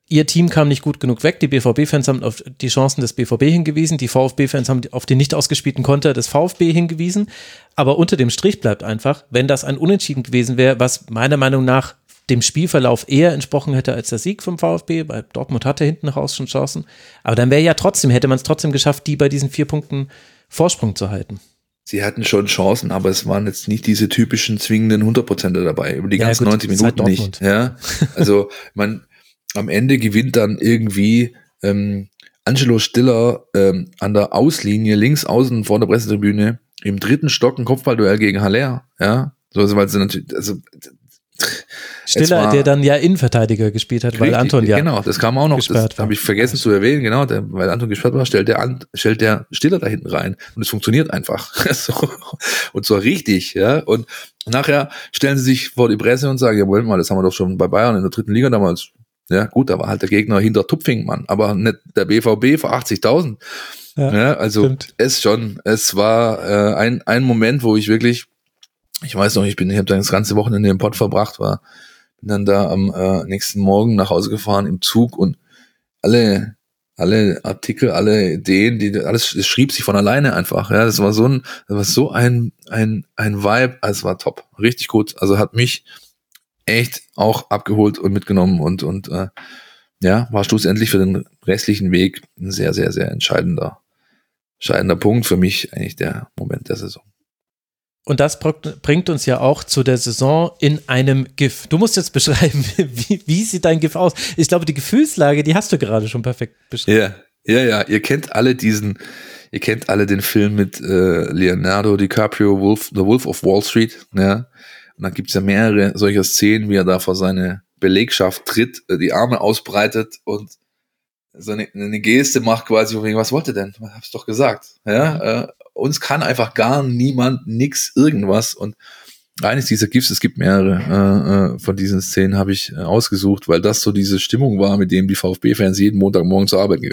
ihr Team kam nicht gut genug weg. Die B V B-Fans haben auf die Chancen des B V B hingewiesen. Die VfB-Fans haben auf den nicht ausgespielten Konter des VfB hingewiesen. Aber unter dem Strich bleibt einfach, wenn das ein Unentschieden gewesen wäre, was meiner Meinung nach dem Spielverlauf eher entsprochen hätte als der Sieg vom VfB, weil Dortmund hatte hinten raus schon Chancen. Aber dann wäre ja trotzdem, hätte man es trotzdem geschafft, die bei diesen vier Punkten Vorsprung zu halten. Sie hatten schon Chancen, aber es waren jetzt nicht diese typischen zwingenden hundert Prozenter dabei, über die ja, ganzen gut, neunzig Minuten halt nicht. Ja? Also man am Ende gewinnt dann irgendwie ähm, Angelo Stiller ähm, an der Auslinie, links außen vor der Pressetribüne, im dritten Stock ein Kopfballduell gegen Haller. Ja, so, also, weil sie natürlich, also Stiller, war, der dann ja Innenverteidiger gespielt hat, weil richtig, Anton ja genau, das kam auch noch, das habe ich vergessen zu erwähnen, genau, der, weil Anton gesperrt war, stellt der, an, stellt der Stiller da hinten rein und es funktioniert einfach. so, und zwar richtig, ja, und nachher stellen sie sich vor die Presse und sagen, ja, Moment mal, das haben wir doch schon bei Bayern in der dritten Liga damals, ja gut, da war halt der Gegner hinter Tupfing, Mann, aber nicht der B V B vor achtzigtausend. Ja, ja, also stimmt. es schon, es war äh, ein, ein Moment, wo ich wirklich, ich weiß noch, ich bin, ich habe dann das ganze Wochenende im Pott verbracht, war bin dann da am äh, nächsten Morgen nach Hause gefahren im Zug und alle alle Artikel, alle Ideen, die alles das schrieb sich von alleine einfach. Ja, das war so ein, das war so ein ein ein Vibe, also es war top, richtig gut. Also hat mich echt auch abgeholt und mitgenommen und und äh, ja, war schlussendlich für den restlichen Weg ein sehr sehr sehr entscheidender entscheidender Punkt für mich, eigentlich der Moment der Saison. Und das bringt uns ja auch zu der Saison in einem GIF. Du musst jetzt beschreiben, wie, wie sieht dein GIF aus? Ich glaube, die Gefühlslage, die hast du gerade schon perfekt beschrieben. Ja, ja, ja. Ihr kennt alle diesen, ihr kennt alle den Film mit äh, Leonardo DiCaprio, Wolf, The Wolf of Wall Street. Ja. Und dann gibt's ja mehrere solcher Szenen, wie er da vor seine Belegschaft tritt, die Arme ausbreitet und so eine, eine Geste macht quasi, was wollt ihr denn? Ich hab's doch gesagt. Ja, äh, uns kann einfach gar niemand nix irgendwas und eines dieser GIFs, es gibt mehrere äh, von diesen Szenen, habe ich äh, ausgesucht, weil das so diese Stimmung war, mit dem die VfB-Fans jeden Montagmorgen zur Arbeit gehen.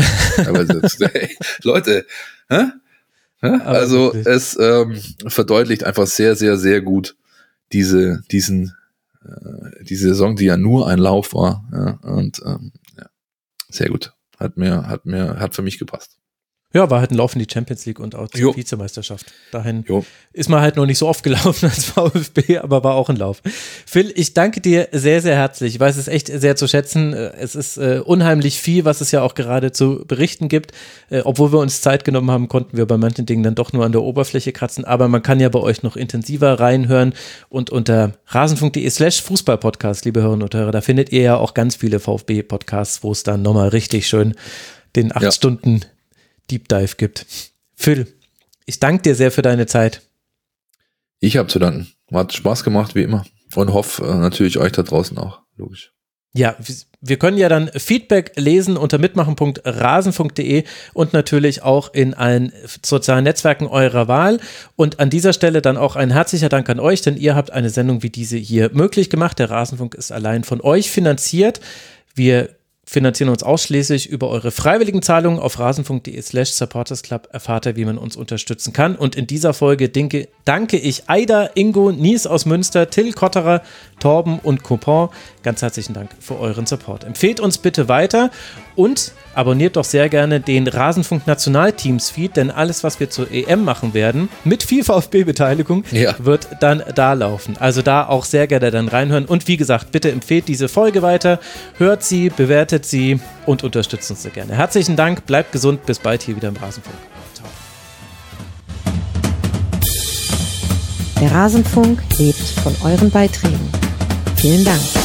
hey, Leute, hä? Hä? Also es ähm, verdeutlicht einfach sehr, sehr, sehr gut diese, diesen, äh, diese Saison, die ja nur ein Lauf war. Ja, und ähm, ja, sehr gut. Hat mir, hat mir, hat für mich gepasst. Ja, war halt ein Lauf in die Champions League und auch die jo. Vizemeisterschaft. Dahin jo. ist man halt noch nicht so oft gelaufen als VfB, aber war auch ein Lauf. Phil, ich danke dir sehr, sehr herzlich. Ich weiß es echt sehr zu schätzen. Es ist äh, unheimlich viel, was es ja auch gerade zu berichten gibt. Äh, obwohl wir uns Zeit genommen haben, konnten wir bei manchen Dingen dann doch nur an der Oberfläche kratzen. Aber man kann ja bei euch noch intensiver reinhören und unter rasenfunk.de slash Fußballpodcast, liebe Hörerinnen und Hörer, da findet ihr ja auch ganz viele VfB-Podcasts, wo es dann nochmal richtig schön den acht ja. Stunden Deep Dive gibt. Phil, ich danke dir sehr für deine Zeit. Ich habe zu danken. Hat Spaß gemacht, wie immer. Und hoffe äh, natürlich euch da draußen auch, logisch. Ja, wir können ja dann Feedback lesen unter mitmachen punkt rasenfunk punkt de und natürlich auch in allen sozialen Netzwerken eurer Wahl. Und an dieser Stelle dann auch ein herzlicher Dank an euch, denn ihr habt eine Sendung wie diese hier möglich gemacht. Der Rasenfunk ist allein von euch finanziert. Wir finanzieren uns ausschließlich über eure freiwilligen Zahlungen. Auf rasenfunk.de slash supportersclub erfahrt ihr, wie man uns unterstützen kann. Und in dieser Folge denke, danke ich Aida, Ingo, Nies aus Münster, Till Kotterer, Torben und Coupon. Ganz herzlichen Dank für euren Support. Empfehlt uns bitte weiter und abonniert doch sehr gerne den Rasenfunk Nationalteams-Feed, denn alles, was wir zur E M machen werden, mit viel VfB-Beteiligung, ja. wird dann da laufen. Also da auch sehr gerne dann reinhören. Und wie gesagt, bitte empfehlt diese Folge weiter, hört sie, bewertet sie und unterstützt uns sehr gerne. Herzlichen Dank, bleibt gesund, bis bald hier wieder im Rasenfunk. Ciao. Der Rasenfunk lebt von euren Beiträgen. Vielen Dank.